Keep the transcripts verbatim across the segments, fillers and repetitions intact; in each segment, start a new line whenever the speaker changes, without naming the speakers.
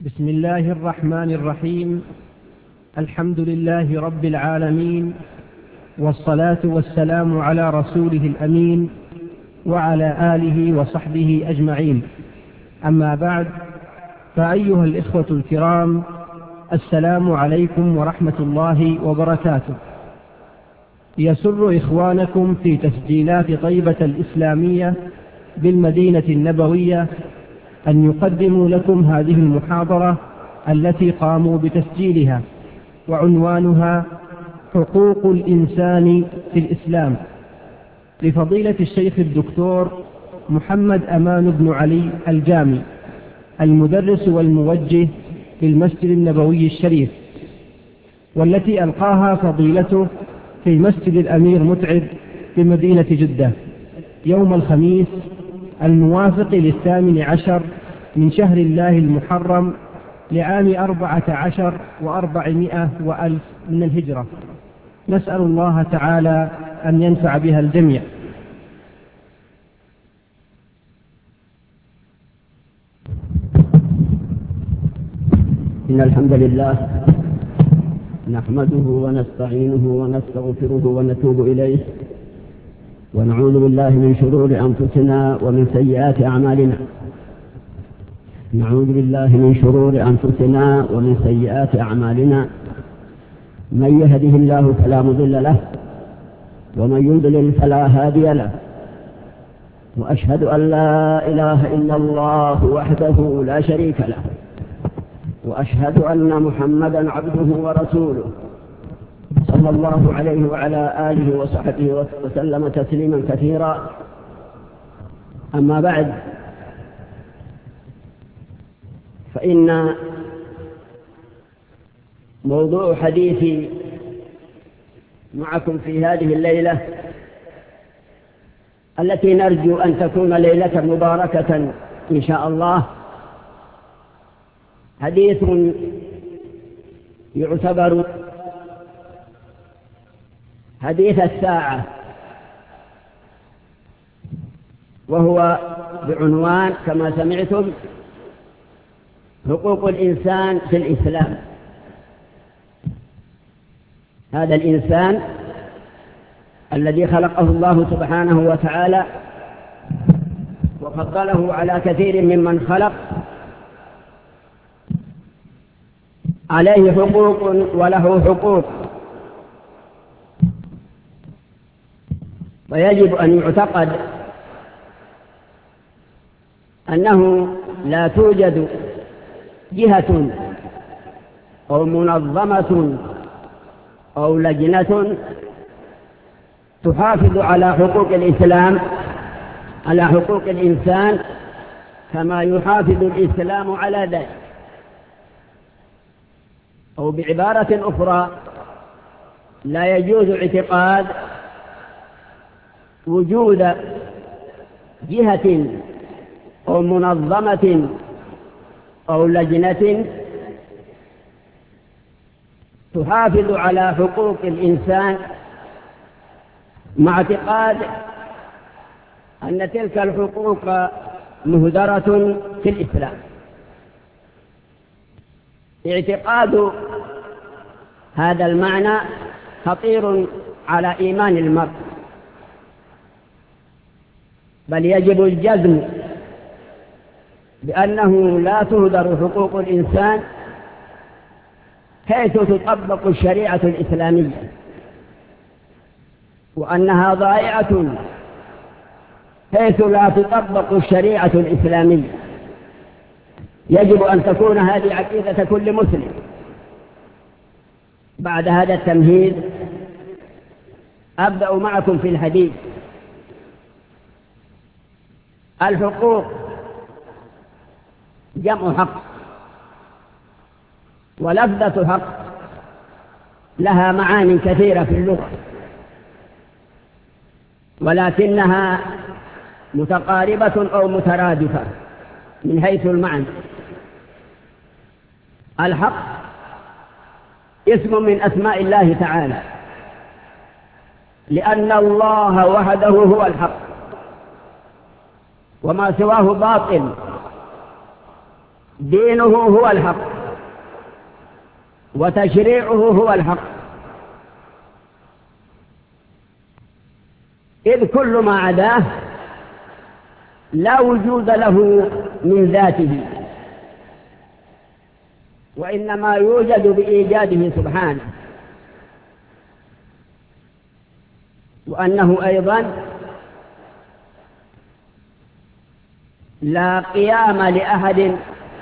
بسم الله الرحمن الرحيم. الحمد لله رب العالمين، والصلاة والسلام على رسوله الأمين وعلى آله وصحبه أجمعين. أما بعد، فأيها الإخوة الكرام، السلام عليكم ورحمة الله وبركاته. يسر إخوانكم في تسجيلات طيبة الإسلامية بالمدينة النبوية أن يقدموا لكم هذه المحاضرة التي قاموا بتسجيلها، وعنوانها حقوق الإنسان في الإسلام، لفضيلة الشيخ الدكتور محمد أمان بن علي الجامي، المدرس والموجه في المسجد النبوي الشريف، والتي ألقاها فضيلته في مسجد الأمير متعب بمدينة جدة يوم الخميس الموافق للثامن عشر من شهر الله المحرم لعام أربعة عشر وأربعمائة وألف من الهجرة. نسأل الله تعالى أن ينفع بها الجميع.
إن الحمد لله نحمده ونستعينه ونستغفره ونتوب إليه، ونعوذ بالله من شرور أنفسنا ومن سيئات أعمالنا. نعوذ بالله من شرور أنفسنا ومن سيئات أعمالنا. من يهده الله فلا مضل له، ومن يضلل فلا هادي له. وأشهد أن لا إله إلا الله وحده لا شريك له، وأشهد أن محمدا عبده ورسوله صلى الله عليه وعلى آله وصحبه وسلم تسليما كثيرا. أما بعد، فإن موضوع حديثي معكم في هذه الليلة التي نرجو أن تكون ليلة مباركة إن شاء الله، حديث يعتبر حديث الساعة، وهو بعنوان كما سمعتم حقوق الإنسان في الإسلام. هذا الإنسان الذي خلقه الله سبحانه وتعالى وفضله على كثير ممن خلق، عليه حقوق وله حقوق، ويجب أن يعتقد أنه لا توجد جهة أو منظمة أو لجنة تحافظ على حقوق الإسلام، على حقوق الإنسان كما يحافظ الإسلام على ذلك. أو بعبارة أخرى، لا يجوز اعتقاد وجود جهة أو منظمة أو لجنة تحافظ على حقوق الإنسان مع اعتقاد أن تلك الحقوق مهدرة في الإسلام. اعتقاد هذا المعنى خطير على إيمان المرء، بل يجب الجزم بأنه لا تهدر حقوق الإنسان حيث تطبق الشريعة الإسلامية، وأنها ضائعة حيث لا تطبق الشريعة الإسلامية. يجب أن تكون هذه عقيدة كل مسلم. بعد هذا التمهيد أبدأ معكم في الحديث. الحقوق جمع حق، ولفظة حق لها معاني كثيرة في اللغة، ولكنها متقاربة أو مترادفة من حيث المعنى. الحق اسم من أسماء الله تعالى، لأن الله وحده هو الحق، وما سواه باطل. دينه هو الحق وتشريعه هو الحق، إذ كل ما عداه لا وجود له من ذاته، وإنما يوجد بإيجاده سبحانه، وأنه أيضا لا قيام لأحد،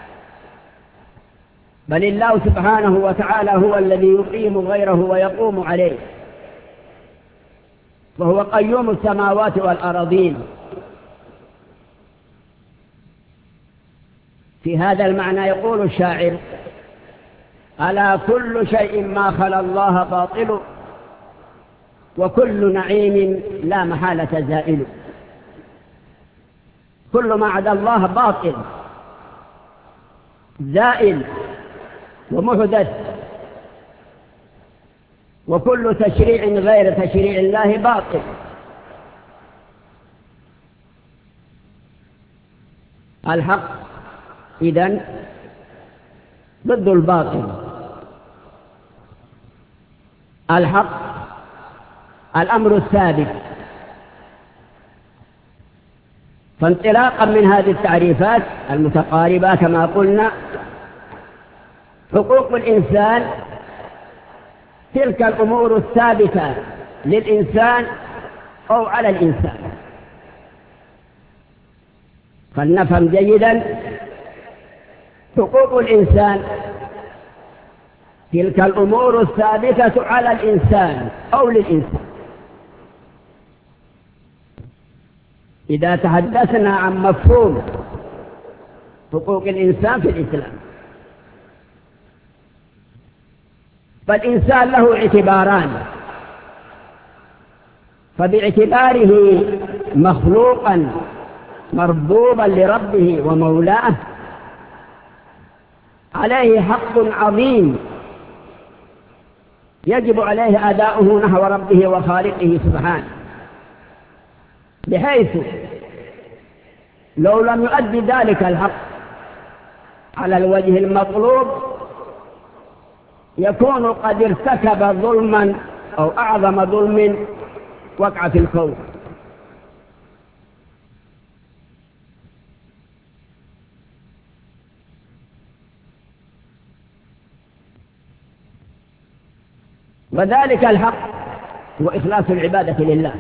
بل الله سبحانه وتعالى هو الذي يقيم غيره ويقوم عليه، وهو قيوم السماوات والأراضين. في هذا المعنى يقول الشاعر: ألا كل شيء ما خلا الله باطل، وكل نعيم لا محالة زائل. كل ما عدا الله باطل زائل ومحدث، وكل تشريع غير تشريع الله باطل. الحق إذن ضد الباطل. الحق الأمر الثابت. فانطلاقا من هذه التعريفات المتقاربة كما قلنا، حقوق الإنسان تلك الأمور الثابتة للإنسان أو على الإنسان. فلنفهم جيدا، حقوق الإنسان تلك الأمور الثابتة على الإنسان أو للإنسان. إذا تحدثنا عن مفهوم حقوق الإنسان في الإسلام، فالإنسان له اعتباران، فباعتباره مخلوقا مربوبا لربه ومولاه عليه حق عظيم يجب عليه أداؤه نحو ربه وخالقه سبحانه، بحيث لو لم يؤدي ذلك الحق على الوجه المطلوب يكون قد ارتكب ظلما أو أعظم ظلم وقع في الكون. وذلك الحق هو إخلاص العبادة لله،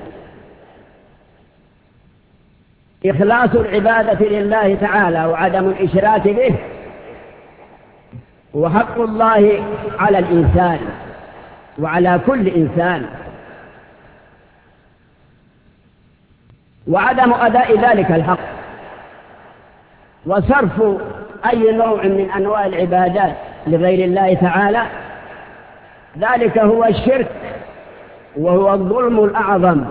إخلاص العبادة لله تعالى وعدم الإشراك به، وحق الله على الإنسان وعلى كل إنسان، وعدم أداء ذلك الحق وصرف أي نوع من أنواع العبادات لغير الله تعالى، ذلك هو الشرك وهو الظلم الأعظم،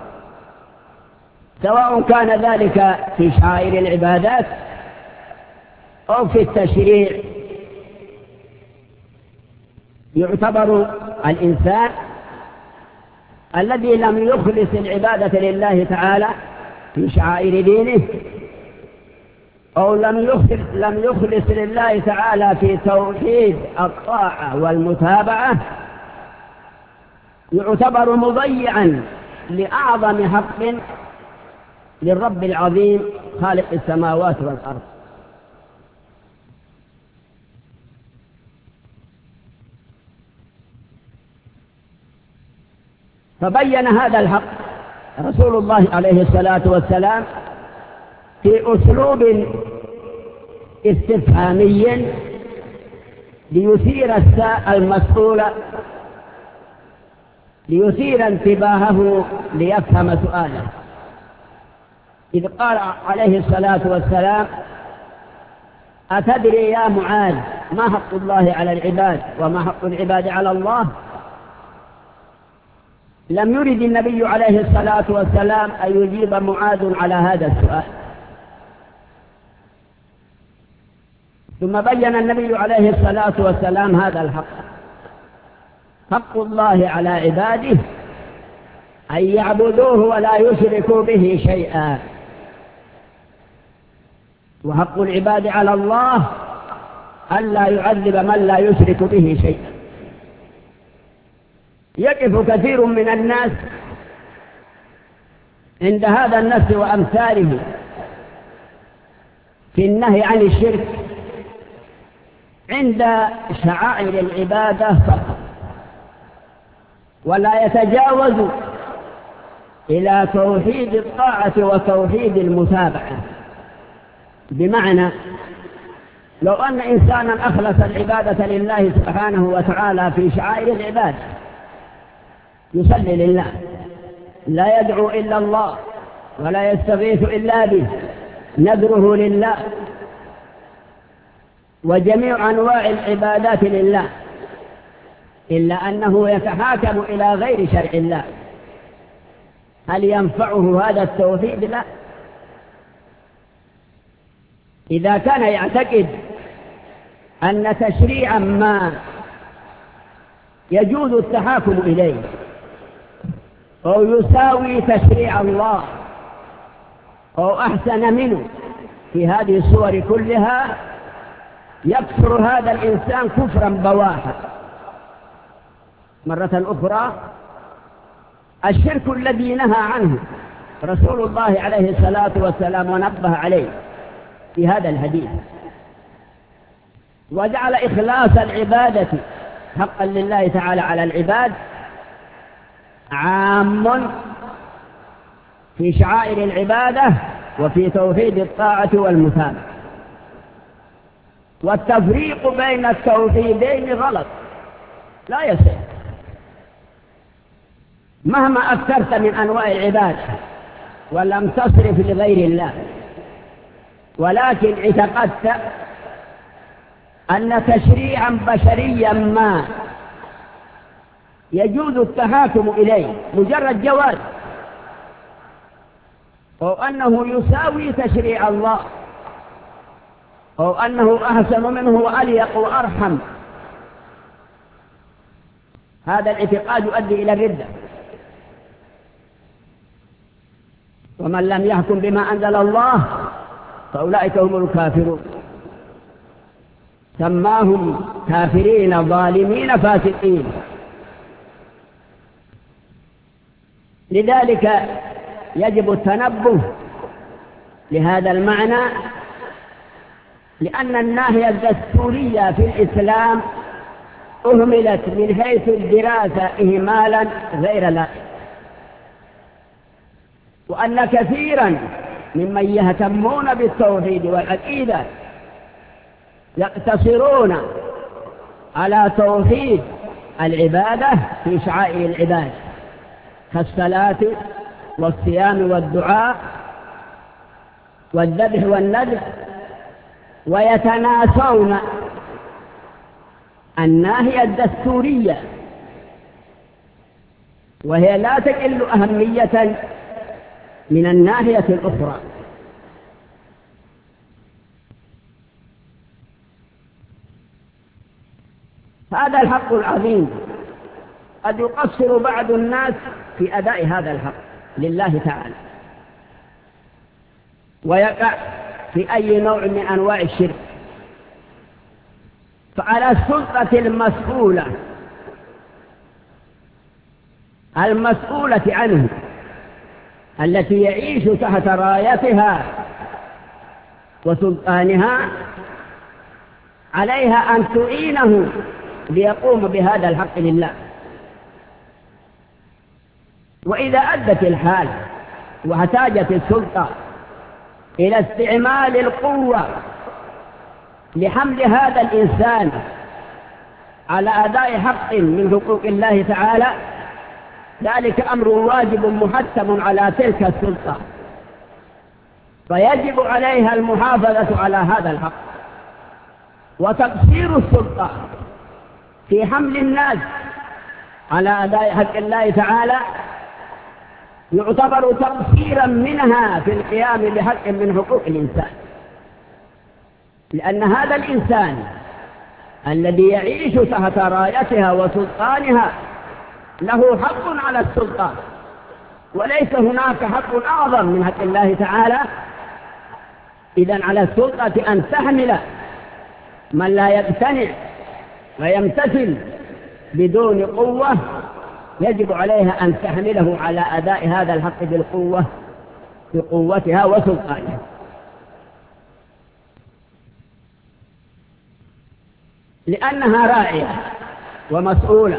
سواء كان ذلك في شعائر العبادات أو في التشريع. يعتبر الإنسان الذي لم يخلص العبادة لله تعالى في شعائر دينه، أو لم يخلص, لم يخلص لله تعالى في توحيد الطاعة والمتابعة، يعتبر مضيعا لأعظم حق للرب العظيم خالق السماوات والأرض. فبين هذا الحق رسول الله عليه الصلاة والسلام في أسلوب استفهامي ليثير المسؤول ليثير انتباهه ليفهم سؤاله، إذ قال عليه الصلاة والسلام: أتدري يا معاذ ما حق الله على العباد وما حق العباد على الله؟ لم يرد النبي عليه الصلاة والسلام أن يجيب معاذ على هذا السؤال، ثم بين النبي عليه الصلاة والسلام هذا الحق: حق الله على عباده أن يعبدوه ولا يشركوا به شيئا، وحق العباد على الله ألا يعذب من لا يشرك به شيئا. يقف كثير من الناس عند هذا النص وأمثاله في النهي عن الشرك عند شعائر العبادة فقط، ولا يتجاوز إلى توحيد الطاعة وتوحيد المتابعة. بمعنى لو أن إنسانا أخلص العبادة لله سبحانه وتعالى في شعائر العبادة، يصلي لله، لا يدعو إلا الله ولا يستغيث إلا به، نذره لله، وجميع أنواع العبادات لله، إلا أنه يتحاكم إلى غير شرع الله، هل ينفعه هذا التوحيد؟ لا. إذا كان يعتقد أن تشريعا ما يجوز التحاكم إليه أو يساوي تشريع الله أو أحسن منه في هذه الصور كلها، يكفر هذا الإنسان كفرا بواحا. مرة أخرى، الشرك الذي نهى عنه رسول الله عليه الصلاة والسلام ونبه عليه في هذا الحديث، وجعل إخلاص العبادة حقا لله تعالى على العباد عام في شعائر العبادة وفي توحيد الطاعة والمتابعة. والتفريق بين التوحيدين غلط، لا يصح. مهما أكثرت من أنواع العبادة ولم تصرف لغير الله، ولكن اعتقدت أن تشريعا بشريا ما يجوز التحاكم إليه مجرد جواز، أو أنه يساوي تشريع الله، أو أنه أحسن منه وأليق وأرحم، هذا الاعتقاد يؤدي إلى الردة. ومن لم يحكم بما أنزل الله فأولئك هم الكافرون، سماهم كافرين ظالمين فاسقين. لذلك يجب التنبه لهذا المعنى، لأن الناحية الدستورية في الإسلام أهملت من حيث الدراسة إهمالا غير لائق، وأن كثيرا ممن يهتمون بالتوحيد والعقيدة يقتصرون على توحيد العبادة في شعائر العبادة كالصلاة والصيام والدعاء والذبح والنذر، ويتناسون الناحية الدستورية، وهي لا تقل أهمية من الناحية الأخرى. هذا الحق العظيم قد يقصر بعض الناس في أداء هذا الحق لله تعالى، ويقع في أي نوع من أنواع الشرك. فعلى السلطة المسؤولة المسؤولة عنه التي يعيش تحت رايتها وسلطانها، عليها أن تعينه ليقوم بهذا الحق لله. وإذا أدت الحال واحتاجت السلطة إلى استعمال القوة لحمل هذا الإنسان على أداء حق من حقوق الله تعالى، ذلك أمر واجب محتم على تلك السلطة، فيجب عليها المحافظة على هذا الحق. وتقصير السلطة في حمل الناس على أداء حق الله تعالى يعتبر تقصيرا منها في القيام بحق من حقوق الإنسان، لأن هذا الإنسان الذي يعيش تحت رايتها وسلطانها له حق على السلطة، وليس هناك حق أعظم من حق الله تعالى. إذن على السلطة أن تحمل من لا يقتنع ويمتثل بدون قوة يجب عليها أن تحمله على أداء هذا الحق بالقوة بقوتها وسلطانها. لأنها راعية ومسؤولة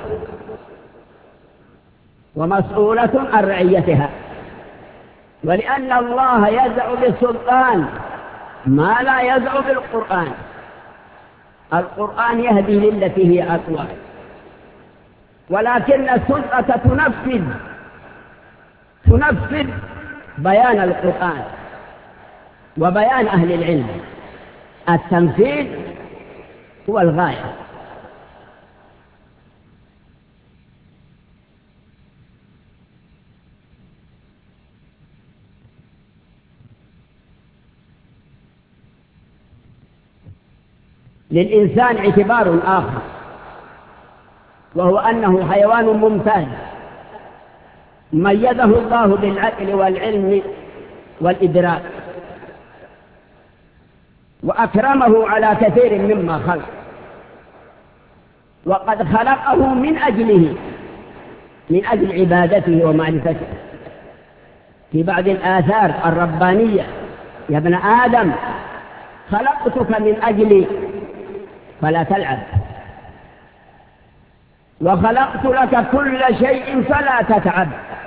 ومسؤولة عن رعيتها، ولأن الله يزع بالسلطان ما لا يزع بالقرآن. القرآن يهدي للتي هي أقوى، ولكن السلطة تنفذ تنفذ بيان القرآن وبيان أهل العلم. التنفيذ هو الغاية. للإنسان اعتبار آخر، وهو أنه حيوان ممتاز ميزه الله بالعقل والعلم والإدراك، وأكرمه على كثير مما خلق، وقد خلقه من أجله من أجل عبادته ومعرفته. في بعض الآثار الربانية: يا ابن آدم خلقتك من أجلي فلا تلعب، وخلقت لك كل شيء فلا تتعب.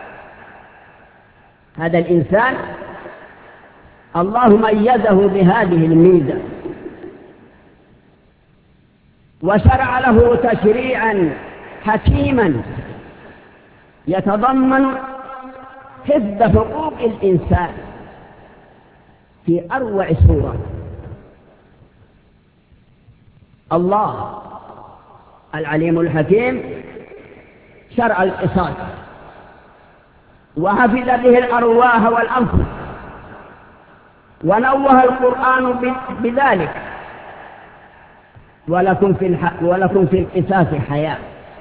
هذا الإنسان الله ميزه بهذه الميزة، وشرع له تشريعا حكيما يتضمن حفظ حقوق الإنسان في أروع صورة. الله العليم الحكيم شرع القصاص وحفظ به الأرواح والأنفس، ونوه القرآن بذلك: ولكم في الحق ولكم في القصاص حياة.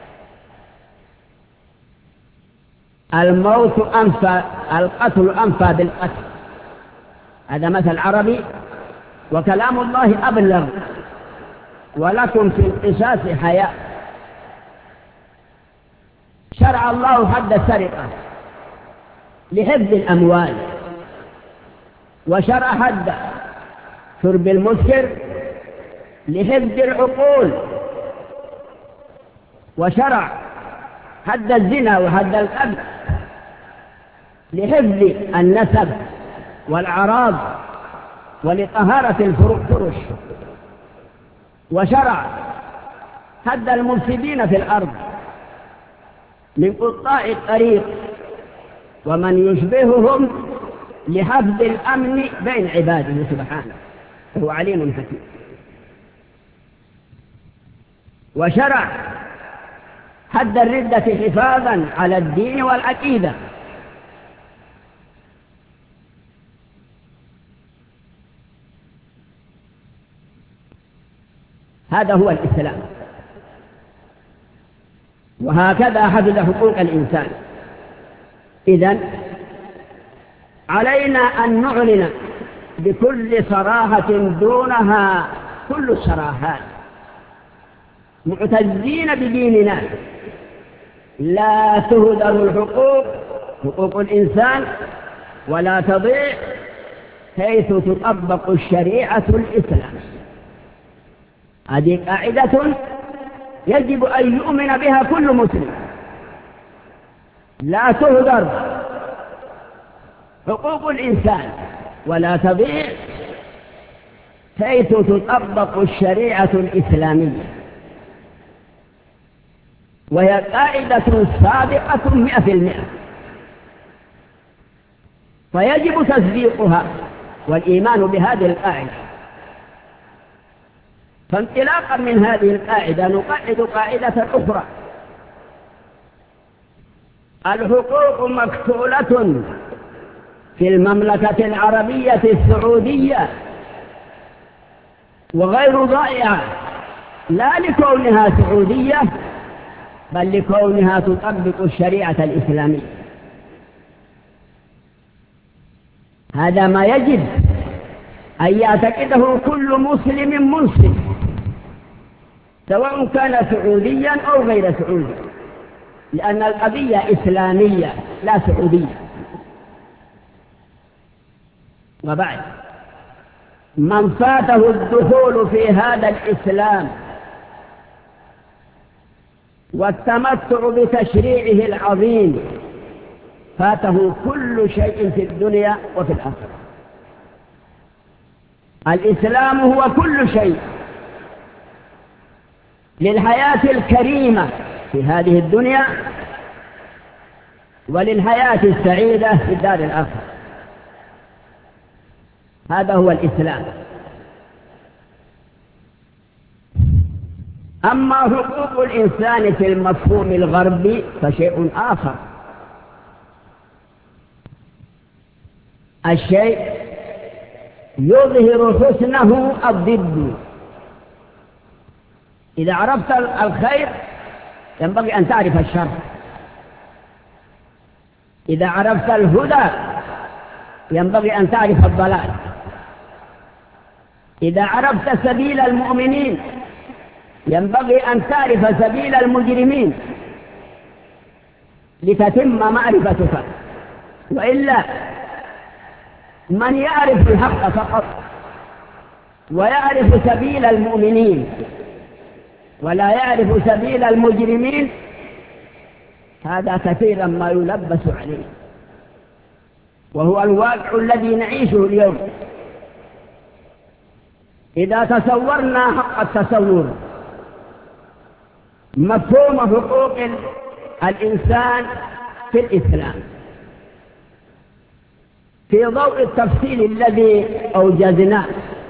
الموت أنفى، القتل أنفى بالقتل. هذا مثل عربي، وكلام الله أبلغ: ولكم في القصاص حياة. شرع الله حد السرقة لحفظ الأموال، وشرع حد شرب المسكر لحفظ العقول، وشرع حد الزنا وحد القتل لحفظ النسب والأعراض ولطهارة الفرش، وشرع حد المفسدين في الأرض من قطاع الطريق ومن يشبههم لحفظ الأمن بين عباده سبحانه، هو عليم حكيم. وشرع حد الردة حفاظا على الدين والعقيدة. هذا هو الإسلام، وهكذا حفظ حقوق الإنسان. إذن علينا أن نعلن بكل صراحة دونها كل الصراحات، معتزين بديننا، لا تهدر الحقوق حقوق الإنسان ولا تضيع حيث تطبق الشريعة الإسلامية. هذه قاعدة يجب أن يؤمن بها كل مسلم. لا تهدر حقوق الإنسان ولا تضيع حيث تطبق الشريعة الإسلامية، وهي قاعدة صادقة مئة في المئة، فيجب تصديقها والإيمان بهذه القاعدة. فانطلاقا من هذه القاعدة نقعد قاعدة أخرى: الحقوق مكفولة في المملكة العربية السعودية وغير ضائعة، لا لكونها سعودية بل لكونها تطبق الشريعة الإسلامية. هذا ما يجب أن يعتقده كل مسلم مسلم سواء كان سعوديا أو غير سعودي، لأن القضية إسلامية لا سعودية. وبعد، من فاته الدخول في هذا الإسلام والتمتع بتشريعه العظيم فاته كل شيء في الدنيا وفي الآخرة. الإسلام هو كل شيء للحياة الكريمة في هذه الدنيا وللحياة السعيدة في الدار الآخرة. هذا هو الإسلام. أما حقوق الإنسان في المفهوم الغربي فشيء آخر. الشيء يظهر حسنه الضد. إذا عرفت الخير ينبغي أن تعرف الشر، إذا عرفت الهدى ينبغي أن تعرف الضلال، إذا عرفت سبيل المؤمنين ينبغي أن تعرف سبيل المجرمين لتتم معرفتك. وإلا من يعرف الحق فقط ويعرف سبيل المؤمنين ولا يعرف سبيل المجرمين هذا كثيرا ما يلبس عليه، وهو الواقع الذي نعيشه اليوم. إذا تصورنا حق التصور مفهوم حقوق الإنسان في الإسلام في ضوء التفصيل الذي أوجزناه،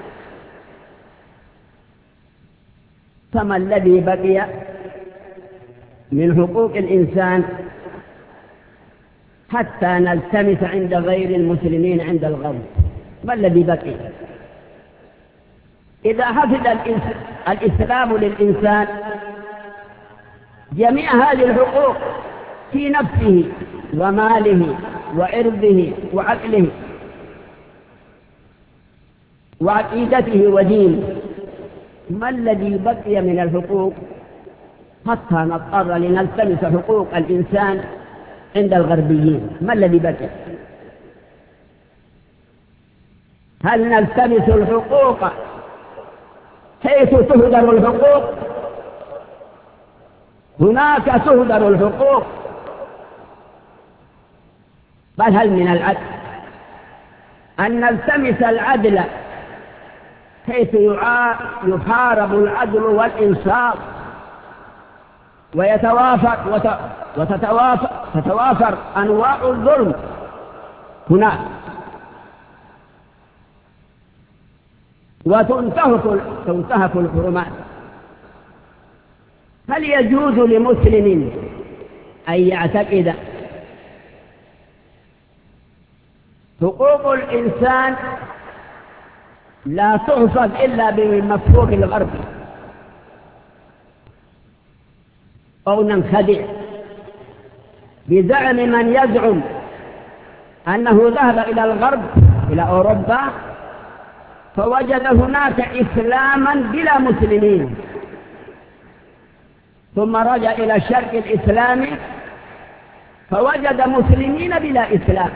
فما الذي بقي من حقوق الإنسان حتى نلتمس عند غير المسلمين عند الغرب؟ ما الذي بقي؟ إذا حفظ الإسلام للإنسان جميع هذه الحقوق في نفسه وماله وعرضه وعقله وعقيدته ودينه، ما الذي بقي من الحقوق حتى نضطر لنلتمس حقوق الإنسان عند الغربيين؟ ما الذي بقي؟ هل نلتمس الحقوق حيث تهدر الحقوق؟ هناك تهدر الحقوق. بل هل من العدل أن نلتمس العدل حيث يحارب العدل والإنصاف ويتوافر وتتوافر تتوافر أنواع الظلم هناك وتنتهك تنتهك الحرمات؟ هل يجوز لمسلم أن يعتقد حقوق الإنسان لا تحفظ إلا بالمفهوم الغربي أو ننخدع بزعم من يزعم أنه ذهب إلى الغرب إلى أوروبا فوجد هناك إسلاما بلا مسلمين، ثم رجع إلى الشرق الإسلامي فوجد مسلمين بلا إسلام؟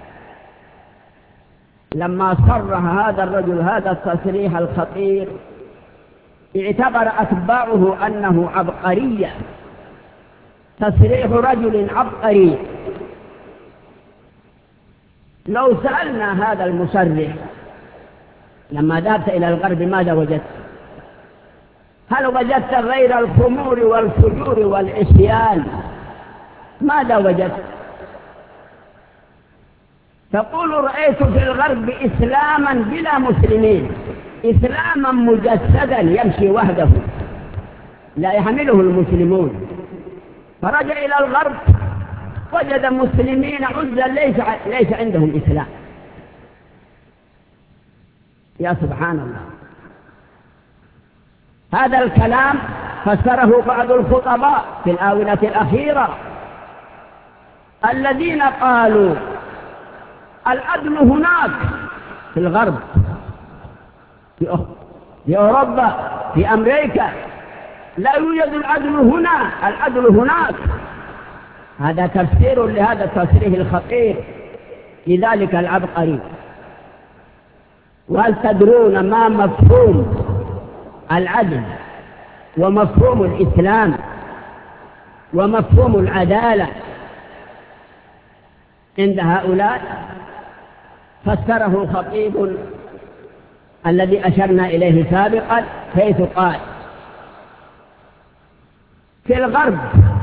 لما صرح هذا الرجل هذا التصريح الخطير اعتبر أتباعه أنه عبقرية، تصريح رجل عبقري. لو سألنا هذا المصرح لما ذهبت إلى الغرب ماذا وجدت؟ هل وجدت غير الخمور والفجور والعصيان؟ ماذا وجدت؟ تقول رأيت في الغرب إسلاما بلا مسلمين، إسلاما مجسدا يمشي وحده لا يحمله المسلمون. فرجع إلى الغرب وجد مسلمين عزا ليس, ليس عندهم إسلام. يا سبحان الله، هذا الكلام فسره بعض الخطباء في الآونة الأخيرة الذين قالوا العدل هناك في الغرب، في أوروبا، في أمريكا، لا يوجد العدل هنا، العدل هناك. هذا تفسير لهذا التصريح الخطير لذلك العبقري. وهل تدرون ما مفهوم العدل ومفهوم الإسلام ومفهوم العدالة عند هؤلاء؟ فسره الخطيب الذي أشرنا إليه سابقا، حيث قال: في الغرب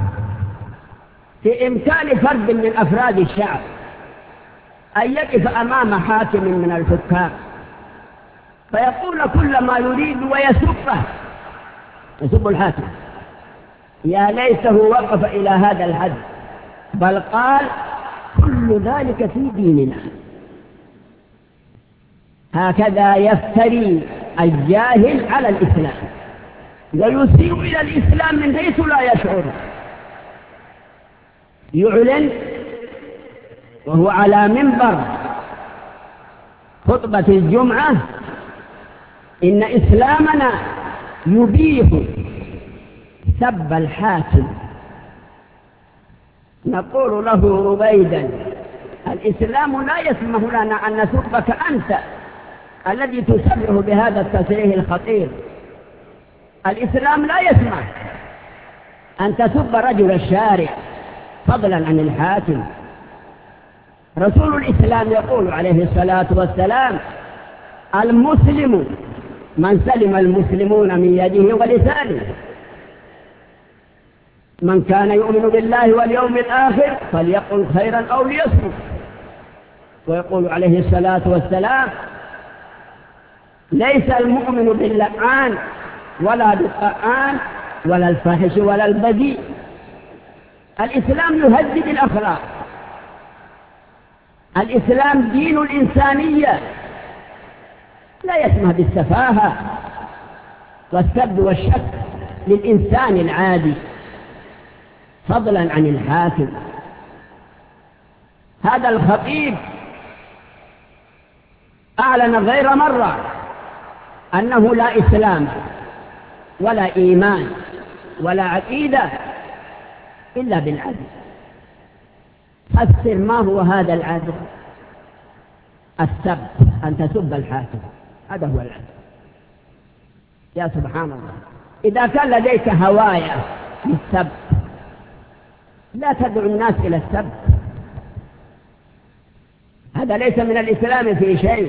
في إمكان فرد من أفراد الشعب أن يقف أمام حاكم من الحكام فيقول كل ما يريد ويسبه، يسب الحاكم. يا ليته وقف إلى هذا الحد، بل قال: كل ذلك في ديننا. هكذا يفتري الجاهل على الإسلام ويسيء إلى الإسلام من حيث لا يشعر. يعلن وهو على منبر خطبة الجمعة إن إسلامنا يبيح سب الحاكم. نقول له ربيدا: الإسلام لا يسمح لنا أن نسبك أنت الذي تسبه بهذا التصريح الخطير. الإسلام لا يسمح أن تسب رجل الشارع فضلا عن الحاكم. رسول الإسلام يقول عليه الصلاة والسلام: المسلم من سلم المسلمون من يده ولسانه، من كان يؤمن بالله واليوم الآخر فليقل خيرا أو ليصمت. ويقول عليه الصلاة والسلام: ليس المؤمن باللعان ولا بالطعان ولا الفاحش ولا البذيء. الإسلام يهذب الأخلاق. الإسلام دين الإنسانية، لا يسمح بالسفاهة والسب والشك للإنسان العادي فضلا عن الحاكم. هذا الخطيب أعلن غير مرة أنه لا إسلام ولا إيمان ولا عقيدة إلا بالعدل. فسر ما هو هذا العدل؟ السب، أن تسب الحاكم، هذا هو العدل. يا سبحان الله، إذا كان لديك هواية للسب لا تدعو الناس إلى السب، هذا ليس من الإسلام في شيء.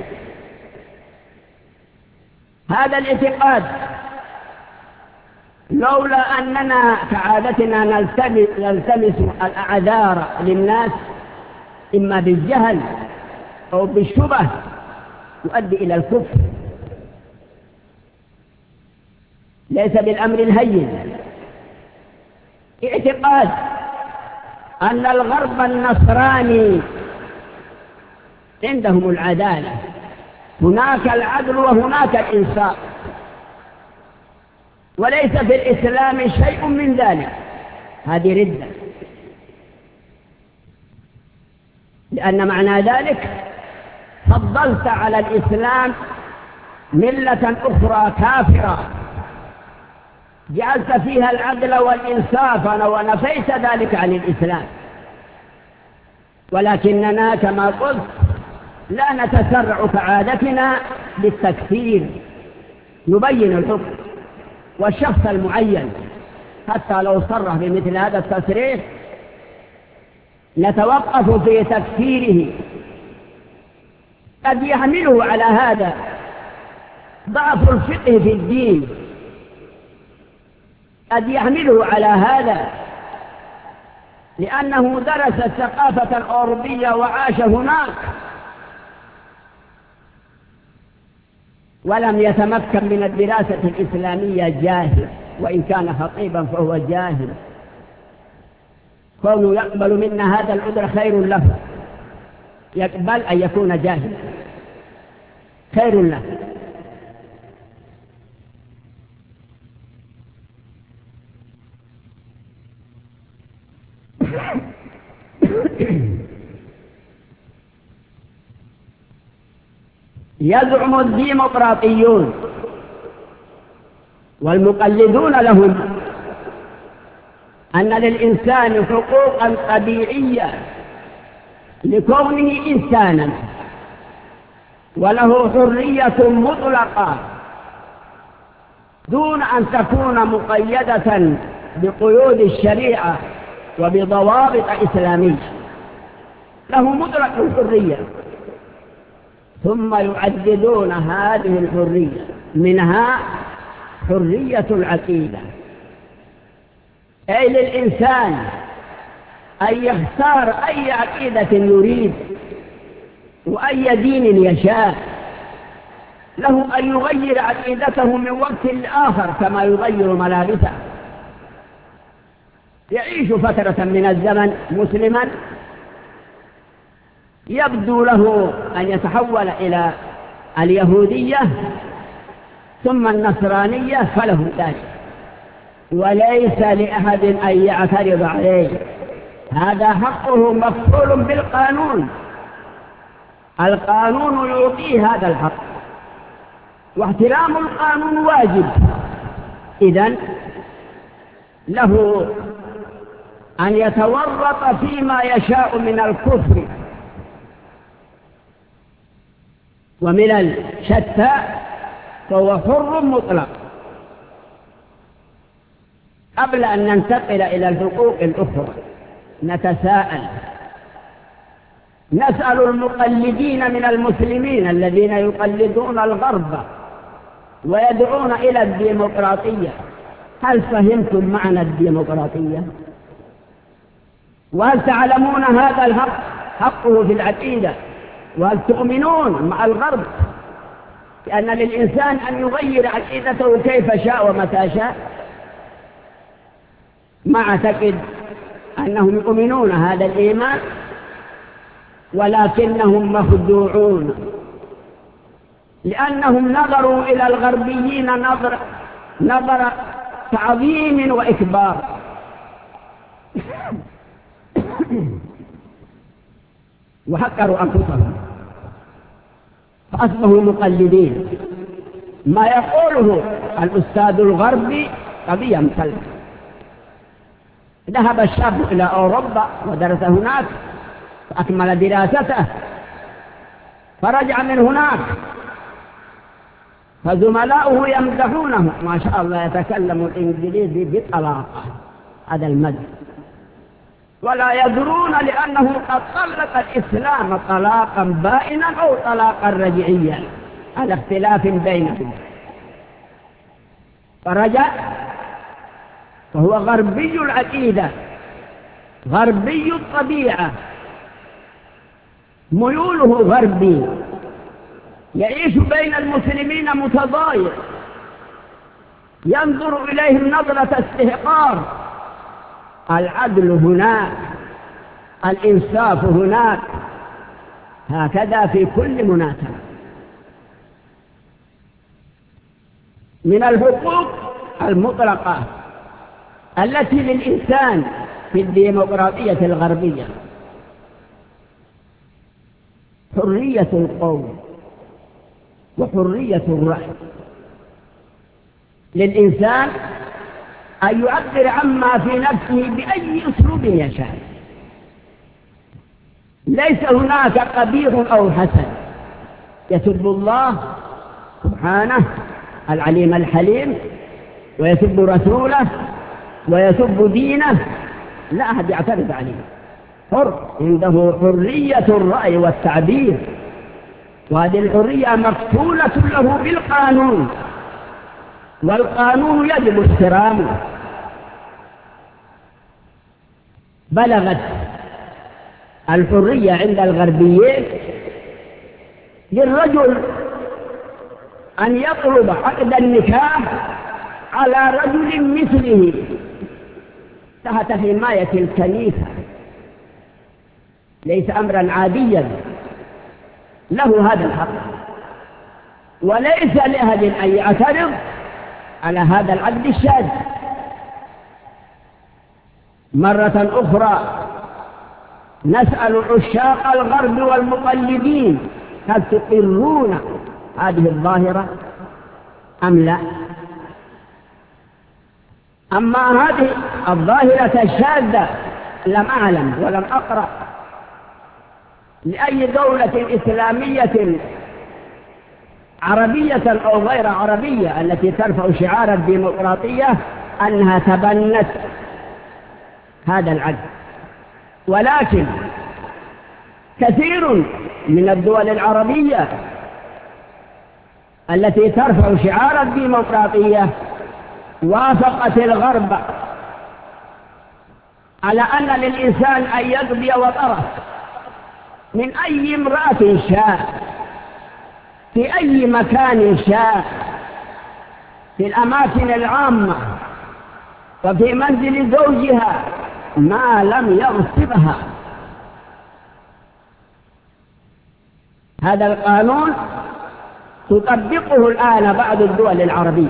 هذا الاعتقاد لولا أننا كعادتنا نلتمس الأعذار للناس إما بالجهل أو بالشبه يؤدي إلى الكفر. ليس بالأمر الهين. اعتقاد أن الغرب النصراني عندهم العدالة، هناك العدل وهناك الإنصاف، وليس في الإسلام شيء من ذلك. هذه ردة، لأن معنى ذلك فضلت على الإسلام ملة أخرى كافرة جعلت فيها العدل والإنصاف ونفيت ذلك عن الإسلام. ولكننا كما قلت لا نتسرع كعادتنا بالتكفير، نبين الحكم والشخص المعين. حتى لو صرح بمثل هذا التصريح نتوقف في تكفيره. قد يحمله على هذا ضعف الفقه في الدين، قد يحمله على هذا لأنه درس الثقافة الأوروبية وعاش هناك ولم يتمكن من الدراسة الإسلامية، جاهل. وإن كان خطيبا فهو جاهل. كونه يقبل منا هذا العذر خير له، يقبل أن يكون جاهلا خير له. يزعم الديمقراطيون والمقلدون لهم أن للإنسان حقوقا طبيعية لكونه إنسانا، وله حرية مطلقة دون أن تكون مقيدة بقيود الشريعة وبضوابط إسلامية، له مطلق الحرية. ثم يعددون هذه الحرية، منها حرية العقيدة، أي للإنسان أن يختار أي عقيدة يريد وأي دين يشاء، له أن يغير عقيدته من وقت لآخر كما يغير ملابسه. يعيش فترة من الزمن مسلما، يبدو له أن يتحول إلى اليهودية ثم النصرانية، فله ذلك، وليس لأحد أن يعترض عليه، هذا حقه مفعول بالقانون، القانون يعطيه هذا الحق، واحترام القانون واجب. إذن له أن يتورط فيما يشاء من الكفر ومن الشتى، فهو حر مطلق. قبل أن ننتقل إلى الحقوق الأخرى نتساءل، نسأل المقلدين من المسلمين الذين يقلدون الغرب ويدعون إلى الديمقراطية، هل فهمتم معنى الديمقراطية؟ وهل تعلمون هذا الحق حقه في العقيدة؟ وهل تؤمنون مع الغرب لأن للإنسان أن يغير عقيدته كيف شاء ومتى شاء؟ ما أعتقد أنهم يؤمنون هذا الإيمان، ولكنهم مخدوعون، لأنهم نظروا إلى الغربيين نظر, نظر تعظيم وإكبار وحقروا أنفسهم فأصبحوا مقلدين. ما يقوله الأستاذ الغربي قضية مسلمة. ذهب الشاب إلى أوروبا ودرس هناك فأكمل دراسته، فرجع من هناك فزملاؤه يمدحونه، ما شاء الله يتكلم الإنجليزي بطلاقة، هذا المدح، ولا يدرون لأنه قد طلق الإسلام طلاقا بائنا أو طلاقا رجعيا على اختلاف بينهم. فرجع فهو غربي العقيدة، غربي الطبيعة، ميوله غربي، يعيش بين المسلمين متضايق، ينظر إليهم نظرة استحقار. العدل هناك، الإنصاف هناك، هكذا في كل مناسبة. من الحقوق المطلقة التي للإنسان في الديمقراطية الغربية حرية القول وحرية الرأي. للإنسان أن يعبر عما في نفسه بأي أسلوب يشاء، ليس هناك قبيح أو حسن، يسب الله سبحانه العليم الحليم ويسب رسوله ويسب دينه، لا أحد يعترض عليه، حر، عنده حرية الرأي والتعبير، وهذه الحرية مكفولة له بالقانون، والقانون يجب احترامه. بلغت الحرية عند الغربيين للرجل أن يطلب عقد النكاح على رجل مثله تحت حماية الكنيسة، ليس أمرا عاديا، له هذا الحق، وليس لأحد أن يعترض على هذا العقد الشاذ. مرة أخرى نسأل عشاق الغرب والمقلدين، هل تقرون هذه الظاهرة أم لا؟ أما هذه الظاهرة الشاذة لم أعلم ولم أقرأ لأي دولة إسلامية عربية أو غير عربية التي ترفع شعار الديمقراطية أنها تبنت هذا العدل، ولكن كثير من الدول العربية التي ترفع شعار الديمقراطية وافقت الغرب على أن للإنسان أن يقضي وطره من أي امرأة شاء في أي مكان شاء في الأماكن العامة وفي منزل زوجها ما لم يغصبها. هذا القانون تطبقه الآن بعض الدول العربية،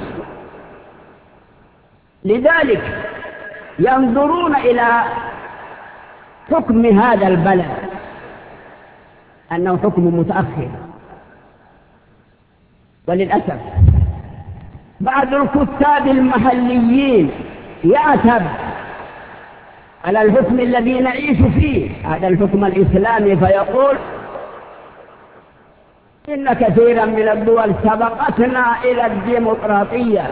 لذلك ينظرون إلى حكم هذا البلد أنه حكم متأخر. وللأسف بعض الكتاب المحليين يعتب على الحكم الذي نعيش فيه، هذا الحكم الإسلامي، فيقول إن كثيرا من الدول سبقتنا إلى الديمقراطية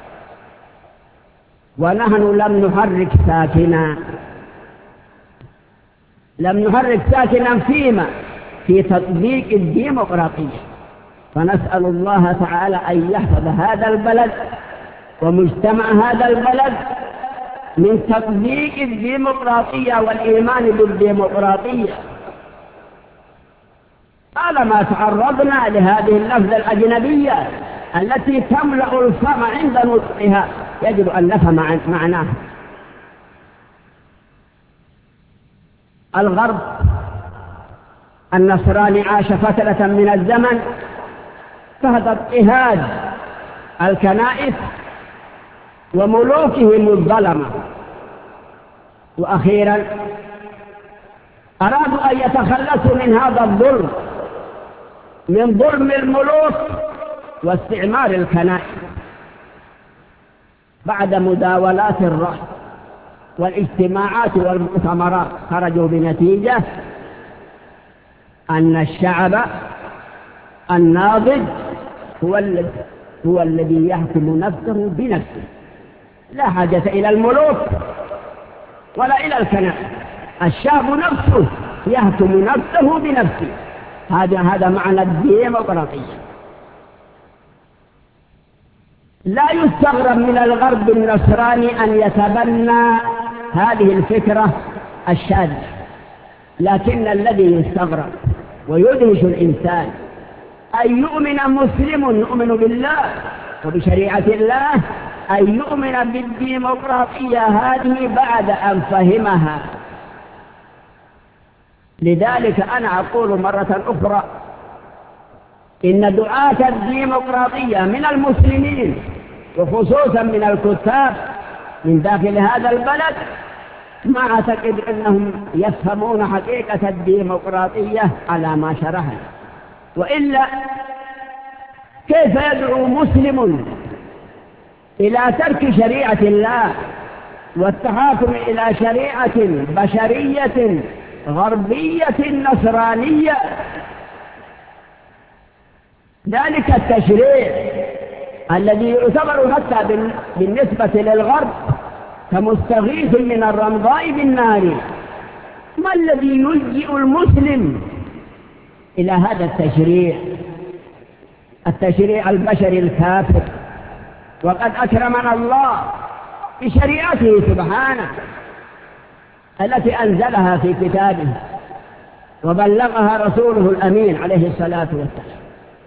ونحن لم نحرك ساكنا لم نحرك ساكنا فيما في تطبيق الديمقراطية. فنسأل الله تعالى أن يحفظ هذا البلد ومجتمع هذا البلد من تطبيق الديمقراطية والإيمان بالديمقراطية. طالما تعرضنا لهذه اللفظة الأجنبية التي تملأ الفم عند نطقها يجب أن نفهم معناها. الغرب النصراني عاش فترة من الزمن تحت اضطهاد الكنائس وملوكهم الظلمة، وأخيرا أرادوا أن يتخلصوا من هذا الظلم، من ظلم الملوك واستعمار الكنائس. بعد مداولات الرأي والاجتماعات والمؤتمرات خرجوا بنتيجة أن الشعب الناضج هو الذي هو الذي يحكم نفسه بنفسه، لا حاجة إلى الملوك ولا إلى الكنائس. الشعب نفسه يحكم نفسه بنفسه. هذا هذا معنى الديمقراطية. لا يستغرب من الغرب النصراني أن يتبنى هذه الفكرة الشاذة، لكن الذي يستغرب ويدهش الإنسان أن يؤمن مسلم يؤمن بالله وبشريعة الله أن يؤمن بالديمقراطية هذه بعد أن فهمها. لذلك أنا أقول مرة أخرى إن دعاة الديمقراطية من المسلمين وخصوصا من الكتاب من داخل هذا البلد ما أعتقد أنهم يفهمون حقيقة الديمقراطية على ما شرحنا، وإلا كيف يدعو مسلم إلى ترك شريعة الله والتحاكم إلى شريعة بشرية غربية نصرانية؟ ذلك التشريع الذي يعتبر حتى بالنسبة للغرب كمستغيث من الرمضاء بالنار، ما الذي يلجئ المسلم إلى هذا التشريع؟ التشريع البشري الكافر. وقد أكرمنا الله بشريعته سبحانه التي أنزلها في كتابه وبلغها رسوله الأمين عليه الصلاة والسلام.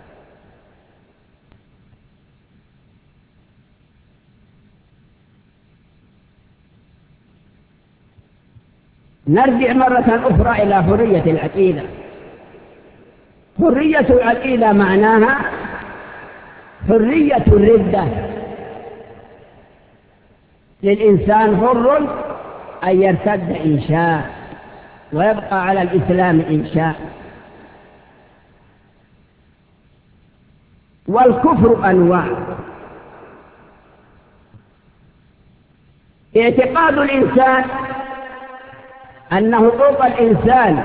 نرجع مرة أخرى إلى حرية العقيدة. حرية العقيدة معناها حرية الردة، للإنسان حر أن يرتد إن شاء ويبقى على الإسلام إن شاء. والكفر أنواع، اعتقاد الإنسان أن حقوق الإنسان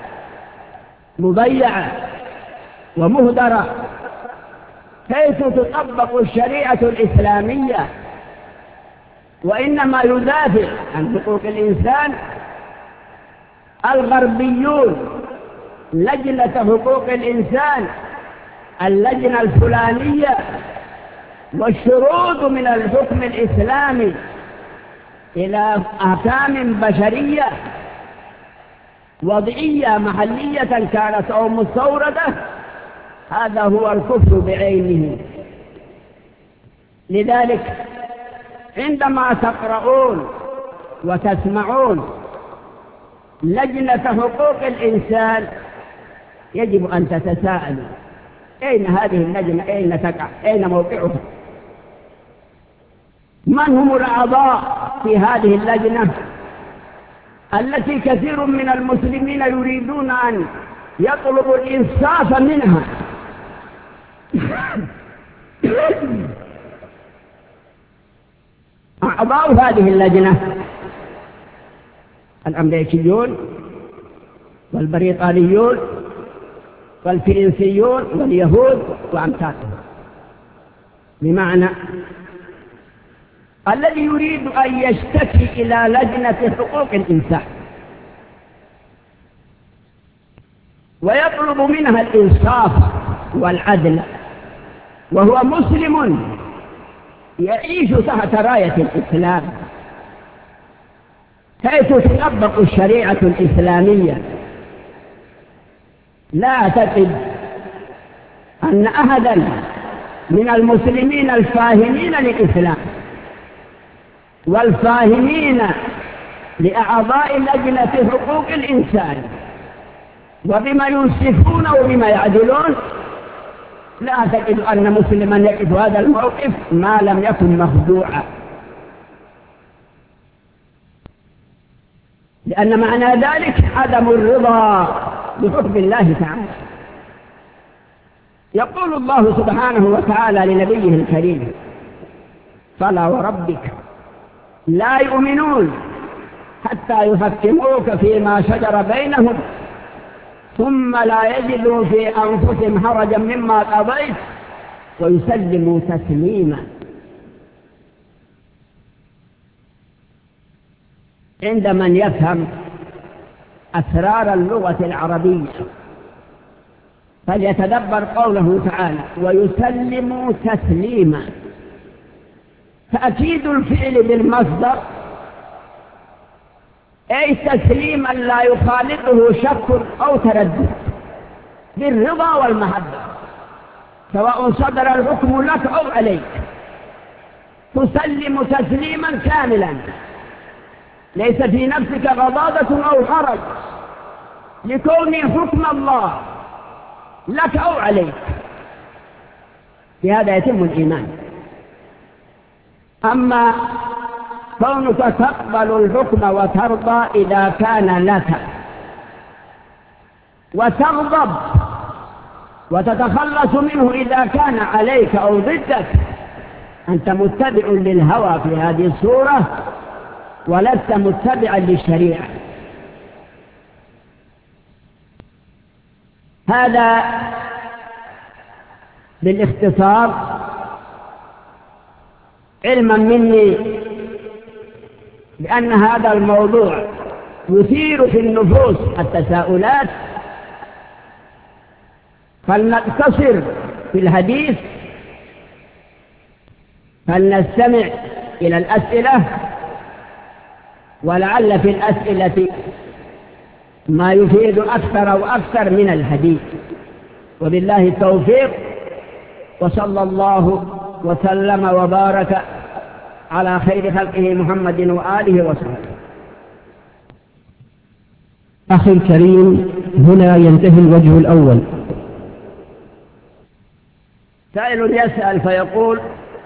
مضيعة ومهدرة، حيث تطبق الشريعة الإسلامية، وإنما يدافع عن حقوق الإنسان الغربيون، لجنة حقوق الإنسان، اللجنة الفلانية، والشروط من الحكم الإسلامي إلى أحكام بشرية وضعية محلية كانت أو مستوردة. هذا هو الكفر بعينه. لذلك عندما تقرؤون وتسمعون لجنة حقوق الإنسان يجب أن تتساءلوا: أين هذه اللجنة؟ أين تقع؟ أين موقعها؟ من هم الأعضاء في هذه اللجنة التي كثير من المسلمين يريدون أن يطلبوا الإنصاف منها؟ أعضاء هذه اللجنة الأمريكيون والبريطانيون والفرنسيون واليهود وأمثالهم، بمعنى الذي يريد أن يشتكي إلى لجنة حقوق الإنسان ويطلب منها الإنصاف والعدل، وهو مسلم يعيش تحت راية الإسلام، حيث تطبق الشريعة الإسلامية، لا أعتقد أن أحدا من المسلمين الفاهمين للإسلام والفاهمين لأعضاء لجنة حقوق الإنسان وبما ينصفون وبما يعدلون، لا أعتقد أن مسلما يقف هذا الموقف ما لم يكن مخدوعا، لأن معنى ذلك عدم الرضا بحكم الله تعالى. يقول الله سبحانه وتعالى لنبيه الكريم: فلا وربك لا يؤمنون حتى يحكموك فيما شجر بينهم ثم لا يجدوا في أنفسهم حرجا مما قضيت ويسلموا تسليما. عند من يفهم أسرار اللغة العربية فليتدبر قوله تعالى: ويسلموا تسليما. تأكيد الفعل بالمصدر أي تسليما لا يخالطه شك أو تردد، بالرضا والمحبة، سواء صدر الحكم لك أو عليك، تسلم تسليما كاملا، ليس في نفسك غضاضة أو حرج لكون حكم الله لك أو عليك. بهذا يتم الإيمان. أما كونك تقبل الحكم وترضى إذا كان لك، وتغضب وتتخلص منه إذا كان عليك أو ضدك، أنت متبع للهوى في هذه الصورة ولست متبعا للشريعة. هذا بالاختصار، علما مني بأن هذا الموضوع يثير في النفوس التساؤلات، فلنقتصر في الحديث، فلنستمع إلى الأسئلة، ولعل في الأسئلة ما يفيد أكثر وأكثر من الحديث. وبالله التوفيق، وصلى الله وسلم وبارك على خير خلقه محمد وآله وصحبه.
أخي الكريم، هنا ينتهي الوجه الأول.
سائل يسأل فيقول: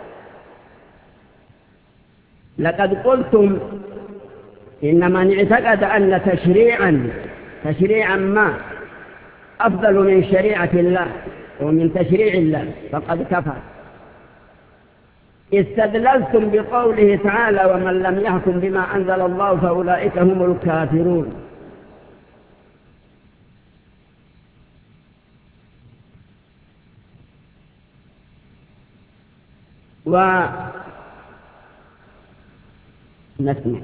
لقد قلتم إن من اعتقد أن تشريعا تشريعا ما أفضل من شريعة الله ومن تشريع الله فقد كفر، استدللتم بقوله تعالى ومن لم يحكم بما أنزل الله فأولئك هم الكافرون. و نسمع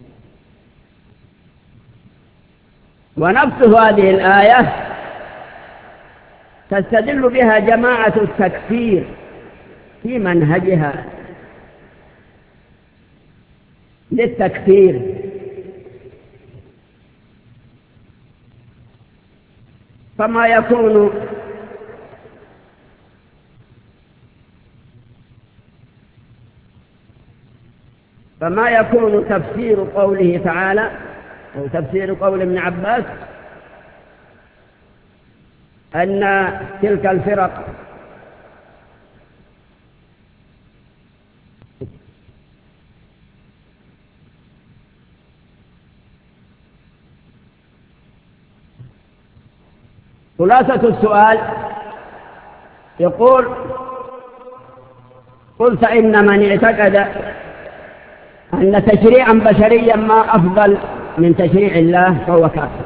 ونفس هذه الآية تستدل بها جماعة التكفير في منهجها للتكفير، فما يكون فما يكون تفسير قوله تعالى أو تفسير قول ابن عباس أن تلك الفرق خلاصة السؤال يقول قلت إن من اعتقد أن تشريعا بشريا ما أفضل من تشريع الله فهو كافر.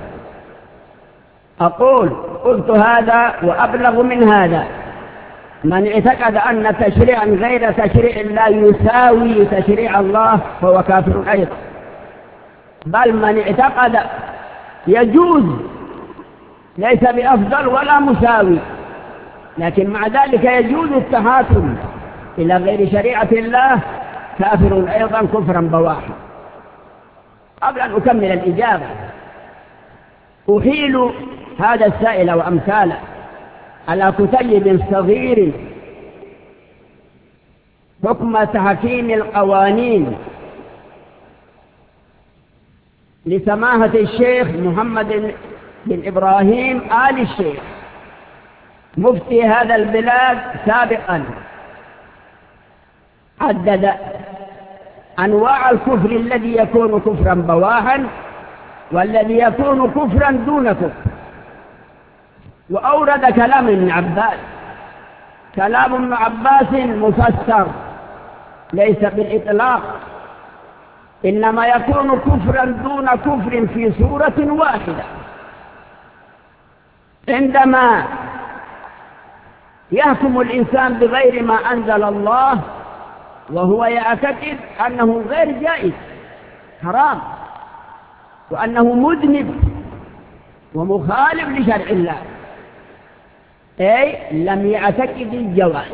أقول قلت هذا وأبلغ من هذا، من اعتقد أن تشريعا غير تشريع الله يساوي تشريع الله فهو كافر أيضا، بل من اعتقد يجوز ليس بأفضل ولا مساوي، لكن مع ذلك يجوز التحاكم إلى غير شريعة الله كافر أيضا كفرا بواحا. قبل أن أكمل الإجابة أحيل هذا السائل وأمثاله على كتيب صغير حكم تحكيم القوانين لسماحة الشيخ محمد بن إبراهيم آل الشيخ مفتي هذا البلاد سابقا، عدد أنواع الكفر الذي يكون كفرا بواحا والذي يكون كفرا دون كفر، وأورد كلام ابن عباس. كلام ابن عباس مفسر ليس بالإطلاق، إنما يكون كفرا دون كفر في سورة واحدة. عندما يحكم الإنسان بغير ما أنزل الله وهو يعتقد أنه غير جائز حرام وأنه مذنب ومخالف لشرع الله، أي لم يعتقد الجواز،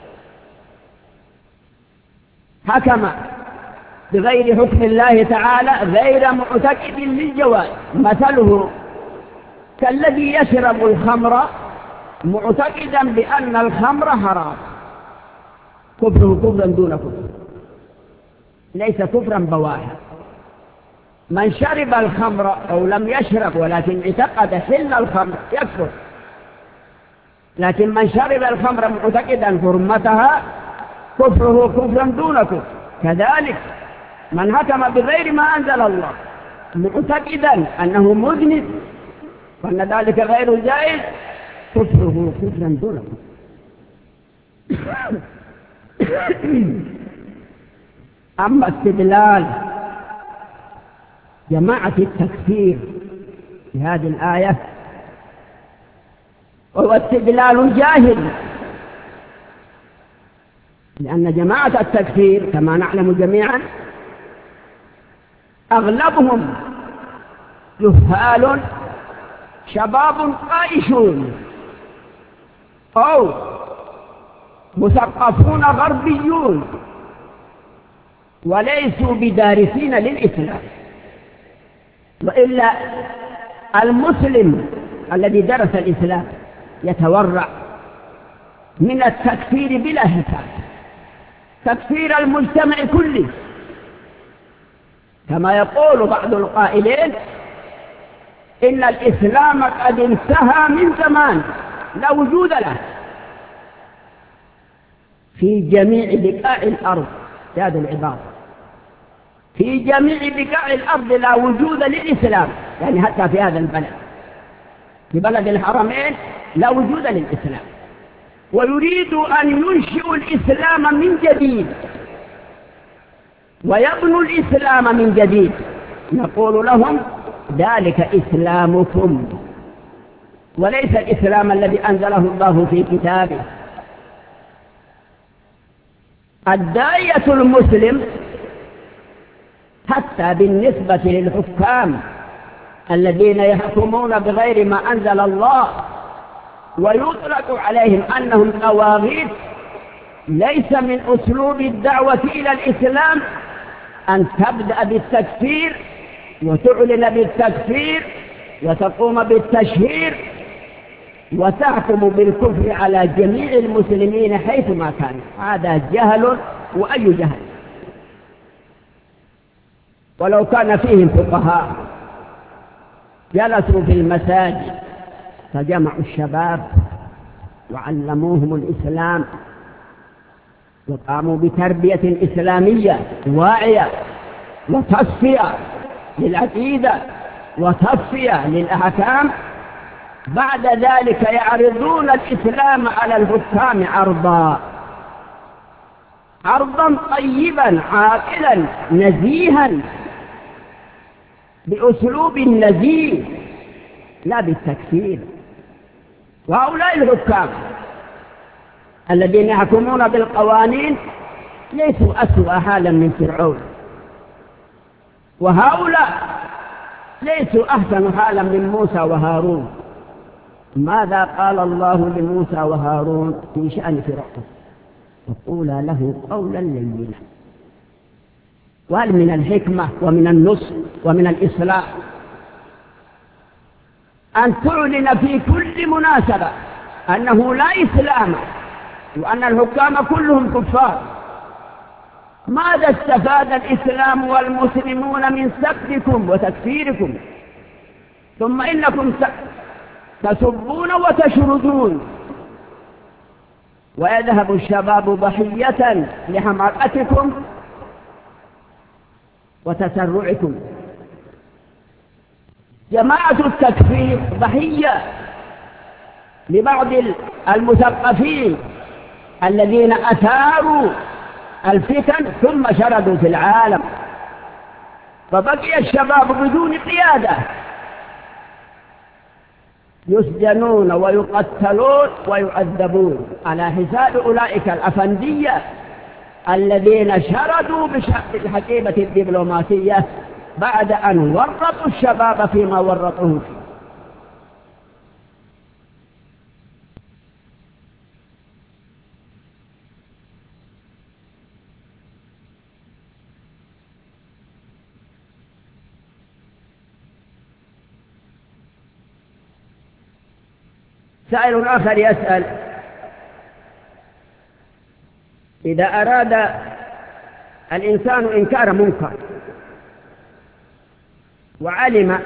حكم بغير حكم الله تعالى غير معتقد للجواز. مثله كالذي يشرب الخمر معتقدا بأن الخمر حرام، كفره كفرا دون كفر ليس كفرا بواحا. من شرب الخمر أو لم يشرب ولكن اعتقد حل الخمر يكفر، لكن من شرب الخمر معتقدا حرمتها كفره كفرا دون كفر. كذلك من حكم بغير ما أنزل الله معتقدا أنه مذنب وأن ذلك غير جائز كفره كفرا دون كفر. أما استدلال جماعة التكفير في هذه الآية وهو استدلال جاهل، لأن جماعة التكفير كما نعلم جميعا أغلبهم جهال شباب قائشون أو مثقفون غربيون وليسوا بدارسين للإسلام. وإلا المسلم الذي درس الإسلام يتورع من التكفير بلا حساب، تكفير المجتمع كله، كما يقول بعض القائلين إن الإسلام قد انتهى من زمان لا وجود له في جميع بقاع الأرض. هذه العبارة في جميع بقاع الأرض لا وجود للإسلام، يعني حتى في هذا البلد في بلد الحرمين لا وجود للإسلام. ويريد أن ينشئوا الإسلام من جديد ويبنوا الإسلام من جديد، نقول لهم ذلك إسلامكم وليس الإسلام الذي أنزله الله في كتابه. الداعية المسلم حتى بالنسبة للحكام الذين يحكمون بغير ما أنزل الله ويطلق عليهم أنهم طواغيت، ليس من أسلوب الدعوة إلى الإسلام أن تبدأ بالتكفير وتعلن بالتكفير وتقوم بالتشهير وتحكم بالكفر على جميع المسلمين حيثما كان. هذا جهل، وأي جهل. ولو كان فيهم فقهاء جلسوا في المساجد فجمعوا الشباب وعلموهم الإسلام وقاموا بتربية إسلامية واعية وتصفية للعقيدة وتصفية للأحكام، بعد ذلك يعرضون الإسلام على الحكام عرضا عرضا طيبا عاقلا نزيها بأسلوب نزيه لا بالتكفير. وهؤلاء الحكام الذين يحكمون بالقوانين ليسوا أسوأ حالا من فرعون، وهؤلاء ليسوا أحسن حالا من موسى وهارون. ماذا قال الله لموسى وهارون في شأن فرعون؟ وقولا له قولا لينا. وهل من الحكمة ومن النصح ومن الإصلاح أن تعلن في كل مناسبة أنه لا إسلام وأن الحكام كلهم كفار؟ ماذا استفاد الإسلام والمسلمون من سبكم وتكفيركم؟ ثم إنكم تسبون وتشردون، ويذهب الشباب ضحية لحماقتكم وتسرعكم. جماعة التكفير ضحية لبعض المثقفين الذين أثاروا الفتن ثم شردوا في العالم، فبقي الشباب بدون قيادة يسجنون ويقتلون ويعذبون على حساب أولئك الأفندية الذين شردوا بالحقيبة الدبلوماسية بعد أن ورطوا الشباب فيما ورطوه فيه. سائل آخر يسأل: إذا أراد الإنسان إنكار منكر وعلم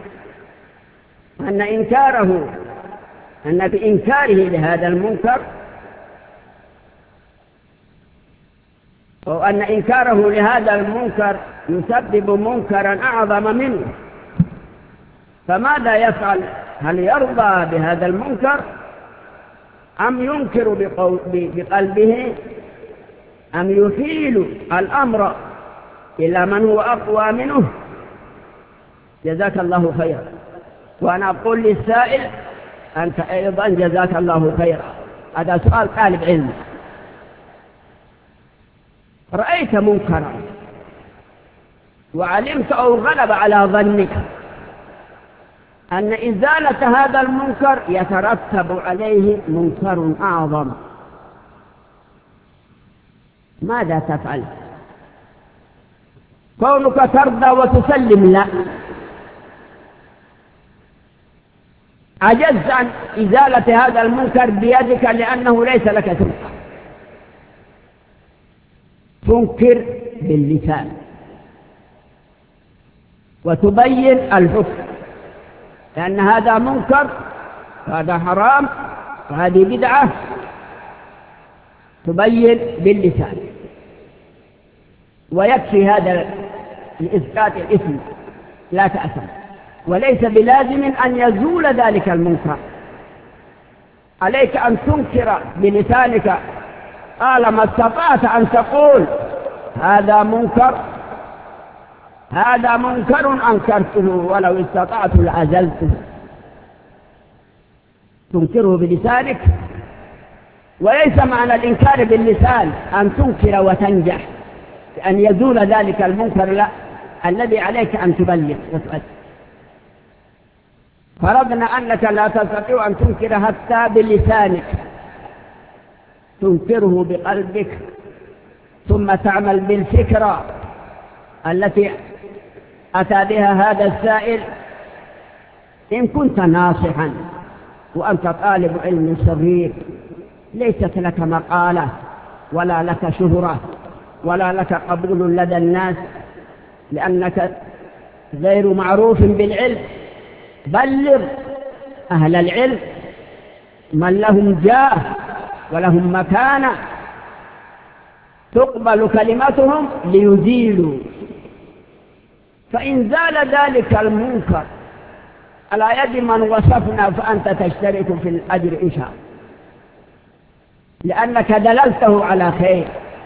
أن إنكاره أن بإنكاره لهذا المنكر أو أن إنكاره لهذا المنكر يسبب منكرا أعظم منه، فماذا يفعل؟ هل يرضى بهذا المنكر أم ينكر بقلبه أم يحيل الأمر إلى من هو أقوى منه؟ جزاك الله خيرا. وأنا أقول للسائل أنت أيضا جزاك الله خيرا. هذا سؤال طالب علم. رأيت منكرا وعلمت أو غلب على ظنك أن إزالة هذا المنكر يترتب عليه منكر أعظم، ماذا تفعل؟ كونك ترضى وتسلم؟ لا، عجزت عن إزالة هذا المنكر بيدك لأنه ليس لك سلطة، تنكر باللسان وتبين الحكم، لأن هذا منكر وهذا حرام وهذه بدعة، تبين باللسان ويكفي هذا لإسقاط الإثم، لا تأثم، وليس بلازم أن يزول ذلك المنكر. عليك أن تنكر بلسانك، قال ما استطعت أن تقول هذا منكر هذا منكر أنكرته ولو استطعت لأزلته. تنكره بلسانك، وليس معنى الإنكار باللسان أن تنكر وتنجح أن يزول ذلك المنكر، لا، الذي عليك أن تبلغ وتؤدي. فرضنا أنك لا تستطيع أن تنكر حتى بلسانك، تنكره بقلبك، ثم تعمل بالفكرة التي أتى بها هذا السائل. إن كنت ناصحا وأنت طالب علم صغير ليست لك مقالة ولا لك شهرة ولا لك قبول لدى الناس لأنك غير معروف بالعلم، بلغ أهل العلم من لهم جاه ولهم مكانة تقبل كلمتهم ليزيلوا. فإن زال ذلك المنكر على يد من وصفنا فأنت تشترك في الأجر إن شاء الله، لأنك دللته على خير.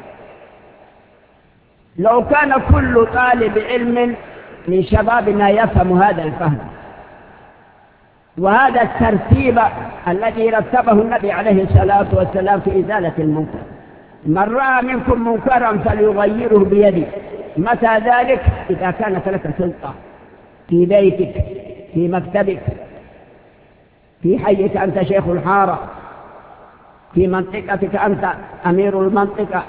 لو كان كل طالب علم من شبابنا يفهم هذا الفهم وهذا الترتيب الذي رتبه النبي عليه الصلاة والسلام في إزالة المنكر، من رأى منكم منكرا فليغيره بيده. متى ذلك؟ إذا كانت لك سلطة في بيتك، في مكتبك، في حيك أنت شيخ الحارة، في منطقتك أنت أمير المنطقة،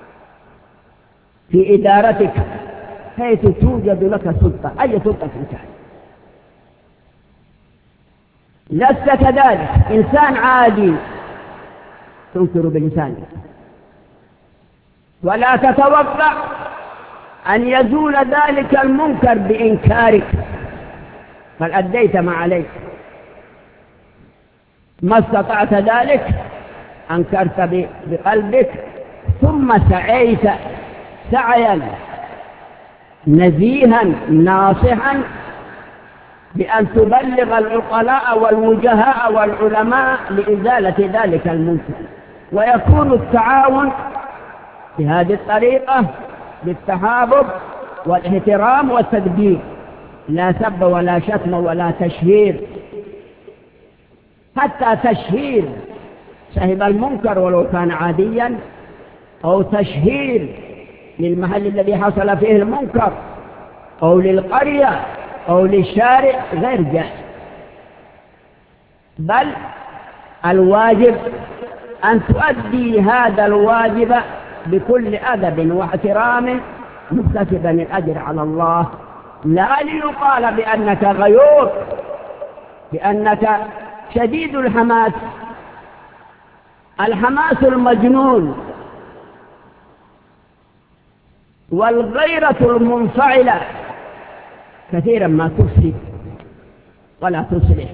في إدارتك، حيث توجد لك سلطة، أي سلطة كانت. لست كذلك، إنسان عادي تنكر بلسانك، ولا تتوقع أن يزول ذلك المنكر بإنكارك، بل أديت ما عليك. ما استطعت ذلك أنكرت بقلبك، ثم سعيت سعيا نزيها ناصحا بأن تبلغ العقلاء والوجهاء والعلماء لإزالة ذلك المنكر. ويكون التعاون بهذه الطريقة بالتحابب والاحترام والتدبير، لا سب ولا شتم ولا تشهير، حتى تشهير صاحب المنكر ولو كان عاديا، أو تشهير للمحل الذي حصل فيه المنكر أو للقرية أو للشارع غير جائز، بل الواجب أن تؤدي هذا الواجب بكل أدب واحترام مكتسبا الأجر على الله، لا ليقال بأنك غيور، بأنك شديد الحماس، الحماس المجنون والغيرة المنفعلة كثيرا ما تفسد ولا تصلح.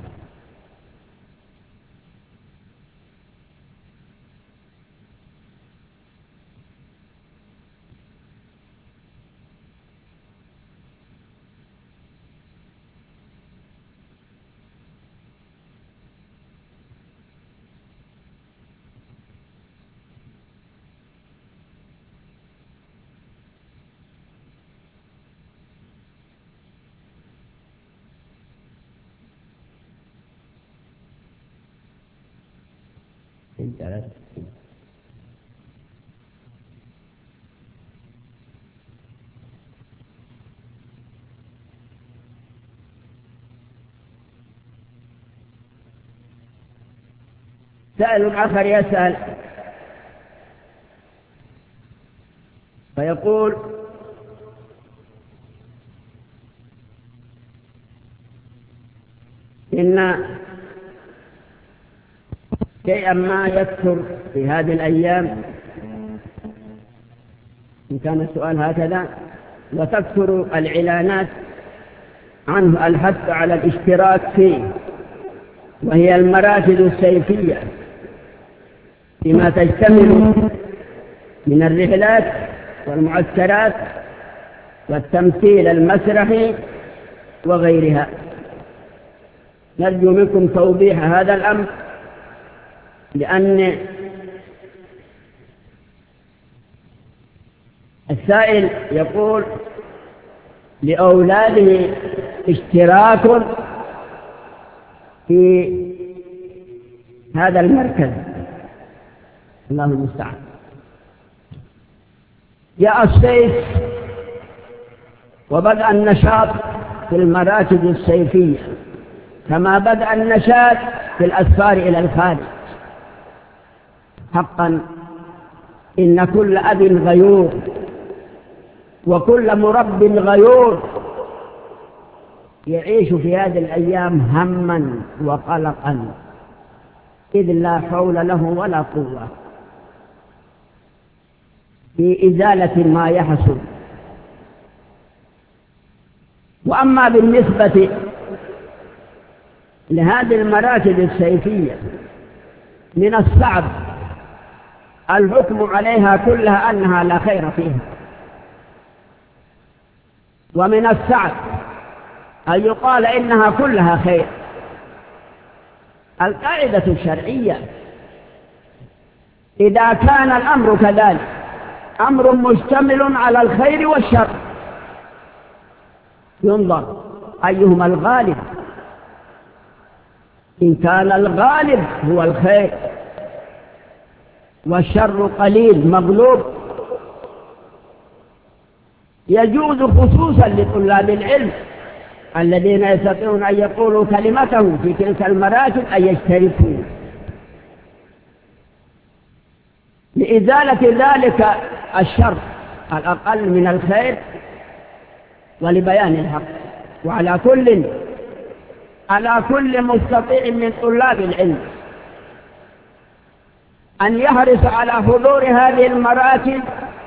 سائل آخر يسأل فيقول: إن شيئا ما يكثر في هذه الأيام، إن كان السؤال هكذا، وتكثر الإعلانات عنه الحث على الاشتراك فيه، وهي المراكز السيفية فيما تشتمل من الرحلات والمعسكرات والتمثيل المسرحي وغيرها. نرجو منكم توضيح هذا الأمر لأن السائل يقول لأولاده اشتراك في هذا المركز، الله المستعان. جاء الصيف وبدأ النشاط في المراكز الصيفية كما بدأ النشاط في الأسفار إلى الخارج. حقا إن كل أب غيور وكل مرب غيور يعيش في هذه الأيام هما وقلقا، إذ لا حول له ولا قوة في إزالة ما يحصل. وأما بالنسبة لهذه المراكز الصيفية من الصعب الحكم عليها كلها أنها لا خير فيها، ومن الصعب أن يقال إنها كلها خير. القاعدة الشرعية إذا كان الأمر كذلك، أمر مشتمل على الخير والشر، ينظر أيهما الغالب. إن كان الغالب هو الخير والشر قليل مغلوب، يجوز خصوصا لطلاب العلم الذين يستطيعون أن يقولوا كلمتهم في تلك المراكز أن يشتركوا لإزالة ذلك الشر الأقل من الخير ولبيان الحق. وعلى كل على كل مستطيع من طلاب العلم أن يحرص على حضور هذه المراكز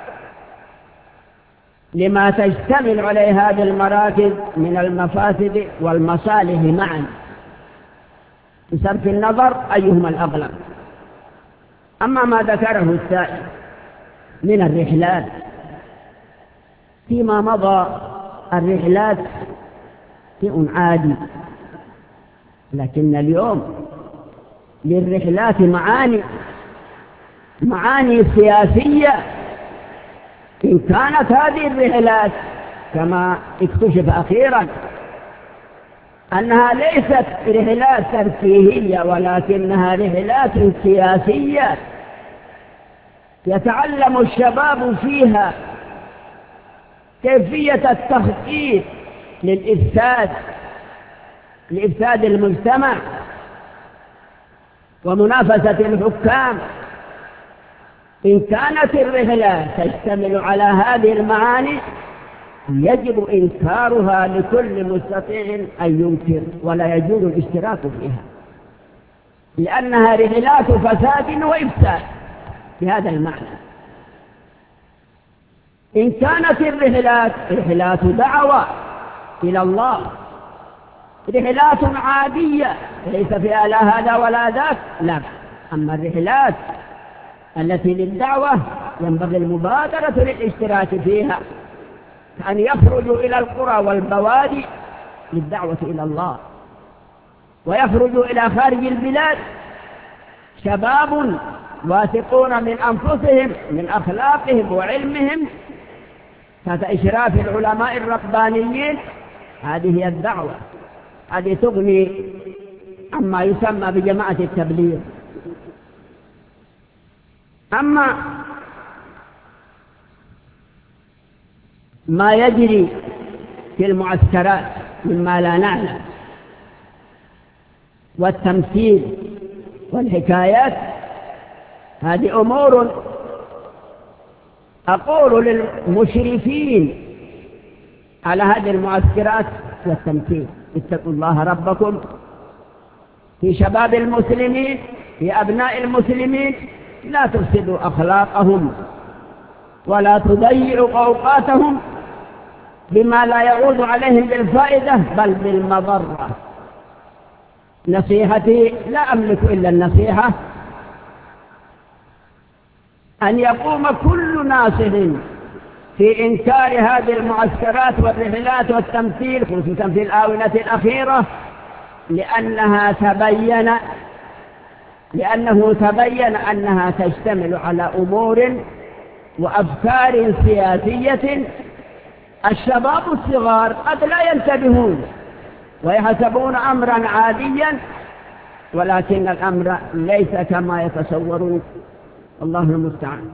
لما تشتمل عليه هذه المراكز من المفاسد والمصالح معا، بصرف النظر أيهما الأغلب. أما ما ذكره السائل من الرحلات، فيما مضى الرحلات شيء عادي، لكن اليوم للرحلات معاني معاني سياسية. إن كانت هذه الرحلات كما اكتشف أخيرا أنها ليست رحلات ترفيهية ولكنها رحلات سياسية يتعلم الشباب فيها كيفية التخطيط للإفساد لإفساد المجتمع ومنافسة الحكام. إن كانت الرحلة تشتمل على هذه المعاني يجب إنكارها لكل مستطيع أن ينكر، ولا يجوز الاشتراك فيها، لأنها رحلات فساد وإفساد بهذا المعنى. إن كانت الرحلات رحلات دعوة إلى الله، رحلات عادية ليس فيها لا هذا ولا ذاك، لا. أما الرحلات التي للدعوة ينبغي المبادرة للاشتراك فيها، أن يخرجوا إلى القرى والبوادي للدعوة إلى الله، ويخرجوا إلى خارج البلاد شباب واثقون من أنفسهم من أخلاقهم وعلمهم تحت إشراف العلماء الربانيين. هذه هي الدعوة، هذه تغني عما يسمى بجماعة التبليغ. أما ما يجري في المعسكرات مما لا نعلم والتمثيل والحكايات، هذه أمور أقول للمشرفين على هذه المعسكرات والتمثيل: اتقوا الله ربكم في شباب المسلمين، في أبناء المسلمين، لا تفسدوا أخلاقهم ولا تضيعوا أوقاتهم بما لا يعود عليهم بالفائدة بل بالمضرة. نصيحتي لا أملك إلا النصيحة، أن يقوم كل ناصح في إنكار هذه المعسكرات والرحلات والتمثيل، خصوصا في الآونة الأخيرة، لأنها تبين لأنه تبين أنها تشتمل على أمور وأفكار سياسية الشباب الصغار قد لا ينتبهون ويحسبون أمرا عاديا، ولكن الأمر ليس كما يتصورون. الله المستعان.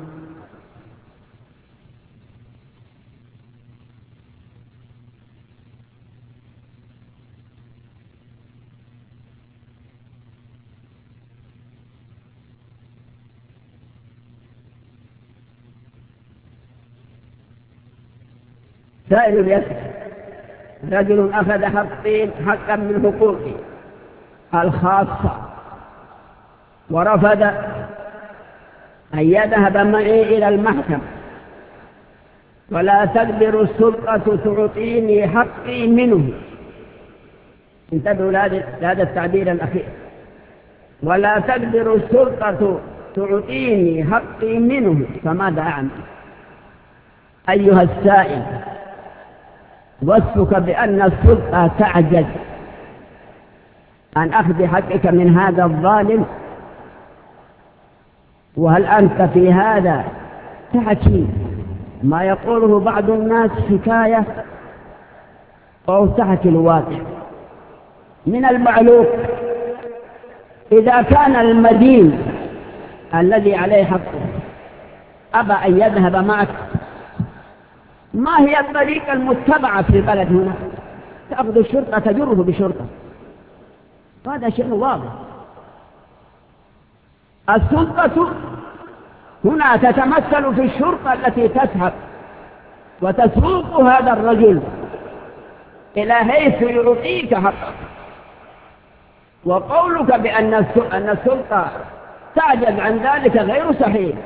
سائل يسأل: رجل أخذ حقين حقا من حقوقه الخاصة ورفض أن يذهب معي إلى المحكمة، ولا تقدر السلطة تعطيني حقي منه. انتبهوا لهذا التعبير الأخير: ولا تقدر السلطة تعطيني حقي منه، فماذا أعمل؟ أيها السائل، وصفك بأن السلطة تعجز عن أخذ حقك من هذا الظالم، وهل أنت في هذا تحكي ما يقوله بعض الناس حكاية أو تحكي الواقع؟ من المعلوم إذا كان المدين الذي عليه حقه أبى أن يذهب معك، ما هي الطريقة المتبعة في البلد هنا؟ تأخذ الشرطة تجره بشرطة، هذا شيء واضح. السلطة هنا تتمثل في الشرطة التي تسحب وتسوق هذا الرجل إلى حيث يعطيك حقك. وقولك بأن السلطة تعجز عن ذلك غير صحيح.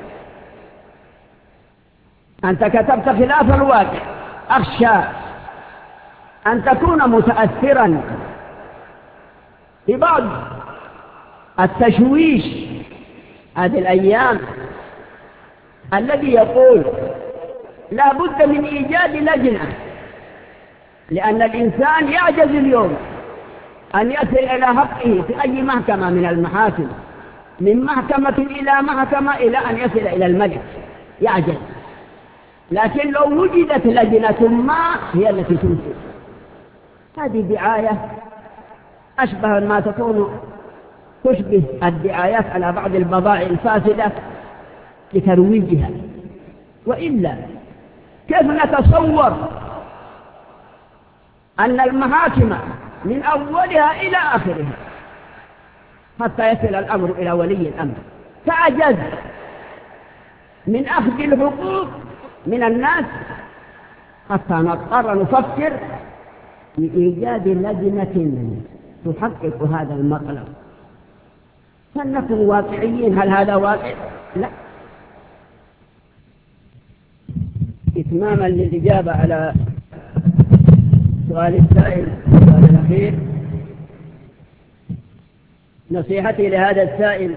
أنت كتبت خلاف الواقع. أخشى أن تكون متأثرا ببعض التشويش هذه الأيام الذي يقول لا بد من إيجاد لجنة، لأن الإنسان يعجز اليوم أن يصل إلى حقه في أي محكمة من المحاكم، من محكمة إلى محكمة إلى أن يصل إلى الملك، يعجز. لكن لو وجدت لجنة ما هي التي تنفذ. هذه دعاية أشبه ما تكون تشبه الدعايات على بعض البضائع الفاسدة لترويجها. وإلا كيف نتصور أن المحاكم من أولها إلى آخرها حتى يصل الأمر إلى ولي الأمر تعجز من أخذ الحقوق من الناس، حتى نضطر نفكر في إيجاد لجنة تحقق هذا المطلب. فلنكن واقعيين. هل هذا واقع؟ لا. إتماما للإجابة على سؤال السائل السؤال الأخير، نصيحتي لهذا السائل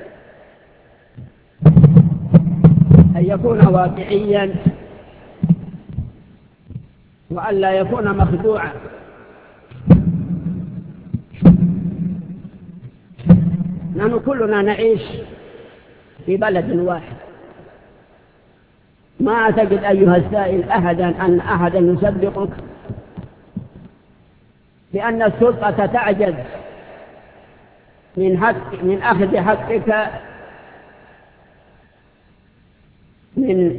أن يكون واقعيا وأن لا يكون مخدوعا. نحن كلنا نعيش في بلد واحد. ما أعتقد أيها السائل أحدا أن أحدا يصدقك بأن السلطة تعجز من حق من أخذ حقك من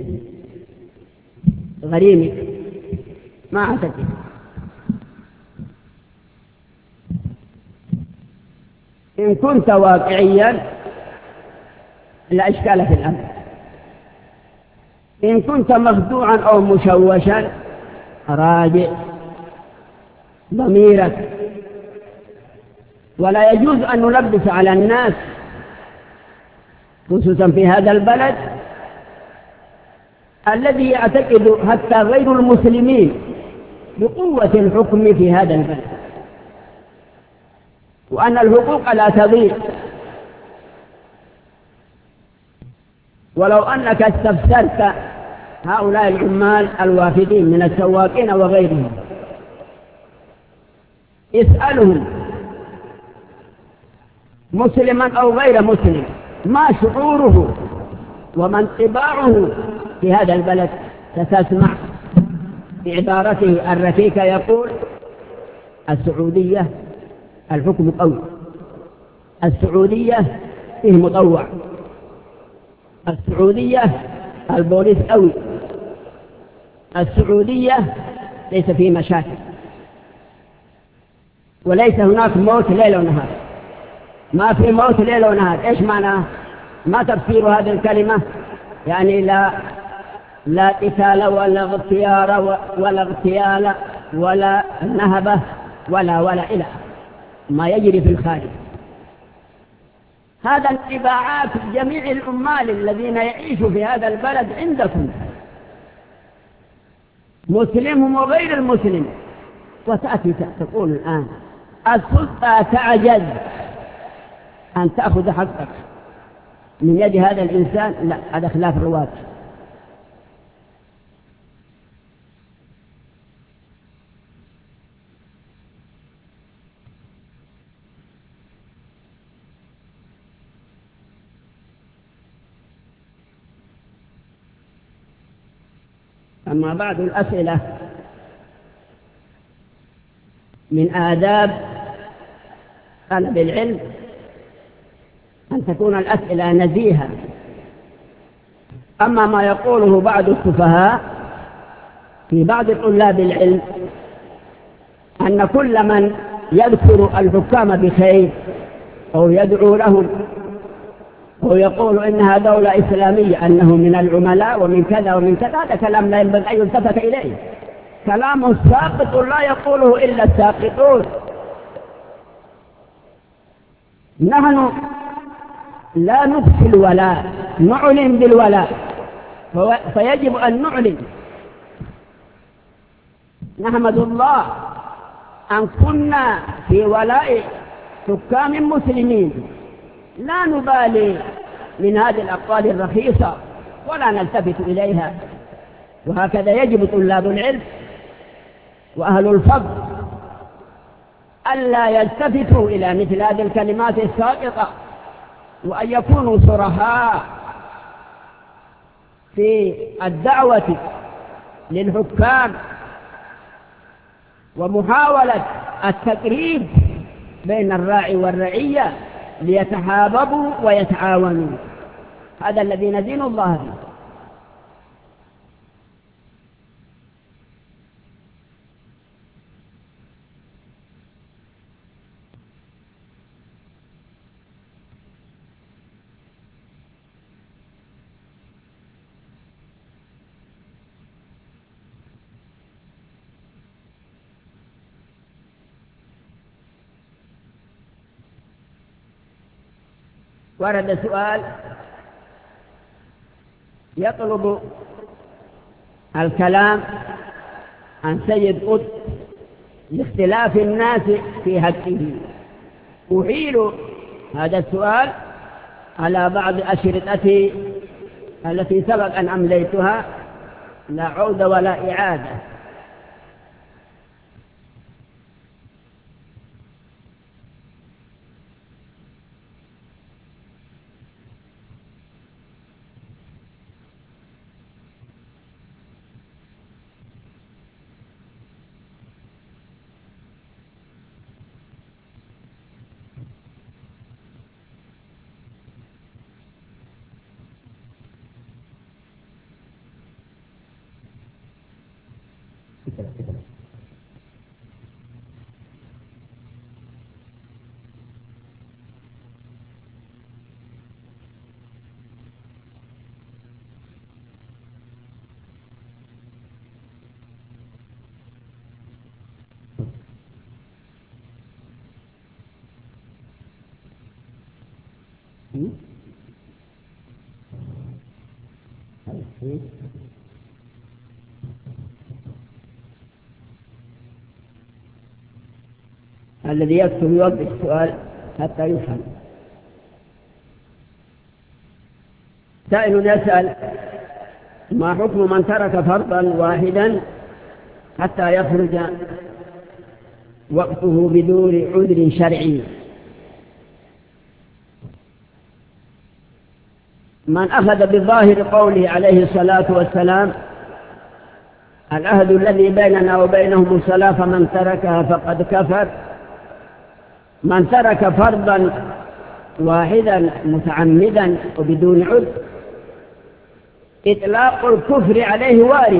غريمك. ما أعتقد. إن كنت واقعيا لا إشكال في الأمر. إن كنت مخدوعا أو مشوشا راجع ضميرك. ولا يجوز أن نلبس على الناس خصوصا في هذا البلد الذي يعتقد حتى غير المسلمين بقوة الحكم في هذا البلد، وأن الحقوق لا تضيع. ولو أنك استفسرت هؤلاء العمال الوافدين من السواقين وغيرهم، اسألهم مسلما أو غير مسلم، ما شعوره وما انطباعه في هذا البلد. ستسمع في عبارته الركيكة يقول: السعودية الحكم قوي، السعودية فيه مطوع، السعودية البوليس قوي، السعودية ليس فيه مشاكل، وليس هناك موت ليل ونهار. ما في موت ليل ونهار. إيش معناه؟ ما تفسير هذه الكلمة؟ يعني لا لا قتال ولا اغتيار ولا اغتيال ولا نهبة ولا ولا إلى ما يجري في الخارج. هذا انطباعات جميع العمال الذين يعيشوا في هذا البلد عندكم، مسلمهم وغير المسلم. وتأتي تقول الآن السلطة تعجز أن تأخذ حقك من يد هذا الإنسان. لا، هذا خلاف الرواج. أما بعد الأسئلة من آداب طلب العلم أن تكون الأسئلة نزيهة. أما ما يقوله بعض السفهاء في بعض طلاب العلم أن كل من يذكر الحكام بخير أو يدعو لهم أو يقول إنها دولة إسلامية أنه من العملاء ومن كذا ومن كذا، هذا كلام لا ينبغي أن يلتفت إليه. كلام ساقط لا يقوله إلا الساقطون. نحن لا نفسي الولاء، نعلن بالولاء، فيجب أن نعلن. نحمد الله أن كنا في ولاء حكام مسلمين، لا نبالي من هذه الأقوال الرخيصة ولا نلتفت إليها. وهكذا يجب طلاب العلم وأهل الفضل ألا يلتفتوا إلى مثل هذه الكلمات الساقطة، وأن يكونوا صرحاء في الدعوة للحكام ومحاولة التقريب بين الراعي والرعية ليتحاببوا ويتعاونوا. هذا الذي ندين الله به. ورد سؤال يطلب الكلام عن سيد قطب لاختلاف الناس في حقه. أحيل هذا السؤال على بعض أشرطتي التي سبق أن أمليتها، لا عود ولا إعادة. الذي يكتب يوضح السؤال حتى يفهم. سائل يسأل: ما حكم من ترك فرضا واحدا حتى يخرج وقته بدون عذر شرعي؟ من أخذ بظاهر قوله عليه الصلاة والسلام العهد الذي بيننا وبينهم الصلاة فمن تركها فقد كفر، من ترك فرضا واحدا متعمدا وبدون عذر إطلاق الكفر عليه وارد،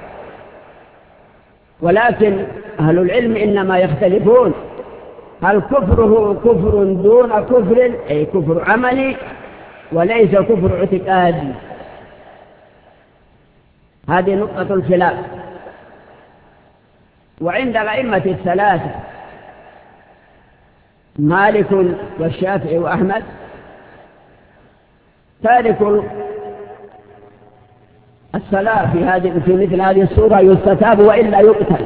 ولكن أهل العلم إنما يختلفون هل كفره كفر دون كفر أي كفر عملي وليس كفر اعتقادي. هذه نقطة الخلاف. وعند الأئمة الثلاثة مالك والشافعي وأحمد تارك الصلاة في هذه في مثل هذه الصورة يستتاب وإلا يقتل.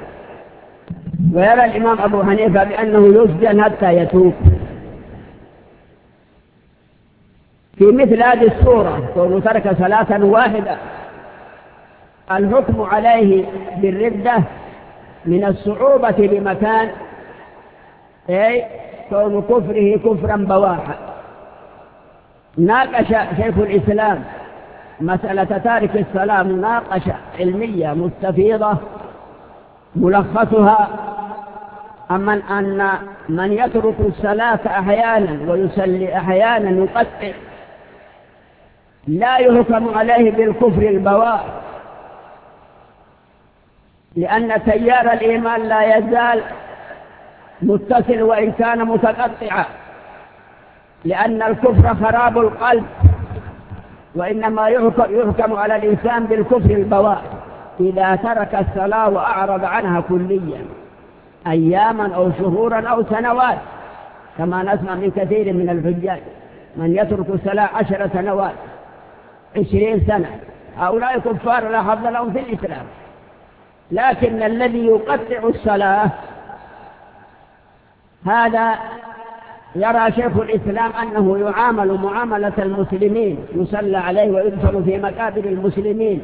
ويرى الإمام أبو حنيفة بأنه يسجن حتى يتوب. في مثل هذه الصورة كونه ترك صلاة واحدة الحكم عليه بالردة من الصعوبة لمكان أي كون كفره كفرا بواحا. ناقش شيخ الإسلام مسألة تارك الصلاة مناقشة علمية مستفيضة ملخصها أما أن من يترك الصلاة أحيانا ويصلي أحيانا يقطع لا يحكم عليه بالكفر البواح، لأن تيار الإيمان لا يزال متصل وإن كان متقطعا، لأن الكفر خراب القلب، وإنما يحكم على الإنسان بالكفر البواح إذا ترك الصلاة وأعرض عنها كليا أياما أو شهورا أو سنوات، كما نسمع من كثير من الحجاج من يترك الصلاة عشر سنوات عشرين سنة، هؤلاء كفار لا حظ لهم في الإسلام. لكن الذي يقطع الصلاة هذا يرى شيخ الإسلام أنه يعامل معاملة المسلمين، يصلى عليه ويدفن في مقابر المسلمين،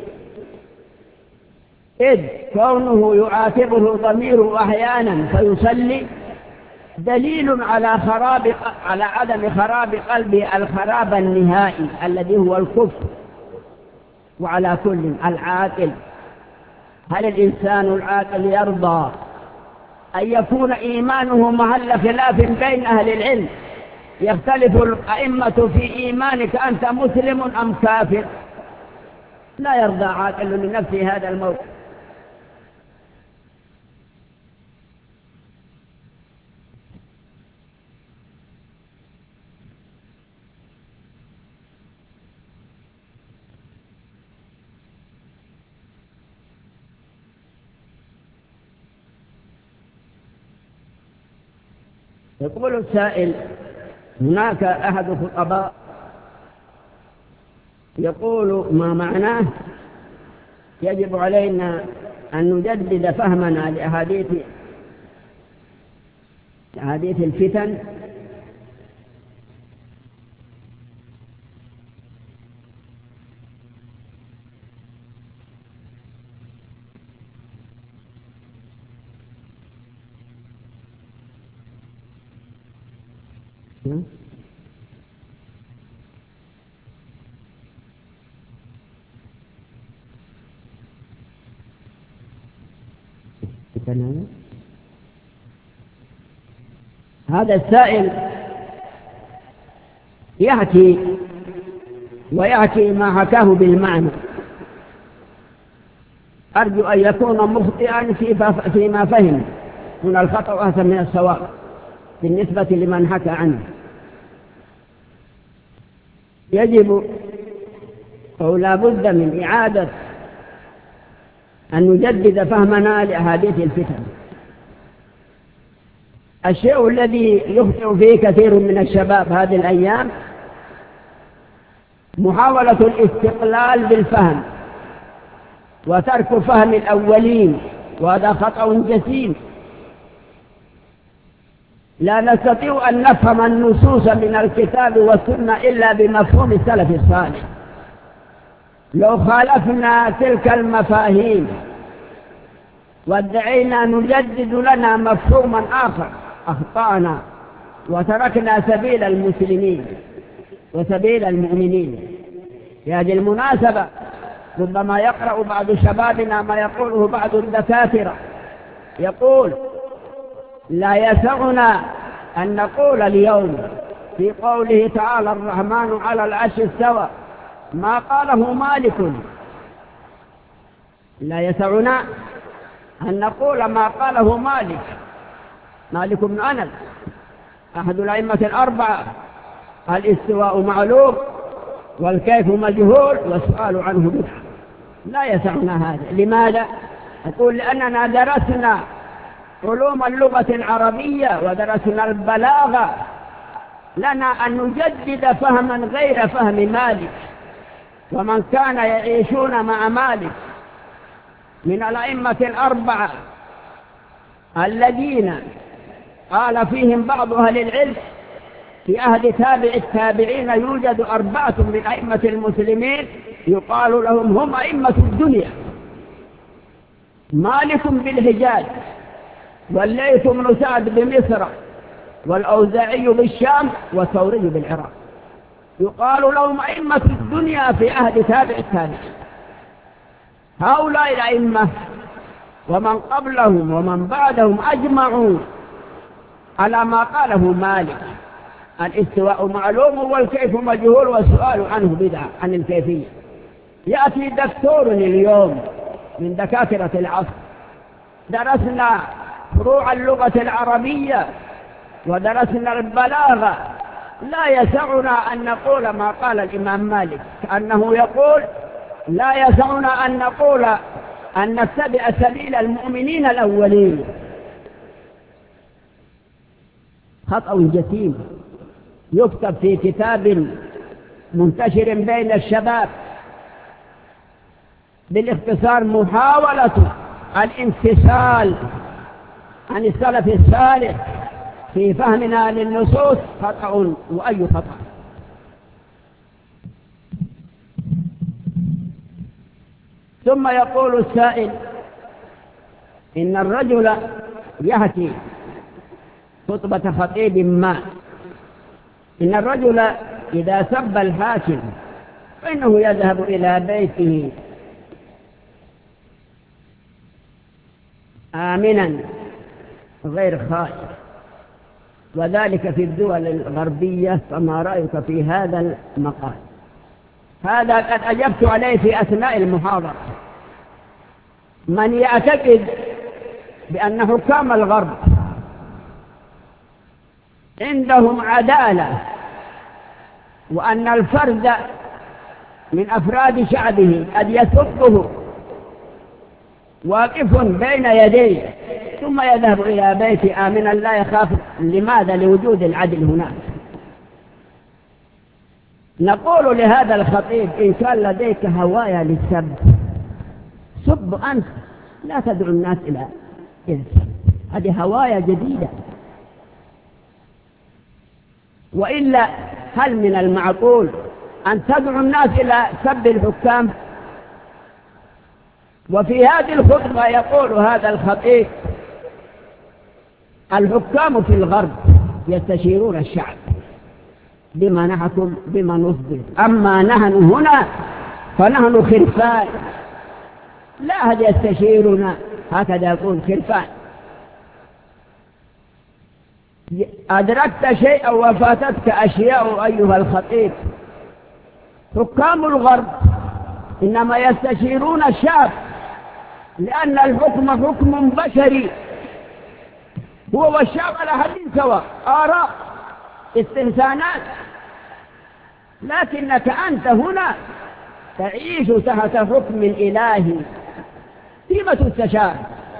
إذ كونه يعاتبه ضميره أحيانا فيصلي دليل على خراب على عدم خراب قلبه الخراب النهائي الذي هو الكفر. وعلى كل العاقل، هل الإنسان العاقل يرضى أن يكون إيمانه محل خلاف بين أهل العلم، يختلف الأئمة في إيمانك أنت مسلم أم كافر؟ لا يرضى عاقل لنفسه هذا الموقف. يقول السائل: هناك أحد الخطباء يقول ما معناه يجب علينا أن نجدد فهمنا لأحاديث أحاديث الفتن هذا السائل يحكي ويحكي ما حكاه بالمعنى. أرجو أن يكون مخطئا فيما فهم من الخطأ أحسن من الصواب بالنسبة لمن حكى عنه. يجب أو لا بد من إعادة أن نجدد فهمنا لأحاديث الفتن. الشيء الذي يخطئ فيه كثير من الشباب هذه الأيام محاولة الاستقلال بالفهم وترك فهم الأولين، وهذا خطأ جسيم. لا نستطيع أن نفهم النصوص من الكتاب والسنة إلا بمفهوم السلف الصالح. لو خالفنا تلك المفاهيم وادعينا نجدد لنا مفهوما آخر أخطأنا وتركنا سبيل المسلمين وسبيل المؤمنين.
في هذه المناسبة ربما يقرأ بعض شبابنا ما يقوله بعض الدكاترة، يقول: لا يسعنا أن نقول اليوم في قوله تعالى الرحمن على العرش استوى ما قاله مالك. لا يسعنا أن نقول ما قاله مالك، مالك بن أنس أحد الأئمة الأربعة: الاستواء معلوم والكيف مجهول والسؤال عنه بدعة. لا يسعنا هذا. لماذا؟ أقول: لأننا درسنا علوم اللغة العربية ودرسنا البلاغة، لنا أن نجدد فهما غير فهم مالك ومن كان يعيشون مع مالك من الأئمة الأربعة الذين قال فيهم بعض أهل العلم في عهد تابع التابعين يوجد أربعة من أئمة المسلمين يقال لهم هم أئمة الدنيا: مالك بالحجاز، والليث بن سعد بمصر، والأوزاعي بالشام، والثوري بالعراق. يقال لهم أئمة الدنيا في عهد تابع التابعين. هؤلاء الأئمة ومن قبلهم ومن بعدهم أجمعوا على ما قاله مالك: الاستواء معلوم والكيف مجهول والسؤال عنه بدعة، عن الكيفية. يأتي دكتور اليوم من دكاترة العصر، درسنا فروع اللغة العربية ودرسنا البلاغة، لا يسعنا أن نقول ما قال الإمام مالك، كأنه يقول: لا يسعنا أن نقول أن نتبع سبيل المؤمنين الأولين. خطأ جسيم يكتب في كتاب منتشر بين الشباب بالاختصار: محاولة الانفصال عن السلف الصالح في فهمنا للنصوص. خطأ وأي خطأ. ثم يقول السائل: إن الرجل يأتي خطبة خطيب ما، إن الرجل إذا سب الحاكم فإنه يذهب إلى بيته آمنا غير خائف، وذلك في الدول الغربية، فما رأيك في هذا المقال؟ هذا قد أجبت عليه في أثناء المحاضرة. من يعتقد بأن حكام الغرب عندهم عدالة وأن الفرد من أفراد شعبه قد يسبه واقف بين يديه ثم يذهب إلى بيت آمنا لا يخاف، لماذا؟ لوجود العدل هناك. نقول لهذا الخطيب: إن كان لديك هواية للسب سب أنت، لا تدعو الناس إلى السب، هذه هواية جديدة. وإلا هل من المعقول أن تدعو الناس إلى سب الحكام؟ وفي هذه الخطبة يقول هذا الخطيب: الحكام في الغرب يستشيرون الشعب بما نحكم بما نصدر، أما نحن هنا فنحن خرفان، لا أحد يستشيرنا. هكذا يقول: خرفان. أدركت شيئا وفاتتك أشياء أيها الخطيب. حكام الغرب إنما يستشيرون الشعب، لأن الحكم حكم بشري، هو والشعب على حد سواء، آراء استنسانات. لكنك أنت هنا تعيش تحت حكم إلهي، فيما تستشار؟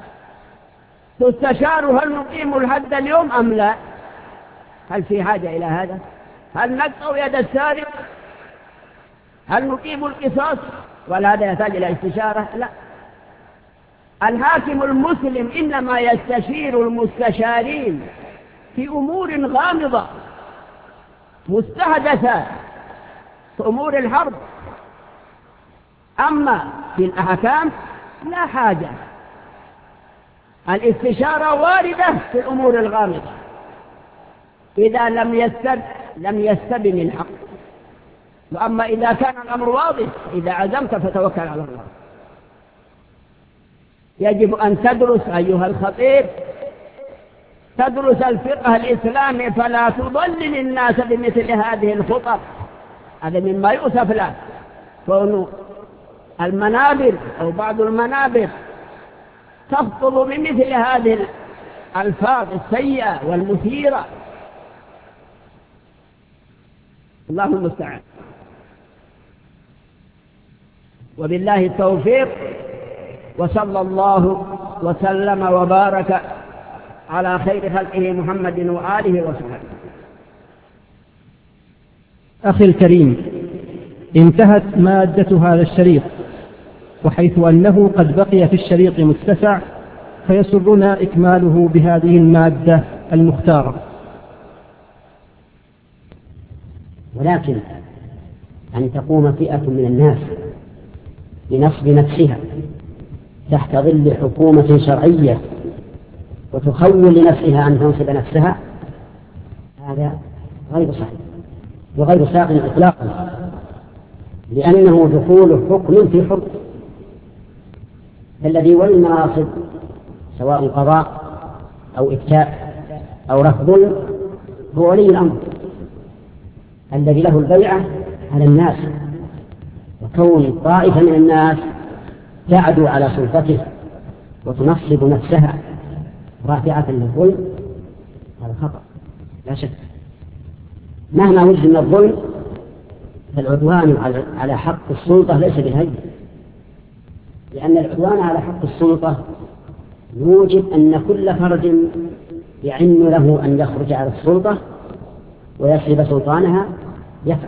تستشار هل نقيم الحد اليوم أم لا؟ هل في حاجة إلى هذا؟ هل نقطع يد السارق؟ هل نقيم القصاص؟ ولا هذا يحتاج إلى استشارة؟ لا. الحاكم المسلم إنما يستشير المستشارين في أمور غامضة مستحدثة، في أمور الحرب. أما في الأحكام لا حاجة. الاستشارة واردة في الأمور الغامضة إذا لم يستب لم يستبن الحق. وأما إذا كان الأمر واضح، إذا عزمت فتوكل على الله. يجب أن تدرس أيها الخطيب، تدرس الفقه الإسلامي، فلا تضلل الناس بمثل هذه الخطب. هذا مما يؤسف له، كون المنابر أو بعض المنابر تخطب بمثل هذه الألفاظ السيئة والمثيرة. الله المستعان، وبالله التوفيق، وصلى الله وسلم وبارك على خير خلقه محمد وآله وصحبه.
أخي الكريم، انتهت مادة هذا الشريط، وحيث أنه قد بقي في الشريط متسع، فيسرنا إكماله بهذه المادة المختارة.
ولكن أن تقوم فئة من الناس بنصب نفسها تحت ظل حكومة شرعية وتخول لنفسها أن تنصب نفسها، هذا غير صحيح وغير ساق إطلاقا، لأنه دخول حكم في حكم. الذي ولي المناصب سواء قضاء أو إفتاء أو رفض هو ولي الأمر الذي له البيعة على الناس، وكون طائفة من الناس تعدو على سلطته وتنصب نفسها رافعة للظلم، هذا خطأ لا شك. مهما وجد من الظلم فالعدوان على حق السلطة ليس بالهين، لأن العدوان على حق السلطة يوجب أن كل فرد يعن له أن يخرج على السلطة ويسلب سلطانها يفعل.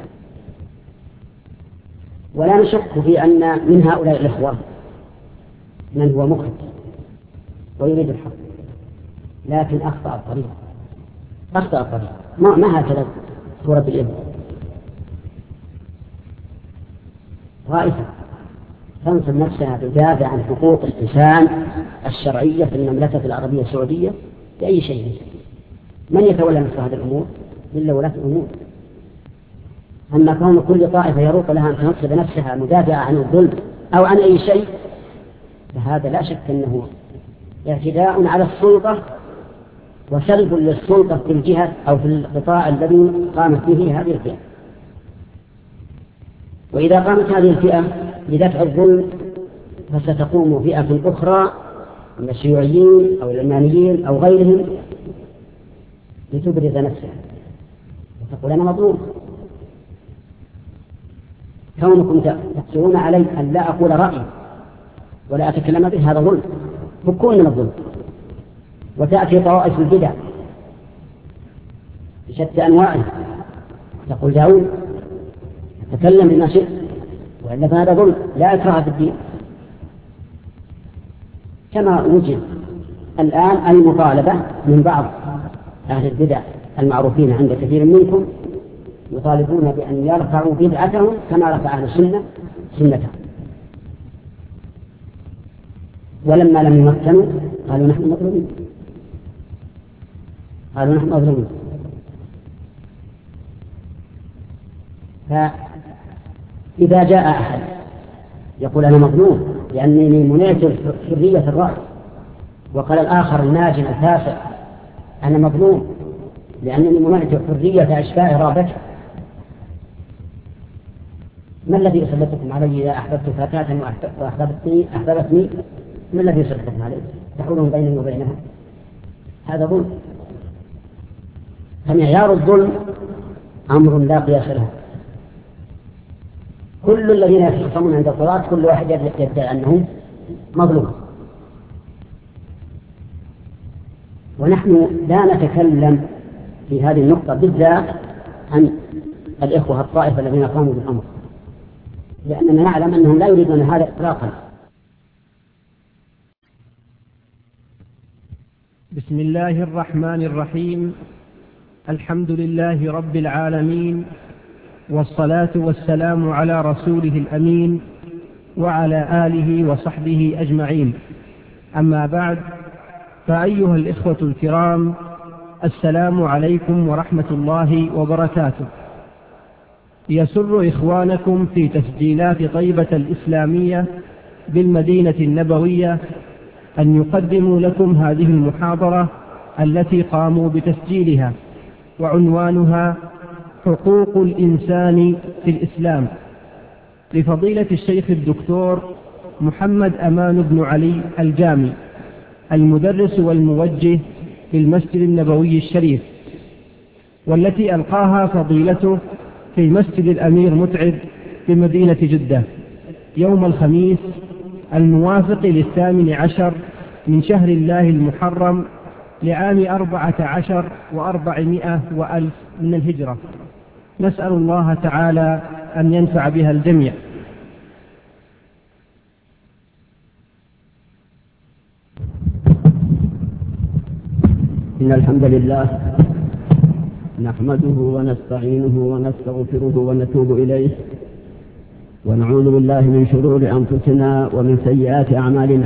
ولا نشك في أن من هؤلاء الإخوة من هو مخرج ويريد الحق، لكن أخطأ الطريق أخطأ الطريق ما, ما هكذا سورة الإبن. طائفة تنصب نفسها تدافع عن حقوق الإنسان الشرعية في المملكة العربية السعودية بأي شيء. من يتولى مثل هذه الأمور إلا ولاة الأمور؟ أما كون كل طائفة يروق لها أن تنصب نفسها مدافعة عن الظلم أو عن أي شيء، فهذا لا شك أنه اعتداء على السلطة وسلب للسلطة في الجهة أو في القطاع الذي قامت به هذه الفئة. وإذا قامت هذه الفئة بدفع الظلم فستقوم فئة أخرى من الشيوعيين أو العلمانيين أو غيرهم لتبرز نفسها وتقول أنا مظلوم. كونكم تحسرون علي أن لا أقول رأيي ولا أتكلم به، هذا ظلم، بكون من الظلم. وتأتي طوائف البدع بشتى أنواعها تقول داود تكلم بما شئت، وإلا فهذا ظلم، لا إكراه في الدين. كما وجد الآن المطالبة من بعض أهل البدع المعروفين عند كثير منكم، يطالبون بأن يرفعوا بدعتهم كما رفع أهل السنة سنتهم، ولما لم يمكنوا قالوا نحن مظلومين قالوا نحن مظلومين. فإذا جاء أحد يقول أنا مظلوم لأنني منعت حرية الرأي، وقال الآخر الناجم التاسع أنا مظلوم لأنني منعت حرية إشباع رغبته، ما الذي يسلطكم علي إذا أحببت فتاة وأحببتني أحببتني ما الذي يسلطكم علي؟ تحولون بيني وبينها، هذا ظلم. فمعيار الظلم أمر لا قياس له. كل الذين يختصمون عند الصلاة كل واحد يدعي أنه مظلوم. ونحن لا نتكلم في هذه النقطة بالذات عن الإخوة الطائفة الذين قاموا بالأمر، لأننا نعلم أنهم لا يريدون هذا إطلاقا.
بسم الله الرحمن الرحيم. الحمد لله رب العالمين، والصلاة والسلام على رسوله الأمين وعلى آله وصحبه أجمعين. أما بعد، فأيها الإخوة الكرام، السلام عليكم ورحمة الله وبركاته. يسر إخوانكم في تسجيلات طيبة الإسلامية بالمدينة النبوية أن يقدموا لكم هذه المحاضرة التي قاموا بتسجيلها، وعنوانها حقوق الإنسان في الإسلام، لفضيلة الشيخ الدكتور محمد أمان بن علي الجامي، المدرس والموجه في المسجد النبوي الشريف، والتي ألقاها فضيلته في مسجد الأمير متعب بمدينة جدة يوم الخميس الموافق للثامن عشر من شهر الله المحرم لعام أربعة عشر وأربعمائة وألف من الهجرة. نسأل الله تعالى أن ينفع بها الجميع.
إن الحمد لله نحمده ونستعينه ونستغفره ونتوب إليه، ونعوذ بالله من شرور أنفسنا ومن سيئات أعمالنا.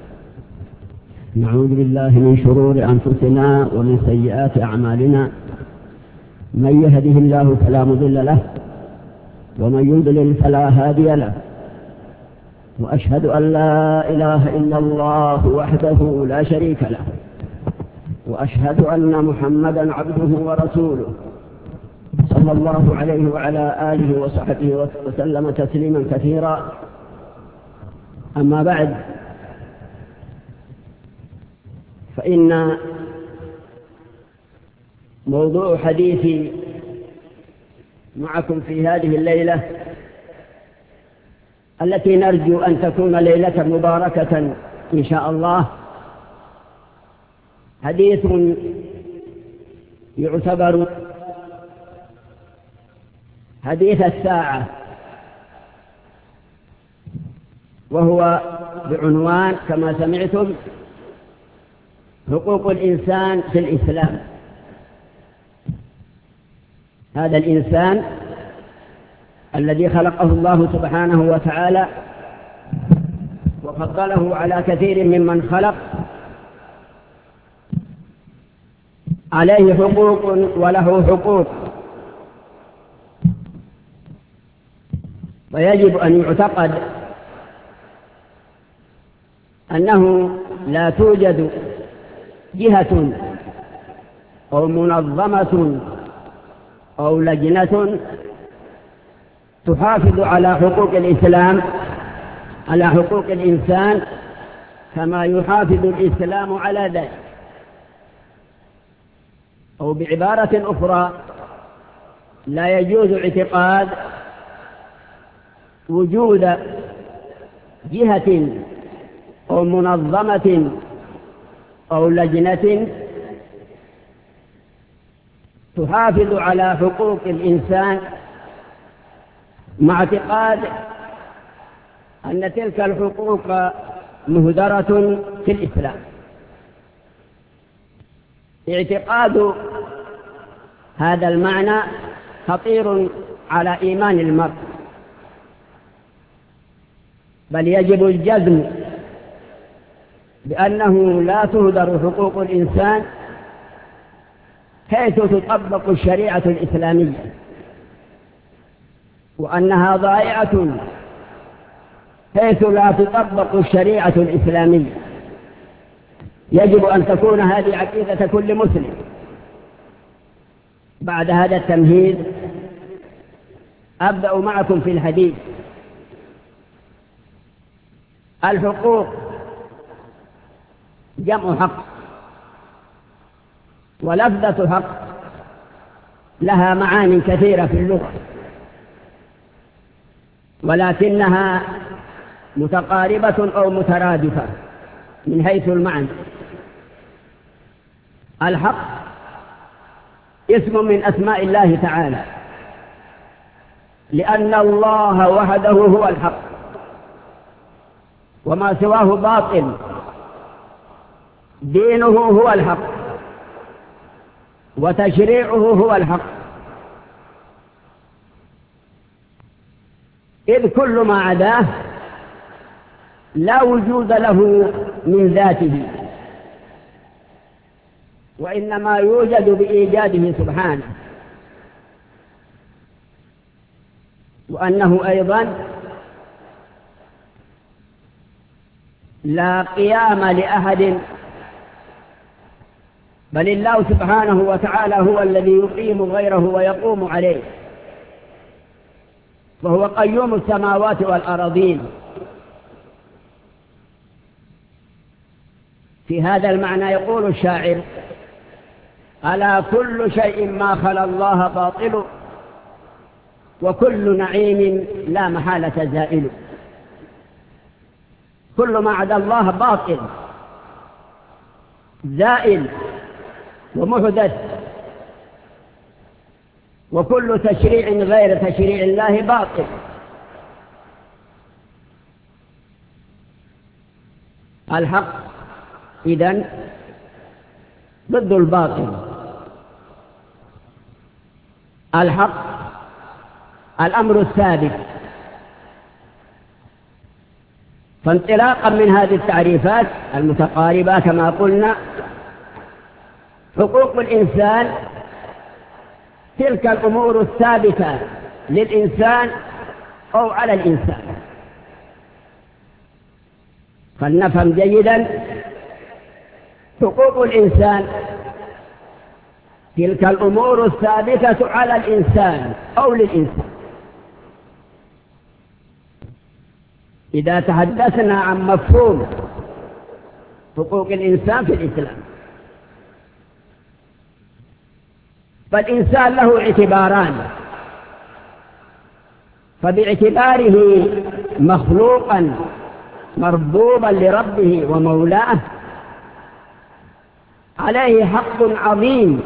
نعوذ بالله من شرور أنفسنا ومن سيئات أعمالنا. من يهده الله فلا مضل له، ومن يضلل فلا هادي له، وأشهد أن لا إله إلا الله وحده لا شريك له، وأشهد أن محمدا عبده ورسوله صلى الله عليه وعلى آله وصحبه وسلم تسليما كثيرا. أما بعد، فإن موضوع حديثي معكم في هذه الليلة التي نرجو أن تكون ليلة مباركة إن شاء الله، حديث يعتبر حديث الساعة، وهو بعنوان كما سمعتم حقوق الإنسان في الإسلام. هذا الإنسان الذي خلقه الله سبحانه وتعالى وفضله على كثير ممن خلق، عليه حقوق وله حقوق، ويجب أن يعتقد أنه لا توجد جهة أو منظمة أو لجنة تحافظ على حقوق الإسلام، على حقوق الإنسان كما يحافظ الإسلام على ذلك. أو بعبارة أخرى، لا يجوز اعتقاد وجود جهة أو منظمة أو لجنة تحافظ على حقوق الإنسان مع اعتقاد أن تلك الحقوق مهدرة في الإسلام. اعتقاد هذا المعنى خطير على إيمان المرء، بل يجب الجزم بأنه لا تهدر حقوق الإنسان حيث تطبق الشريعة الإسلامية، وأنها ضائعة حيث لا تطبق الشريعة الإسلامية. يجب أن تكون هذه عقيدة كل مسلم. بعد هذا التمهيد أبدأ معكم في الحديث. الحقوق جمع حق، ولفظة حق لها معاني كثيرة في اللغة، ولكنها متقاربة أو مترادفة من حيث المعنى. الحق اسم من أسماء الله تعالى، لأن الله وحده هو الحق، وما سواه باطل. دينه هو الحق، وتشريعه هو الحق، إذ كل ما عداه لا وجود له من ذاته، وإنما يوجد بإيجاده سبحانه.
وأنه أيضا لا قيام لأحد، بل الله سبحانه وتعالى هو الذي يقيم غيره ويقوم عليه، وهو قيوم السماوات والأراضين. في هذا المعنى يقول الشاعر: ألا كل شيء ما خلا الله باطل، وكل نعيم لا محالة زائل. كل ما عدا الله باطل زائل ومحدث، وكل تشريع غير تشريع الله باطل. الحق إذن ضد الباطل. الحق الأمر الثابت. فانطلاقا من هذه التعريفات المتقاربة كما قلنا، حقوق الإنسان تلك الأمور الثابتة للإنسان أو على الإنسان. فلنفهم جيدا: حقوق الإنسان تلك الأمور الثابتة على الإنسان أو للإنسان. إذا تحدثنا عن مفهوم حقوق الإنسان في الإسلام، فالإنسان له اعتباران: فباعتباره مخلوقا مربوبا لربه ومولاه عليه حق عظيم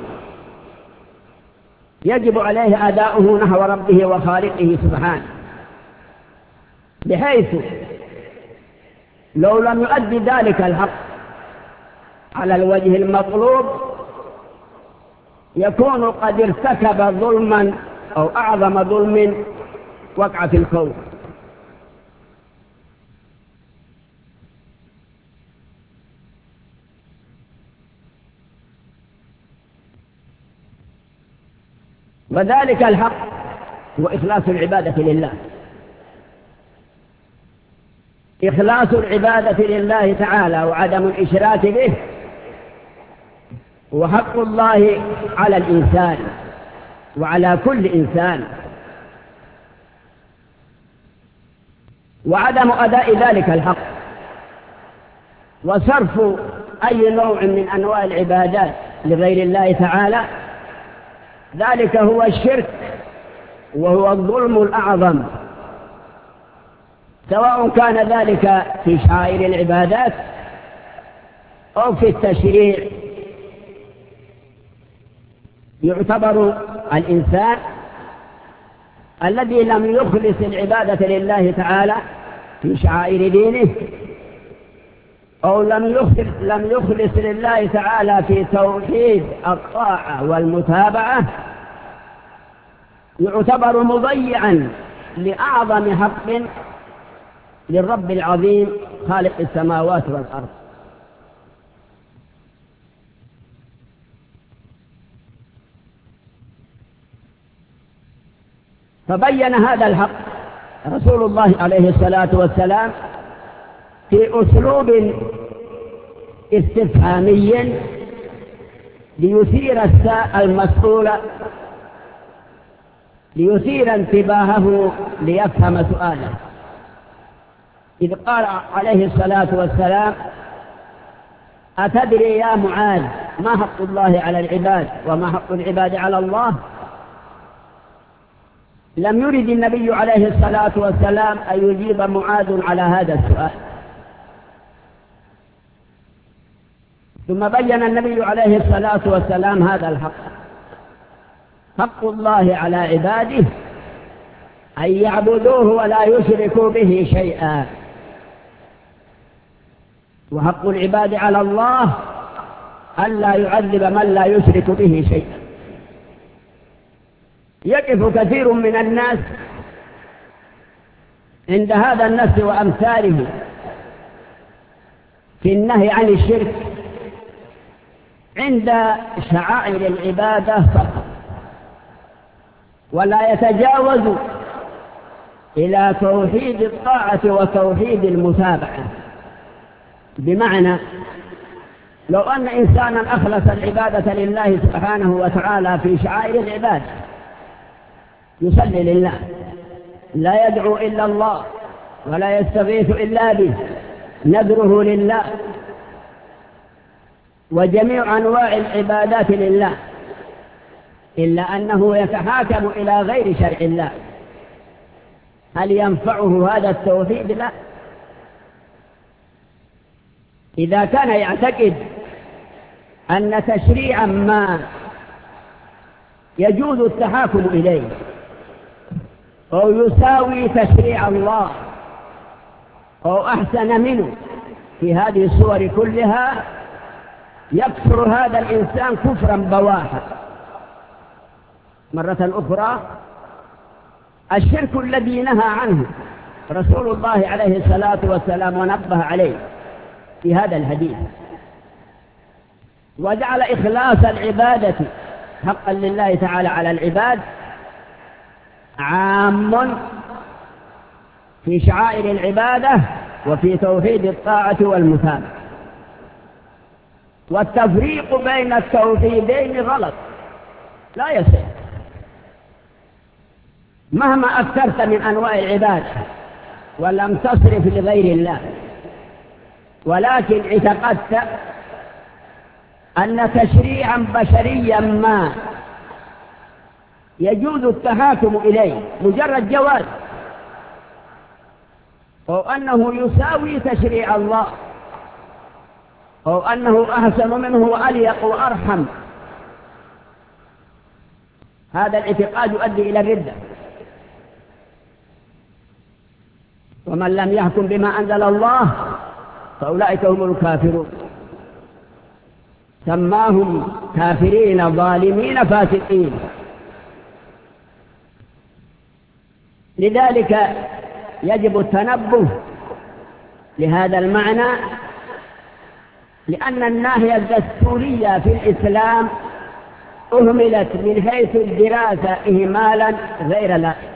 يجب عليه أداؤه نحو ربه وخالقه سبحانه، بحيث لو لم يؤدي ذلك الحق على الوجه المطلوب يكون قد ارتكب ظلما أو أعظم ظلم وقع في الكون. وذلك الحق هو إخلاص العبادة لله، إخلاص العبادة لله تعالى وعدم الإشراك به، وحق الله على الإنسان وعلى كل إنسان، وعدم أداء ذلك الحق وصرف أي نوع من أنواع العبادات لغير الله تعالى، ذلك هو الشرك وهو الظلم الأعظم، سواء كان ذلك في شعائر العبادات أو في التشريع. يعتبر الإنسان الذي لم يخلص العبادة لله تعالى في شعائر دينه، أو لم يخلص, لم يخلص لله تعالى في توحيد الطاعة والمتابعة، يعتبر مضيعا لأعظم حق للرب العظيم خالق السماوات والأرض. فبين هذا الحق رسول الله عليه الصلاة والسلام في أسلوب استفهامي ليثير المسؤول ليثير انتباهه ليفهم سؤاله، إذ قال عليه الصلاة والسلام: أتدري يا معاذ ما حق الله على العباد وما حق العباد على الله؟ لم يرد النبي عليه الصلاة والسلام أن يجيب معاذ على هذا السؤال، ثم بين النبي عليه الصلاة والسلام هذا الحق: حق الله على عباده أن يعبدوه ولا يشركوا به شيئا، وحق العباد على الله أن لا يعذب من لا يشرك به شيئا. يقف كثير من الناس عند هذا النص وأمثاله في النهي عن الشرك عند شعائر العبادة فقط، ولا يتجاوز إلى توحيد الطاعة وتوحيد المتابعة. بمعنى لو أن إنسانا أخلص العبادة لله سبحانه وتعالى في شعائر العباد، يصلي لله، لا يدعو إلا الله ولا يستغيث إلا به، نذره لله، وجميع أنواع العبادات لله، إلا أنه يتحاكم إلى غير شرع الله، هل ينفعه هذا التوحيد؟ لا. إذا كان يعتقد أن تشريعا ما يجوز التحاكم إليه أو يساوي تشريع الله أو أحسن منه في هذه الصور كلها، يكفر هذا الإنسان كفرا بواحا. مرة أخرى، الشرك الذي نهى عنه رسول الله عليه الصلاة والسلام ونبه عليه في هذا الحديث، وجعل إخلاص العبادة حقا لله تعالى على العباد عام في شعائر العبادة وفي توحيد الطاعة والمتابعة. والتفريق بين التوحيدين غلط، لا يصح. مهما أكثرت من أنواع العبادة ولم تصرف لغير الله، ولكن اعتقدت أن تشريعا بشريا ما يجوز التحاكم إليه مجرد جواز، أو أنه يساوي تشريع الله، أو أنه أحسن منه وأليق وأرحم، هذا الاعتقاد يؤدي إلى الردة. ومن لم يحكم بما أنزل الله فأولئك هم الكافرون، سماهم كافرين ظالمين فاسقين. لذلك يجب التنبه لهذا المعنى، لأن الناحية الدستورية في الإسلام أهملت من حيث الدراسة إهمالا غير لائق،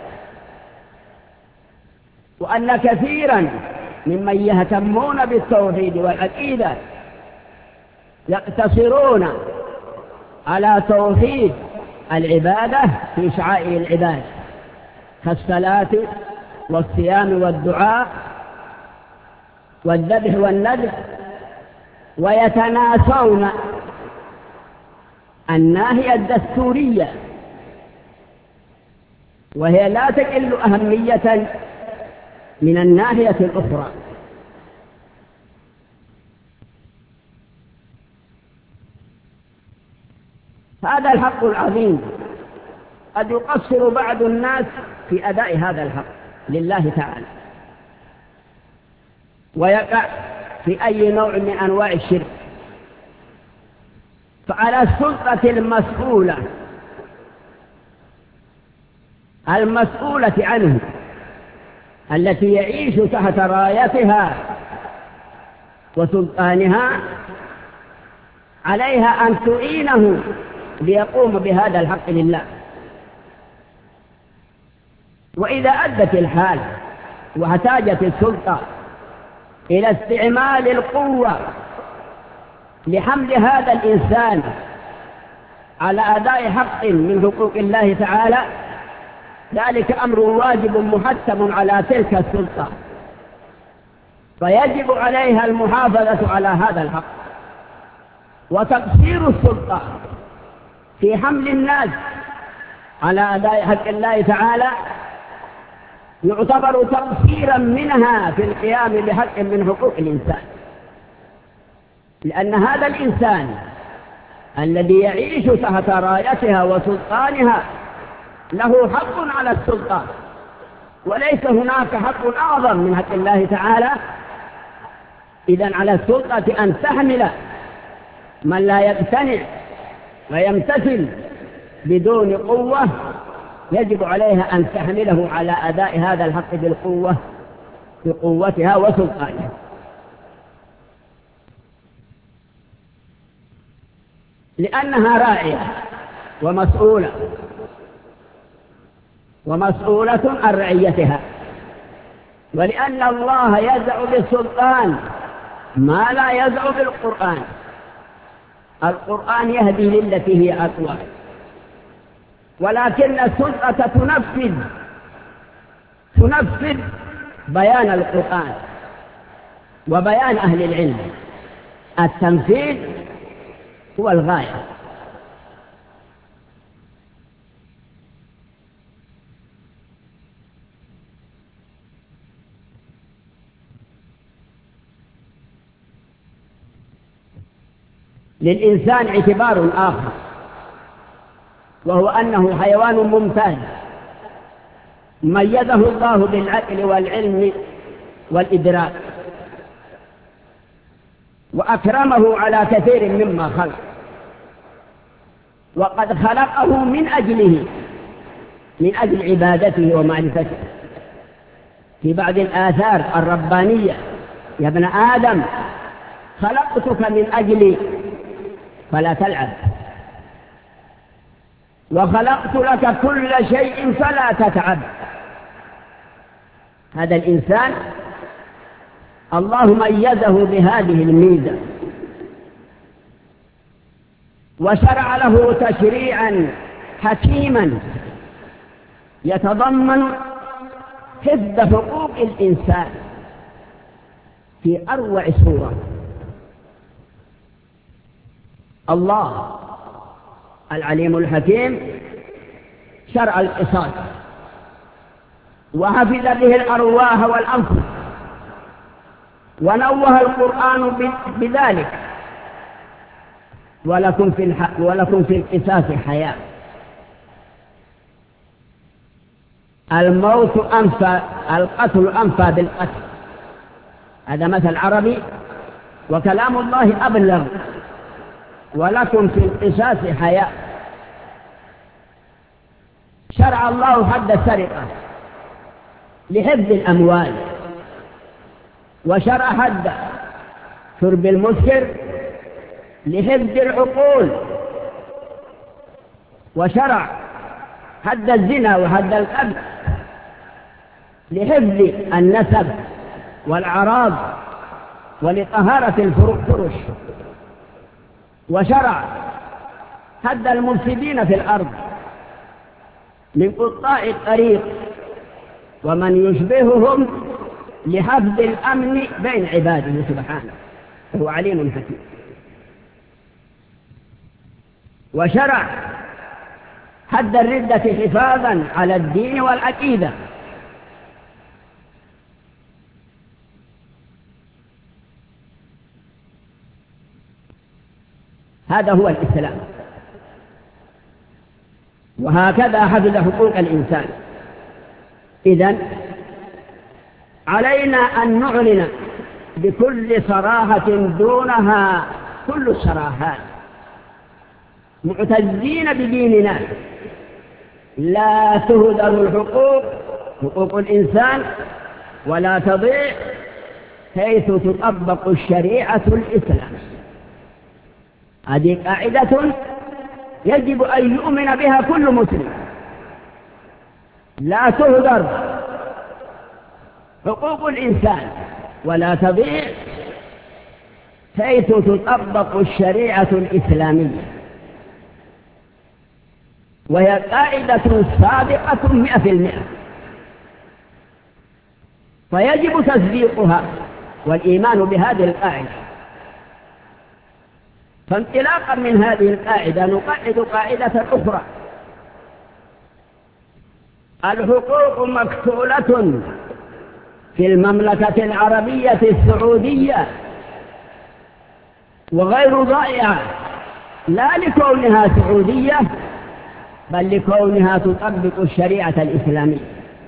وأن كثيرا ممن يهتمون بالتوحيد والعقيدة يقتصرون على توحيد العبادة في شعائر العباد كالصلاة والصيام والدعاء والذبح والنذر، ويتناسون الناحية الدستورية، وهي لا تقل أهمية من الناحية الأخرى. هذا الحق العظيم قد يقصر بعض الناس في أداء هذا الحق لله تعالى، ويقع في أي نوع من أنواع الشرك. فعلى السلطة المسؤولة المسؤولة عنه التي يعيش تحت رايتها وسلطانها، عليها أن تعينه ليقوم بهذا الحق لله. وإذا أدت الحال واحتاجت السلطة إلى استعمال القوة لحمل هذا الإنسان على أداء حق من حقوق الله تعالى، ذلك أمر واجب محتم على تلك السلطة، فيجب عليها المحافظة على هذا الحق. وتقصير السلطة في حمل الناس على أداء حق الله تعالى يعتبر تقصيرا منها في القيام بحق من حقوق الإنسان، لأن هذا الإنسان الذي يعيش تحت رايتها وسلطانها له حق على السلطة، وليس هناك حق أعظم من حق الله تعالى. إذن على السلطة أن تحمل من لا يقتنع ويمتثل بدون قوة، يجب عليها أن تحمله على أداء هذا الحق بالقوة بقوتها وسلطانها. لأنها راعية ومسؤولة ومسؤولة عن رعيتها، ولأن الله يزع بالسلطان ما لا يزع بالقرآن. القرآن يهدي للتي هي أقوى، ولكن السلطة تنفذ تنفذ بيان القرآن وبيان أهل العلم. التنفيذ هو الغاية. للإنسان اعتبار آخر، وهو أنه حيوان ممتاز ميزه الله بالعقل والعلم والإدراك، وأكرمه على كثير مما خلق، وقد خلقه من أجله من أجل عبادته ومعرفته. في بعض الآثار الربانية: يا ابن آدم خلقتك من أجلي فلا تلعب، وخلقت لك كل شيء فلا تتعب. هذا الإنسان الله ميزه بهذه الميزة، وشرع له تشريعا حكيما يتضمن حفظ حقوق الإنسان في أروع صورة. الله العليم الحكيم شرع القصاص، وحفظ به الأرواح والأنفس، ونوه القرآن بذلك: ولكم في الحق ولكم في القصاص حياة. الموت أنفى، القتل أنفى بالقتل. هذا مثل عربي، وكلام الله أبلغ: ولكم في القصاص حياة. شرع الله حد السرقة لحفظ الأموال، وشرع حد شرب المسكر لحفظ العقول، وشرع حد الزنا وحد القتل لحفظ النسب والأعراض ولطهارة الفرش، وشرع حد المفسدين في الأرض من قطاع الطريق ومن يشبههم لحفظ الأمن بين عباده سبحانه، هو عليم حكيم. وشرع حد الردة حفاظا على الدين والعقيدة. هذا هو الإسلام، وهكذا حفظ حقوق الإنسان. إذن علينا أن نعلن بكل صراحة دونها كل الصراحات، معتزين بديننا، لا تهدر الحقوق حقوق الإنسان ولا تضيع حيث تطبق الشريعة الإسلامية. هذه قاعدة يجب أن يؤمن بها كل مسلم. لا تهدر حقوق الإنسان ولا تضيع حيث تطبق الشريعة الإسلامية، وهي قاعدة صادقة مئة في المئة، فيجب تصديقها والإيمان بهذه القاعدة. فانطلاقا من هذه القاعدة نقعد قاعدة أخرى: الحقوق مكفولة في المملكة العربية السعودية وغير ضائعة، لا لكونها سعودية بل لكونها تطبق الشريعة الإسلامية.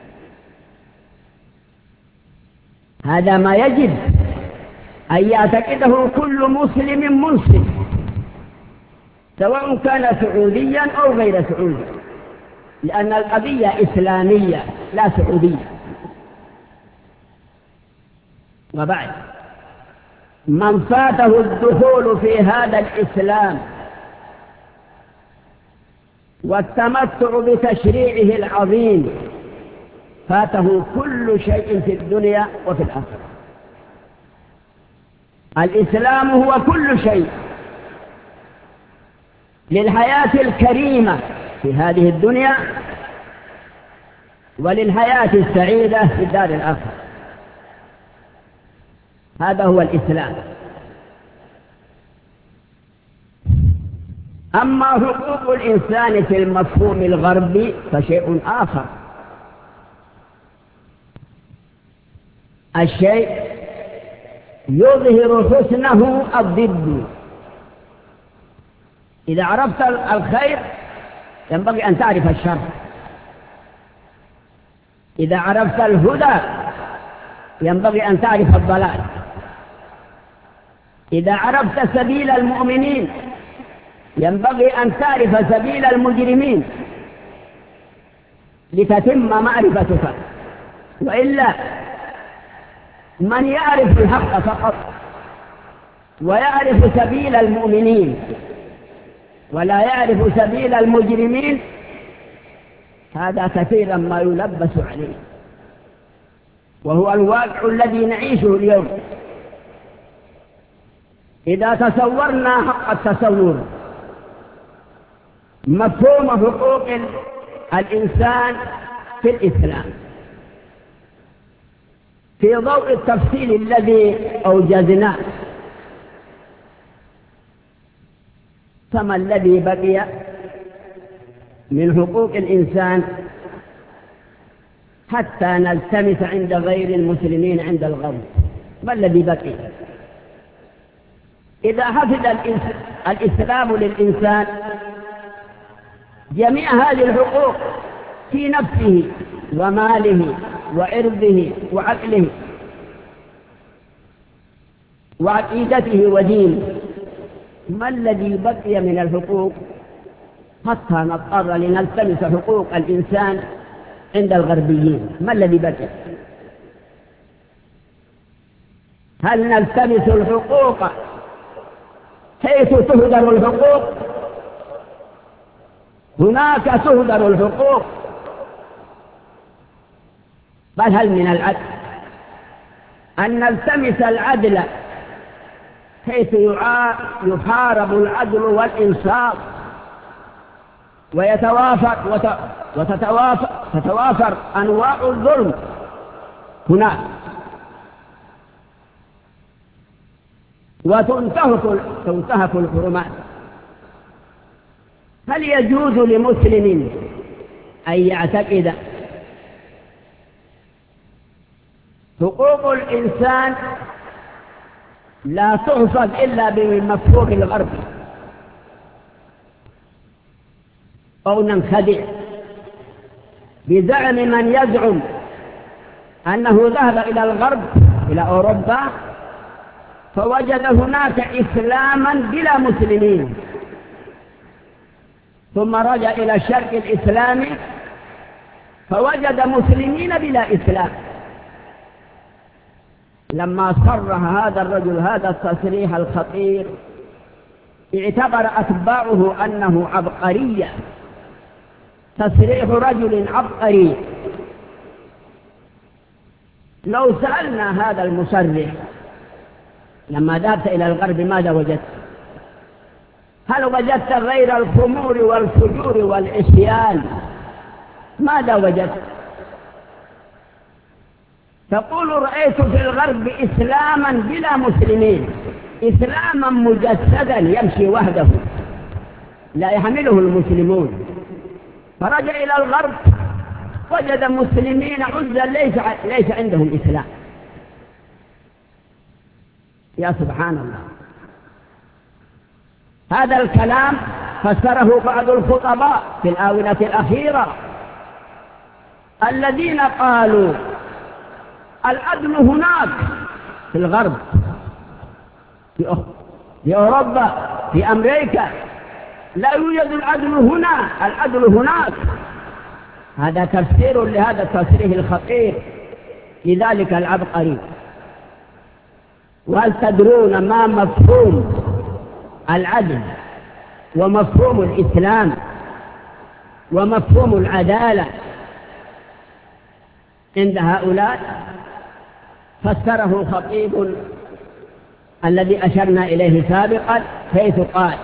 هذا ما يجب أن يعتقده كل مسلم منصف، سواء كان سعوديا أو غير سعودي، لأن القضية إسلامية لا سعودية. وبعد، من فاته الدخول في هذا الإسلام والتمتع بتشريعه العظيم فاته كل شيء في الدنيا وفي الآخرة. الإسلام هو كل شيء للحياة الكريمة في هذه الدنيا وللحياة السعيدة في الدار الآخرة. هذا هو الإسلام. أما حقوق الإنسان في المفهوم الغربي فشيء آخر. الشيء يظهر حسنه الضد. إذا عرفت الخير ينبغي أن تعرف الشر، إذا عرفت الهدى ينبغي أن تعرف الضلال، إذا عرفت سبيل المؤمنين ينبغي أن تعرف سبيل المجرمين لتتم معرفتك. وإلا من يعرف الحق فقط ويعرف سبيل المؤمنين ولا يعرف سبيل المجرمين هذا كثيرا ما يلبس عليه، وهو الواقع الذي نعيشه اليوم. إذا تصورنا حق التصور مفهوم حقوق الإنسان في الإسلام في ضوء التفصيل الذي أوجزناه، فما الذي بقي من حقوق الإنسان حتى نلتمس عند غير المسلمين عند الغرب؟ ما الذي بقي؟ إذا حفظ الإسلام للإنسان جميع هذه الحقوق في نفسه وماله وعرضه وعقله وعقيدته ودينه، ما الذي بقي من الحقوق حتى نضطر لنلتمس حقوق الإنسان عند الغربيين؟ ما الذي بقي؟ هل نلتمس الحقوق حيث تهدر الحقوق؟ هناك تهدر الحقوق. بل هل من العدل أن نلتمس العدل حيث يحارب العدل والإنصاف ويتوافر وتتوافر تتوافر أنواع الظلم هناك وتنتهك تنتهك الحرمات؟ هل يجوز لمسلم أن يعتقد حقوق الإنسان لا تحفظ إلا بمفهوم الغرب أو ننخدع بزعم من يزعم أنه ذهب إلى الغرب إلى أوروبا فوجد هناك إسلاما بلا مسلمين، ثم رجع إلى الشرق الإسلامي فوجد مسلمين بلا إسلام؟ لما صرح هذا الرجل هذا التصريح الخطير اعتبر أتباعه أنه عبقرية، تصريح رجل عبقري. لو سألنا هذا المصرح لما ذهبت إلى الغرب ماذا وجدت؟ هل وجدت غير الخمور والفجور والعصيان؟ ماذا وجدت؟ تقول رأيت في الغرب إسلاما بلا مسلمين، إسلاما مجسدا يمشي وحده لا يحمله المسلمون. فرجع إلى الغرب وجد مسلمين عزا ليس, ليس عندهم إسلام. يا سبحان الله، هذا الكلام فسره بعض الخطباء في الآونة الأخيرة الذين قالوا العدل هناك في الغرب، في أوروبا، في أمريكا، لا يوجد العدل هنا، العدل هناك. هذا تفسير لهذا التصريح الخطير لذلك العبقري. وهل تدرون ما مفهوم العدل ومفهوم الإسلام ومفهوم العدالة؟ عند هؤلاء فسره خطيب الذي أشرنا إليه سابقا، حيث قال: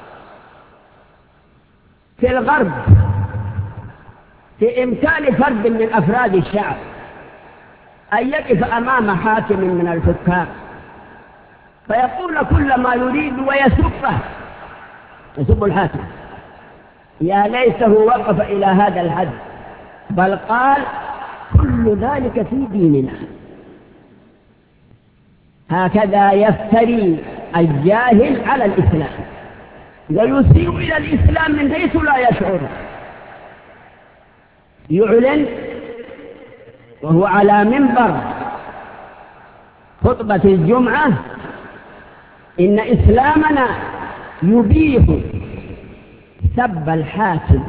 في الغرب في إمكان فرد من أفراد الشعب أن يقف أمام حاكم من الحكام فيقول كل ما يريد ويسبه، يسب الحاكم. يا ليته وقف إلى هذا الحد، بل قال: كل ذلك في ديننا. هكذا يفتري الجاهل على الإسلام ويسيء إلى الإسلام من حيث لا يشعر. يعلن وهو على منبر خطبة الجمعة إن إسلامنا يبيح سب الحاكم.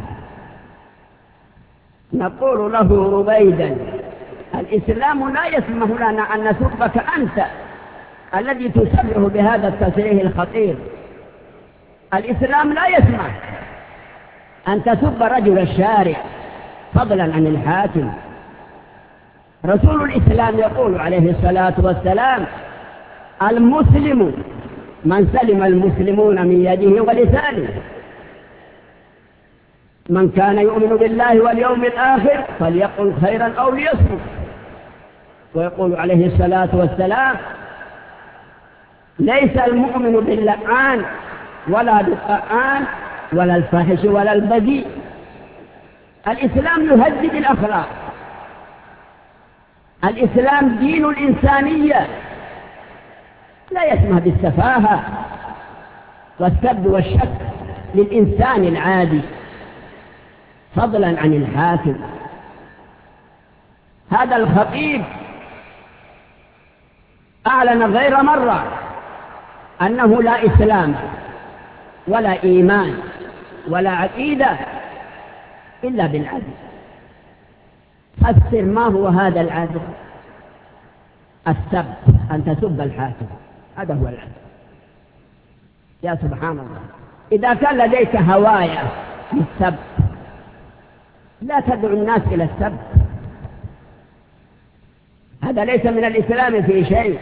نقول له ربيدا: الإسلام لا يسمح لنا أن نسبك أنت الذي تسبه بهذا التصريح الخطير. الإسلام لا يسمح أن تسب رجل الشارع فضلا عن الحاكم. رسول الإسلام يقول عليه الصلاة والسلام: المسلم من سلم المسلمون من يده ولسانه، من كان يؤمن بالله واليوم الآخر فليقل خيرا أو ليصمت. ويقول عليه الصلاة والسلام: ليس المؤمن باللعان ولا بالطعان ولا الفاحش ولا البذيء. الإسلام يهذب الأخلاق. الإسلام دين الإنسانية، لا يسمح بالسفاهة والسب والشك للإنسان العادي فضلا عن الحاكم. هذا الخطيب أعلن غير مرة أنه لا إسلام ولا إيمان ولا عقيدة إلا بالعدل. فسر ما هو هذا العدل؟ السب، أن تسب الحاكم، هذا هو العدل. يا سبحان الله، إذا كان لديك هواية بالسب لا تدعو الناس إلى السب، هذا ليس من الإسلام في شيء.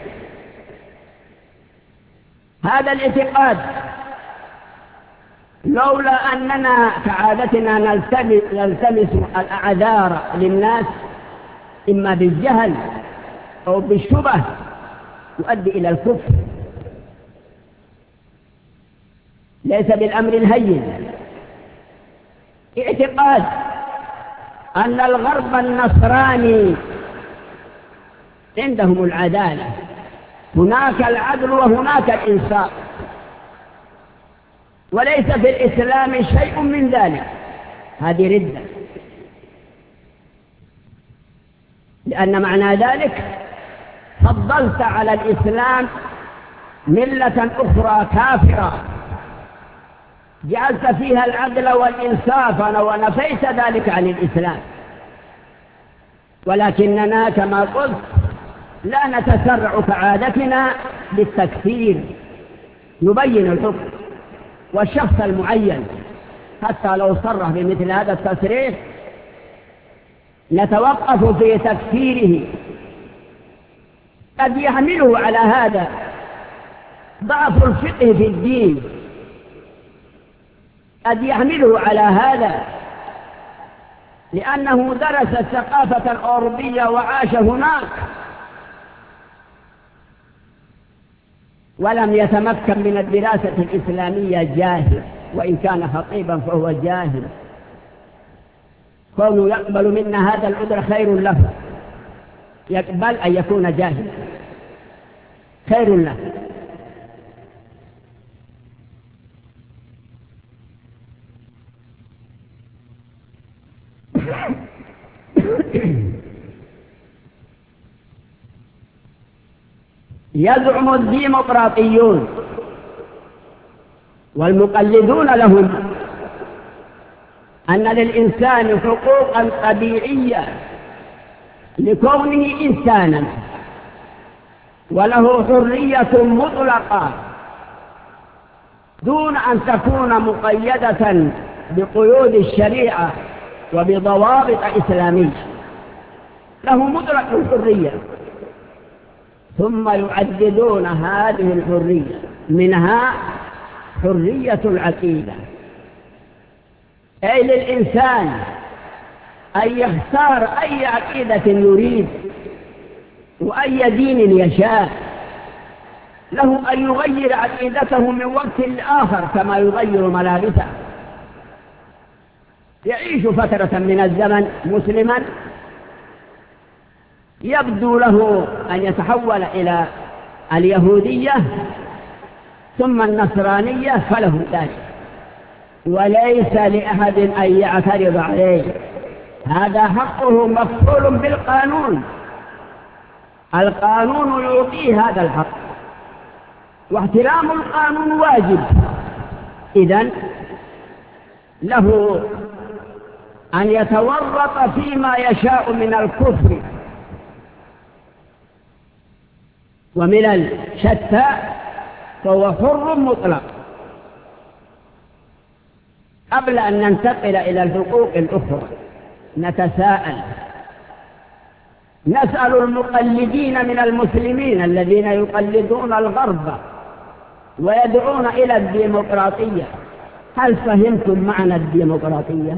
هذا الاعتقاد لولا أننا كعادتنا نلتمس الأعذار للناس إما بالجهل أو بالشبه يؤدي إلى الكفر. ليس بالأمر الهين. اعتقاد أن الغرب النصراني عندهم العدالة، هناك العدل وهناك الإنصاف، وليس في الإسلام شيء من ذلك. هذه ردة، لأن معنى ذلك فضلت على الإسلام ملة أخرى كافرة جعلت فيها العدل والإنصاف ونفيت ذلك عن الإسلام. ولكننا كما قلت لا نتسرع كعادتنا بالتكفير، نبين الحكم والشخص المعين حتى لو صرح بمثل هذا التصريح نتوقف في تكفيره. قد يحمله على هذا ضعف الفقه في الدين، قد يحمله على هذا لأنه درس الثقافة الأوروبية وعاش هناك ولم يتمكن من الدراسة الإسلامية، جاهل، وإن كان خطيبا فهو جاهل. كونه يقبل منا هذا العذر خير له، يقبل أن يكون جاهلا خير له. يزعم الديمقراطيون والمقلدون لهم أن للإنسان حقوقا طبيعية لكونه إنسانا، وله حرية مطلقة دون أن تكون مقيدة بقيود الشريعة وبضوابط إسلامية. له مطلق الحرية، ثم يعددون هذه الحرية، منها حرية العقيدة، أي للإنسان أن يختار أي عقيدة يريد وأي دين يشاء، له أن يغير عقيدته من وقت لآخر كما يغير ملابسه، يعيش فترة من الزمن مسلما، يبدو له أن يتحول إلى اليهودية ثم النصرانية فله ذلك، وليس لأحد أن يعترض عليه، هذا حقه مفعول بالقانون، القانون يعطيه هذا الحق، واحترام القانون واجب. إذن له أن يتورط فيما يشاء من الكفر ومن الشتى، فهو حر مطلق. قبل أن ننتقل إلى الحقوق الأخرى نتساءل، نسأل المقلدين من المسلمين الذين يقلدون الغرب ويدعون إلى الديمقراطية، هل فهمتم معنى الديمقراطية؟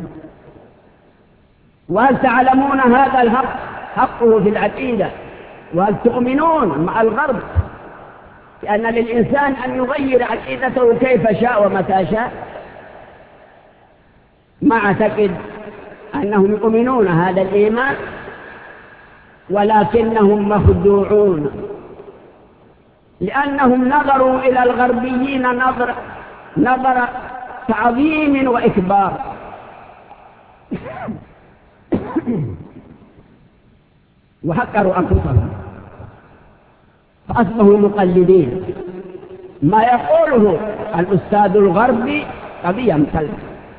وهل تعلمون هذا الحق حقه في العقيدة؟ وهل تؤمنون مع الغرب لأن للإنسان أن يغير عقيدته كيف شاء ومتى شاء؟ ما أعتقد أنهم يؤمنون هذا الإيمان، ولكنهم مخدوعون، لأنهم نظروا إلى الغربيين نظر نظر تعظيم وإكبار وحقروا أنفسهم فأصبحوا مقلدين. ما يقوله الأستاذ الغربي قضية مثلثة.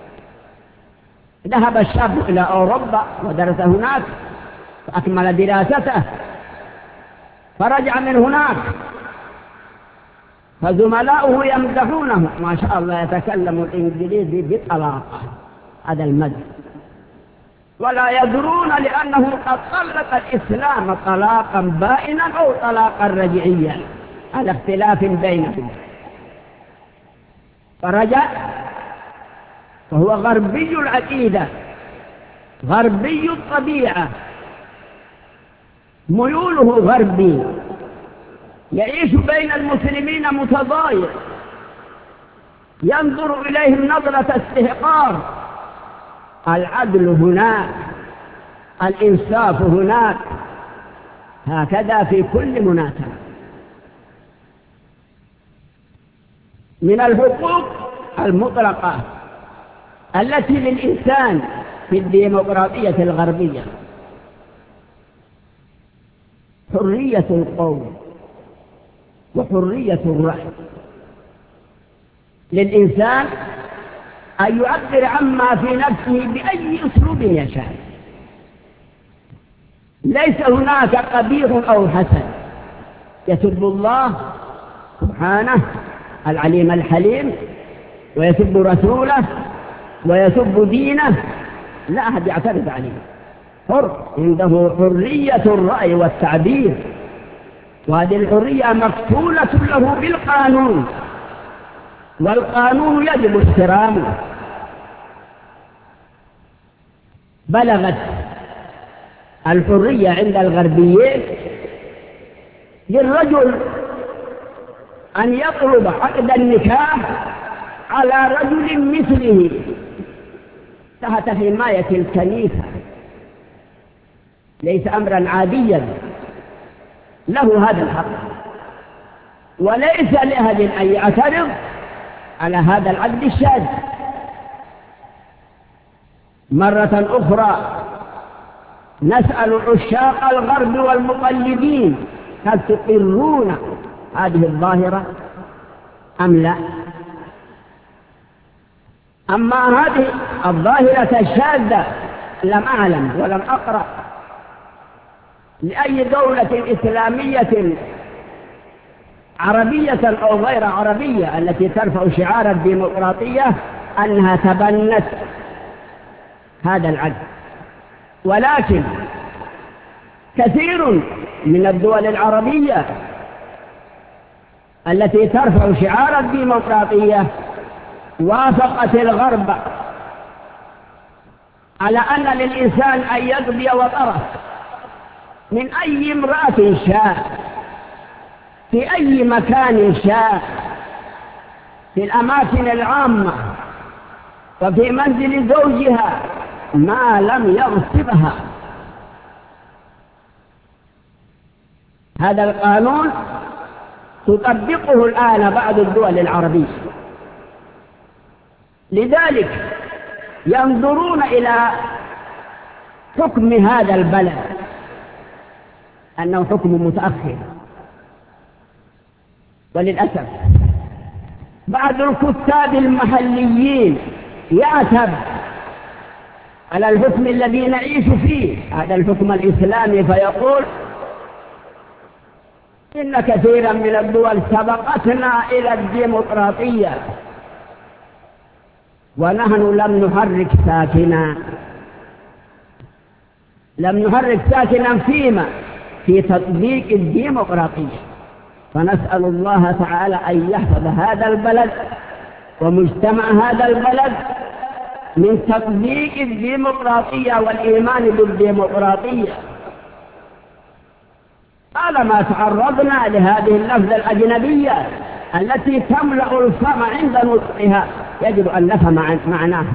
ذهب الشاب إلى أوروبا ودرس هناك فأكمل دراسته، فرجع من هناك فزملاؤه يمدحونه، ما شاء الله يتكلم الإنجليزي بطلاقة، هذا المدح، ولا يدرون لأنه قد طلق الإسلام طلاقا بائنا أو طلاقا رجعيا على اختلاف بينهم. فرجع فهو غربي العقيدة، غربي الطبيعة، ميوله غربي، يعيش بين المسلمين متضايق، ينظر إليهم نظرة استحقار. العدل هناك، الإنصاف هناك، هكذا في كل مناسبة. من الحقوق المطلقة التي للإنسان في الديمقراطية الغربية حرية القول وحرية الرأي، للإنسان أن يعبر عما في نفسه بأي أسلوب يشاء، ليس هناك قبيح أو حسن، يسب الله سبحانه العليم الحليم ويسب رسوله ويسب دينه، لا أحد يعترض عليه، حر، عنده حرية الرأي والتعبير، وهذه الحرية مكفولة له بالقانون، والقانون يجب احترامه. بلغت الحرية عند الغربيين للرجل أن يطلب عقد النكاح على رجل مثله تحت حماية الكنيسة، ليس أمرا عاديا، له هذا الحق، وليس لأحد أن يعترض على هذا العقد الشاذ. مرة أخرى نسأل عشاق الغرب والمقلدين، هل تقرون هذه الظاهرة أم لا؟ أما هذه الظاهرة الشاذة لم أعلم ولم أقرأ لأي دولة إسلامية عربية أو غير عربية التي ترفع شعار الديمقراطية أنها تبنت هذا العدل. ولكن كثير من الدول العربية التي ترفع شعار الديمقراطية وافقت الغرب على أن للإنسان أن يقضي وطره من أي امرأة شاء في أي مكان شاء في الأماكن العامة وفي منزل زوجها ما لم يغصبها. هذا القانون تطبقه الآن بعض الدول العربية، لذلك ينظرون إلى حكم هذا البلد أنه حكم متأخر. وللأسف بعض الكتاب المحليين يعتب على الحكم الذي نعيش فيه، هذا الحكم الإسلامي، فيقول إن كثيرا من الدول سبقتنا إلى الديمقراطية ونحن لم نحرك ساكنا لم نحرك ساكنا فيما في تطبيق الديمقراطية. فنسأل الله تعالى أن يحفظ هذا البلد ومجتمع هذا البلد من تطبيق الديمقراطية والإيمان بالديمقراطية. طالما تعرضنا لهذه اللفظة الأجنبية التي تملأ الفم عند نطقها يجب أن نفهم معناها.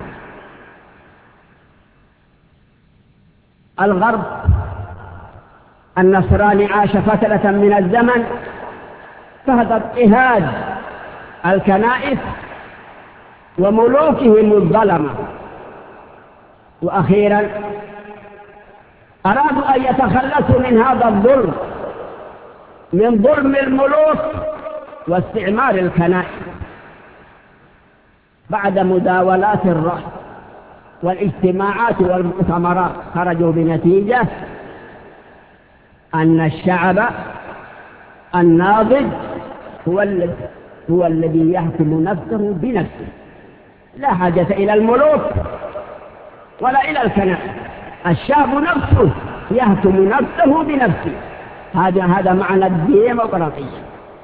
الغرب النصراني عاش فترة من الزمن تحت اضطهاد الكنائس وملوكهم الظلمة، وأخيرا أرادوا أن يتخلصوا من هذا الظلم، من ظلم الملوك واستعمار الكنائس. بعد مداولات الرأي والاجتماعات والمؤتمرات خرجوا بنتيجة أن الشعب الناضج هو الذي هو الذي يحكم نفسه بنفسه، لا حاجة إلى الملوك ولا إلى الكنائس. الشعب نفسه يحكم نفسه بنفسه. هذا هذا معنى الديمقراطية.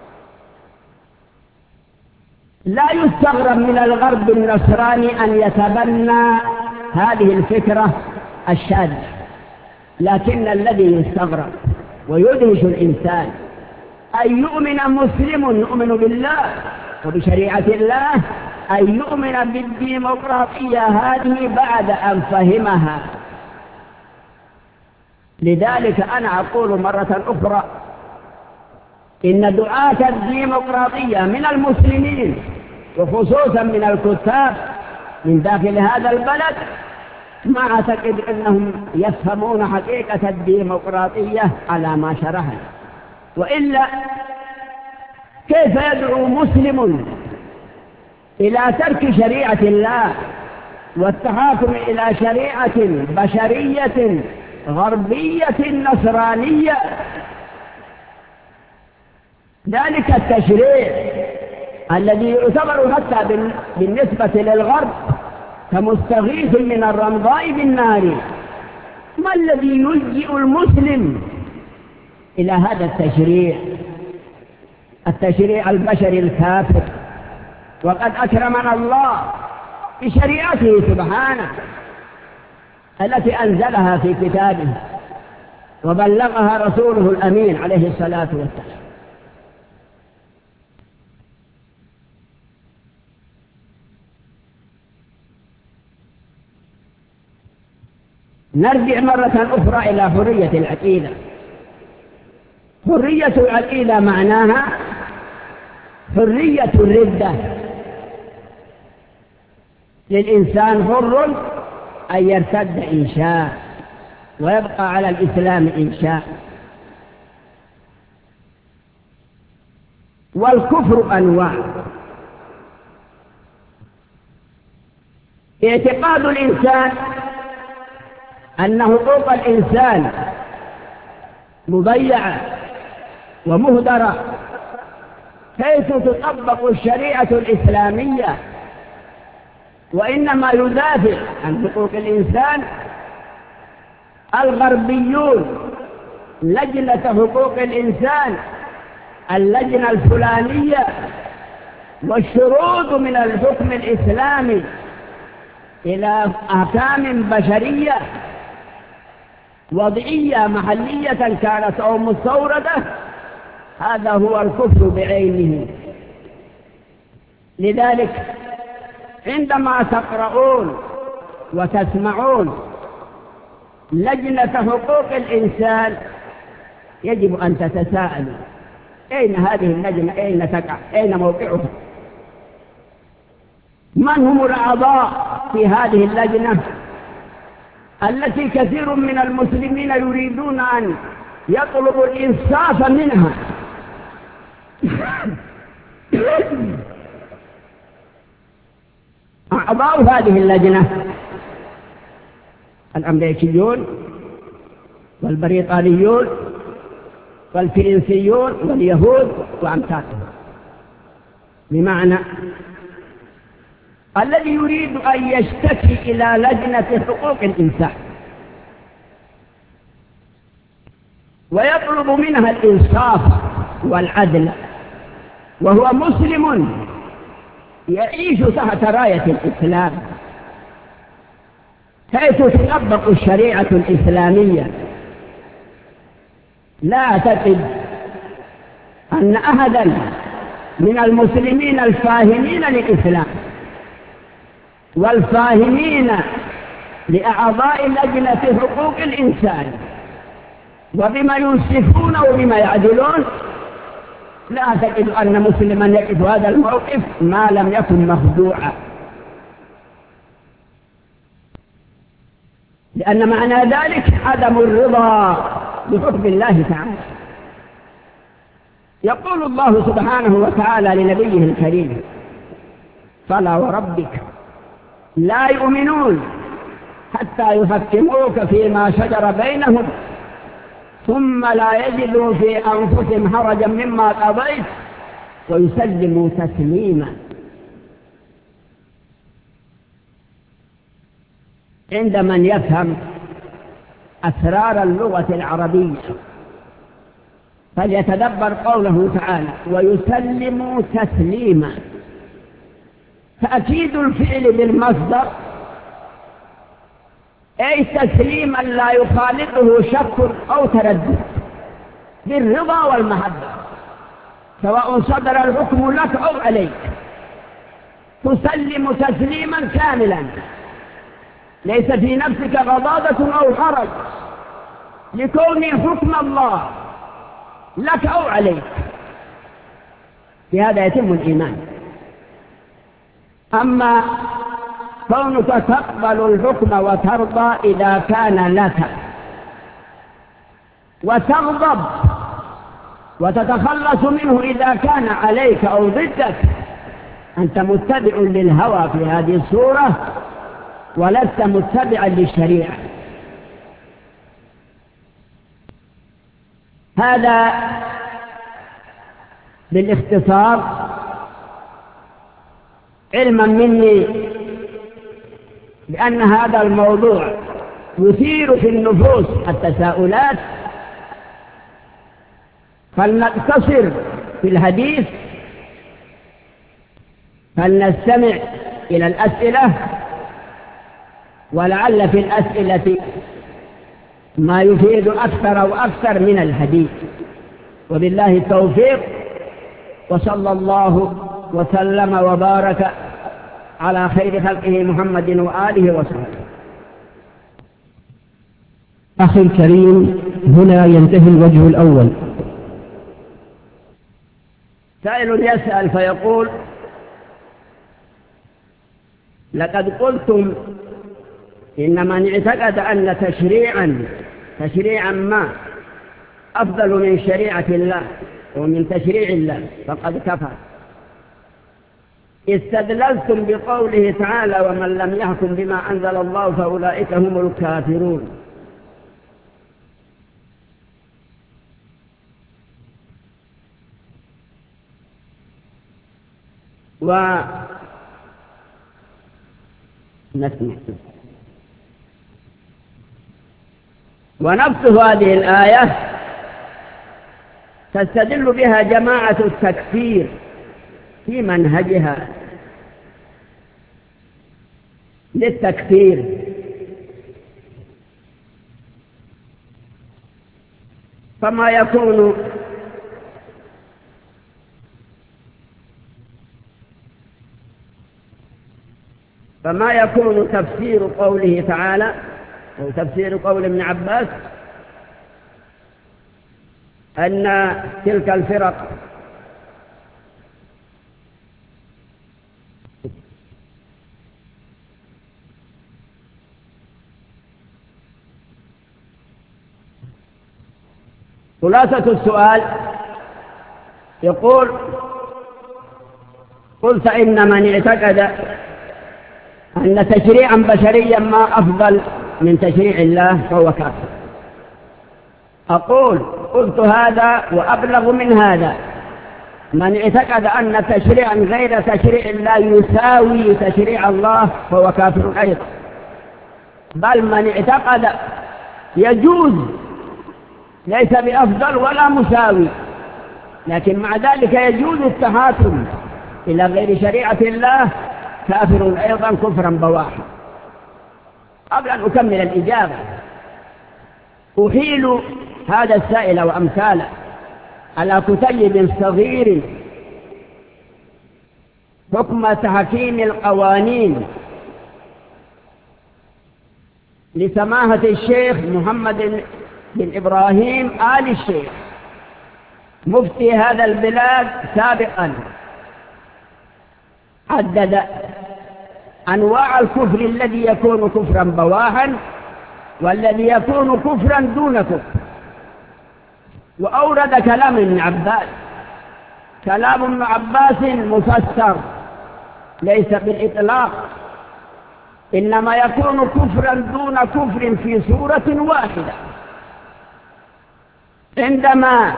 لا يستغرب من الغرب النصراني أن يتبنى هذه الفكرة الشاذة، لكن الذي يستغرب ويدهش الإنسان أن يؤمن مسلم يؤمن بالله وبشريعة الله أن يؤمن بالديمقراطية هذه بعد أن فهمها. لذلك أنا أقول مرة أخرى إن دعاة الديمقراطية من المسلمين وخصوصا من الكتاب من داخل هذا البلد ما أعتقد أنهم يفهمون حقيقة الديمقراطية على ما شرحنا، وإلا كيف يدعو مسلم إلى ترك شريعة الله والتحاكم إلى شريعة بشرية غربية نصرانية؟ ذلك التشريع الذي يعتبر حتى بالنسبة للغرب كمستغيث من الرمضاء بالنار، ما الذي يلجئ المسلم إلى هذا التشريع؟ التشريع البشري الكافر. وقد أكرمنا الله بشريعته سبحانه التي أنزلها في كتابه وبلغها رسوله الأمين عليه الصلاة والسلام. نرجع مرة أخرى إلى حرية العقيدة. حرية العقيدة معناها حرية الردة، للإنسان حر أن يرتد إن شاء ويبقى على الإسلام إن شاء. والكفر أنواع: اعتقاد الإنسان أن حقوق الإنسان مضيعة ومهدرة، حيث تطبق الشريعة الإسلامية، وإنما يدافع عن حقوق الإنسان الغربيون لجنة حقوق الإنسان اللجنة الفلانية والشروط من الحكم الإسلامي إلى أحكام بشرية وضعية محلية كانت أو مستوردة، هذا هو الكفر بعينه. لذلك عندما تقرؤون وتسمعون لجنة حقوق الإنسان يجب أن تتساءلوا أين هذه اللجنة، أين تقع، أين موقعها، من هم الأعضاء في هذه اللجنة التي كثير من المسلمين يريدون أن يطلبوا الإنصاف منها. أعضاء هذه اللجنة الأمريكيون والبريطانيون والفرنسيون واليهود وأمثالهم، بمعنى الذي يريد أن يشتكي إلى لجنة حقوق الإنسان ويطلب منها الإنصاف والعدل وهو مسلم يعيش تحت راية الإسلام حيث تطبق الشريعة الإسلامية، لا أعتقد أن أحدا من المسلمين الفاهمين للإسلام والفاهمين لأعضاء لجنة حقوق الإنسان وبما ينصفون وبما يعدلون، لا أعتقد أن مسلما يقف هذا الموقف ما لم يكن مخدوعا، لأن معنى ذلك عدم الرضا بحكم الله تعالى. يقول الله سبحانه وتعالى لنبيه الكريم: فلا وربك لا يؤمنون حتى يحكموك فيما شجر بينهم ثم لا يجدوا في أنفسهم حرجا مما قضيت ويسلموا تسليما. عند من يفهم أسرار اللغة العربية فليتدبر قوله تعالى: ويسلموا تسليما. تأكيد الفعل بالمصدر أي تسليما لا يخالطه شك أو تردد، بالرضا والمحبة، سواء صدر الحكم لك أو عليك، تسلم تسليما كاملا ليس في نفسك غضاضة أو حرج لكون حكم الله لك أو عليك، بهذا يتم الإيمان. أما كونك تقبل الحكم وترضى إذا كان لك وتغضب وتتخلص منه إذا كان عليك أو ضدك، أنت متبع للهوى في هذه الصورة ولست متبعا للشريعة. هذا بالاختصار، علما مني بأن هذا الموضوع يثير في النفوس التساؤلات، فلنقتصر في الحديث، فلنستمع إلى الأسئلة، ولعل في الأسئلة ما يفيد أكثر وأكثر من الحديث. وبالله التوفيق، وصلى الله وسلم وبارك على خير خلقه محمد وآله وصحبه.
أخي الكريم، هنا ينتهي الوجه الأول.
سائل يسأل فيقول: لقد قلتم إن من اعتقد أن تشريعا تشريعا ما أفضل من شريعة الله ومن تشريع الله فقد كفر. استدللتم بقوله تعالى: ومن لم يحكم بما أنزل الله فأولئك هم الكافرون. و نسمع ونفس هذه الآية تستدل بها جماعة التكفير في منهجها للتكفير. فما يكون فما يكون تفسير قوله تعالى أو تفسير قول ابن عباس أن تلك الفرق خلاصة السؤال يقول: قلت إن من اعتقد أن تشريعا بشريا ما أفضل من تشريع الله فهو كافر. أقول: قلت هذا وأبلغ من هذا، من اعتقد أن تشريعا غير تشريع الله يساوي تشريع الله فهو كافر أيضا، بل من اعتقد يجوز ليس بأفضل ولا مساوي، لكن مع ذلك يجوز التحاكم إلى غير شريعة الله كافر أيضا كفرا بواحا. قبل أن أكمل الإجابة أحيل هذا السائل وأمثاله على كتيب صغير حكم تحكيم القوانين لسماحة الشيخ محمد بن إبراهيم آل الشيخ مفتي هذا البلاد سابقا. عدد أنواع الكفر الذي يكون كفرا بواحا والذي يكون كفرا دون كفر، وأورد كلام ابن عباس. كلام ابن عباس مفسر ليس بالإطلاق، إنما يكون كفرا دون كفر في سورة واحدة. عندما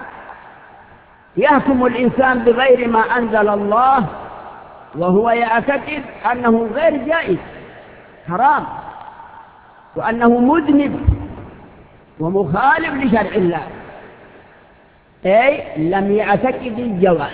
يحكم الإنسان بغير ما أنزل الله وهو يعتقد أنه غير جائز حرام وأنه مذنب ومخالف لشرع الله، أي لم يعتقد الجواز،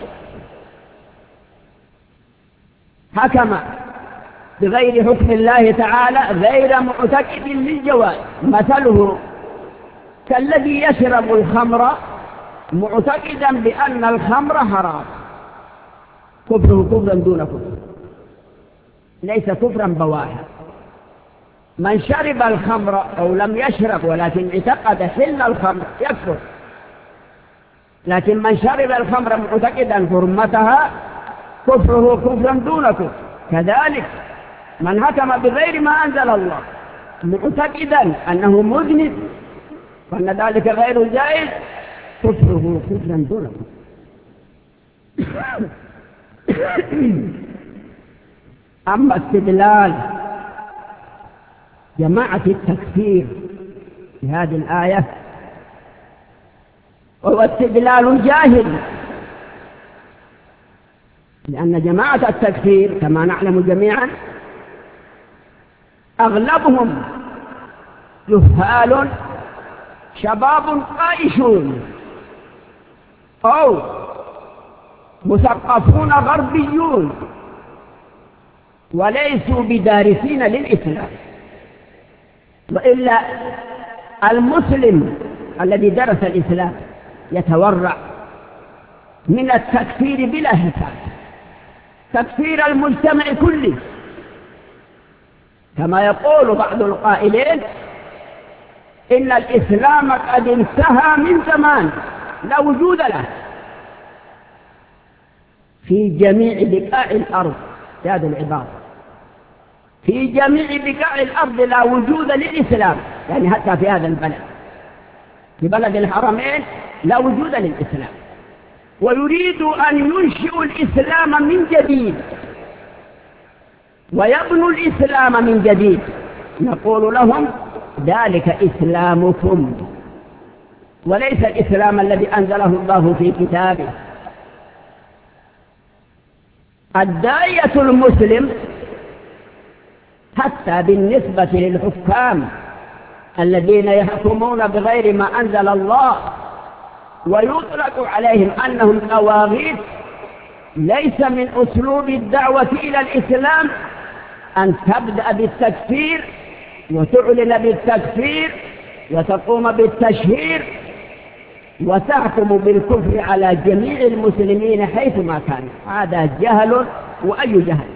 حكم بغير حكم الله تعالى غير معتقد للجواز. مثله كالذي يشرب الخمر معتقدا بأن الخمر حرام، كفره كفرا دون كفر ليس كفرا بواحا. من شرب الخمر أو لم يشرب ولكن اعتقد حل الخمر يكفر، لكن من شرب الخمر معتقدا حرمتها كفره كفرا دون كفر. كذلك من حكم بغير ما أنزل الله معتقدا أنه مذنب وأن ذلك غير جائز كفره كفرا دون كفر. أما استدلال جماعة التكفير في هذه الآية وهو استدلال جاهل، لأن جماعة التكفير كما نعلم جميعا أغلبهم جهال شباب قائشون أو مثقفون غربيون وليسوا بدارسين للإسلام. وإلا المسلم الذي درس الإسلام يتورع من التكفير بلا حساب، تكفير المجتمع كله، كما يقول بعض القائلين إن الإسلام قد انتهى من زمان لا وجود له في جميع بقاع الأرض. هذه العبارة في جميع بقاع الأرض لا وجود للإسلام، يعني حتى في هذا البلد في بلد الحرمين لا وجود للإسلام، ويريد أن ينشئوا الإسلام من جديد ويبنوا الإسلام من جديد. نقول لهم ذلك إسلامكم وليس الإسلام الذي أنزله الله في كتابه. الداعية المسلم حتى بالنسبة للحكام الذين يحكمون بغير ما أنزل الله ويطلق عليهم أنهم طواغيت، ليس من أسلوب الدعوة إلى الإسلام أن تبدأ بالتكفير وتعلن بالتكفير وتقوم بالتشهير وتحكم بالكفر على جميع المسلمين حيثما كان. هذا جهل، وأي جهل.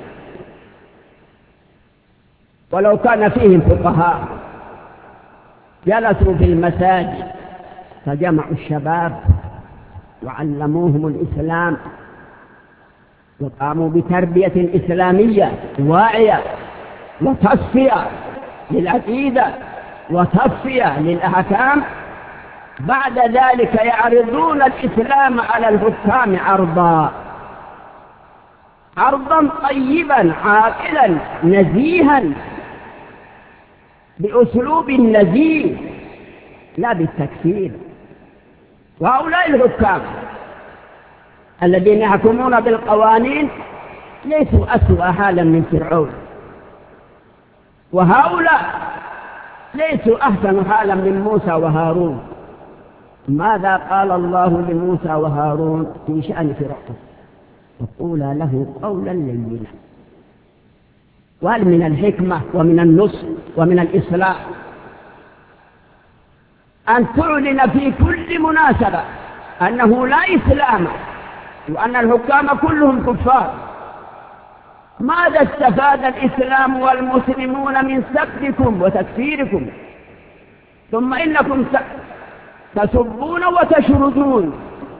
ولو كان فيهم فقهاء جلسوا في المساجد فجمعوا الشباب وعلموهم الإسلام وقاموا بتربية إسلامية واعية وتصفية للعقيدة وتصفية للأحكام، بعد ذلك يعرضون الإسلام على الحكام عرضا عرضا طيبا عاقلا نزيها بأسلوب نزيه لا بالتكفير. وهؤلاء الحكام الذين يحكمون بالقوانين ليسوا أسوأ حالا من فرعون، وهؤلاء ليسوا أحسن حالا من موسى وهارون. ماذا قال الله لموسى وهارون في شأن فرعون؟ وقولا له قولا لينا. وهل من الحكمة ومن النصح ومن الإصلاح أن تعلن في كل مناسبة أنه لا إسلام وأن الحكام كلهم كفار؟ ماذا استفاد الإسلام والمسلمون من سبكم وتكفيركم؟ ثم إنكم تسبون وتشردون،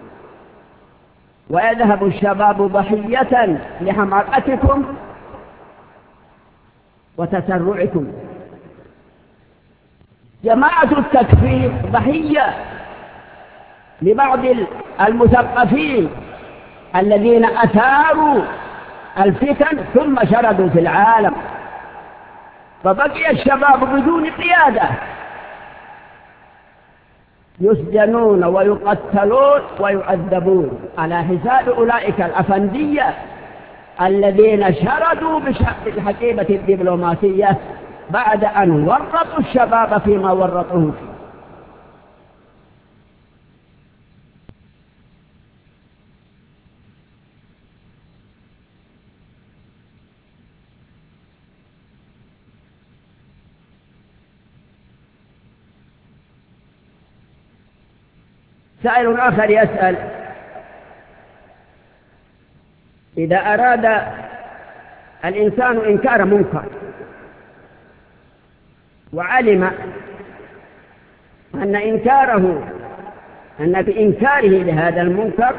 ويذهب الشباب ضحية لحماقتكم وتسرعكم. جماعة التكفير ضحية لبعض المثقفين الذين أثاروا الفتن ثم شردوا في العالم، فبقي الشباب بدون قيادة يسجنون ويقتلون ويعذبون على حساب أولئك الأفندية الذين شردوا بحقيبة الدبلوماسية بعد أن ورطوا الشباب فيما ورطوه فيه. سائل آخر يسأل: إذا أراد الإنسان إنكار منكر وعلم أن إنكاره أن بإنكاره لهذا المنكر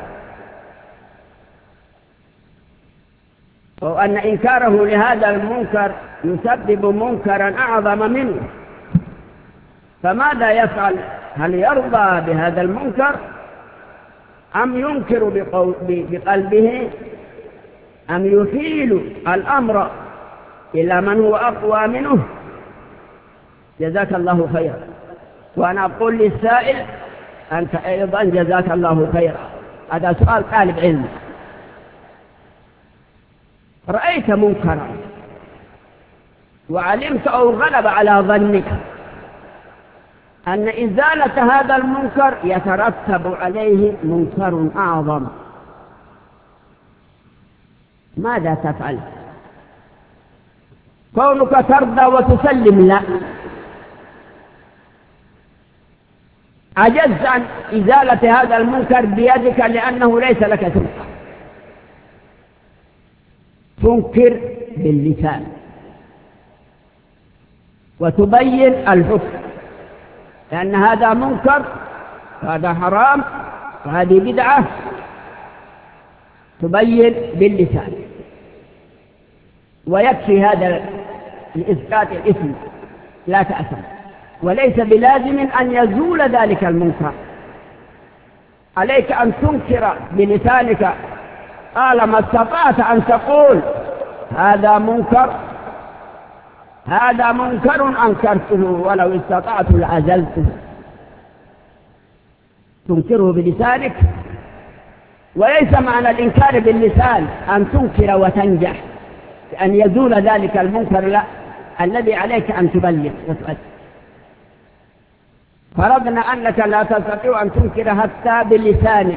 أو أن إنكاره لهذا المنكر يسبب منكرا أعظم منه، فماذا يفعل؟ هل يرضى بهذا المنكر أم ينكر بقلبه أم يحيل الأمر إلى من هو أقوى منه؟ جزاك الله خيرا. وأنا أقول للسائل: أنت أيضا جزاك الله خيرا. هذا سؤال طالب علم. رأيت منكرا وعلمت أو غلب على ظنك أن إزالة هذا المنكر يترتب عليه منكر أعظم، ماذا تفعل؟ كونك ترضى وتسلم لا، عجزت عن إزالة هذا المنكر بيدك لأنه ليس لك سلطة، تنكر باللسان وتبين الحكم، لأن هذا منكر، هذا حرام، وهذه بدعة، تبين باللسان، ويكفي هذا لإسقاط الإثم لا تأثم، وليس بلازم أن يزول ذلك المنكر. عليك أن تنكر بلسانك طالما استطعت أن تقول: هذا منكر، هذا منكر أنكرته ولو استطعت لعزلته. تنكره بلسانك، وليس معنى الإنكار باللسان أن تنكر وتنجح أن يزول ذلك المنكر، لا، الذي عليك أن تبلغ وتؤدي. فرضنا أنك لا تستطيع أن تنكر حتى بلسانك،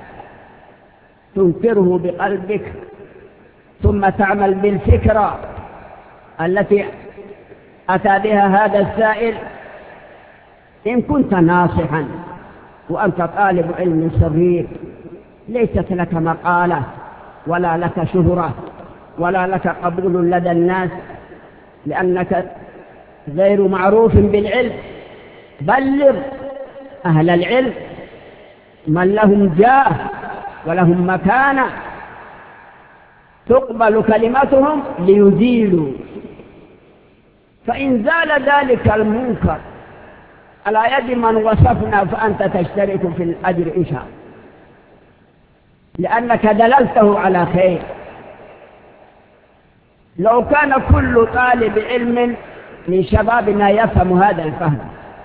تنكره بقلبك ثم تعمل بالفكرة التي أتى بها هذا السائل. إن كنت ناصحا وأنت طالب علم صغير ليست لك مقالة ولا لك شهرة ولا لك قبول لدى الناس لأنك غير معروف بالعلم، بلغ أهل العلم من لهم جاه ولهم مكانة تقبل كلمتهم ليزيلوا. فإن زال ذلك المنكر على يد من وصفنا فأنت تشترك في الأجر إن شاء الله، لأنك دللته على خير. لو كان كل طالب علم من شبابنا يفهم هذا الفهم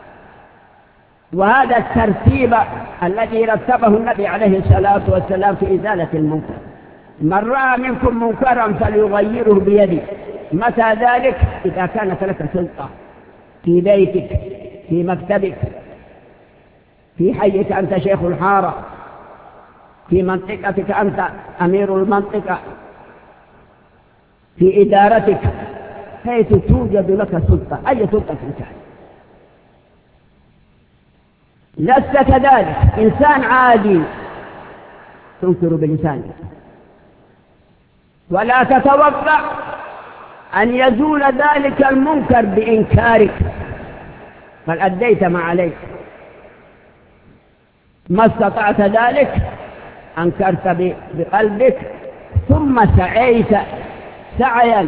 وهذا الترتيب الذي رتبه النبي عليه الصلاة والسلام في إزالة المنكر، من رأى منكم منكرا فليغيره بيده. متى ذلك؟ إذا كانت لك سلطة في بيتك، في مكتبك، في حيك أنت شيخ الحارة، في منطقتك أنت أمير المنطقة، في إدارتك، حيث توجد لك سلطة، أي سلطة كانت. لست كذلك، إنسان عادي تنكر بلسانك، ولا تتوقع أن يزول ذلك المنكر بإنكارك، بل أديت ما عليك. ما استطعت ذلك أنكرت بقلبك ثم سعيت سعيا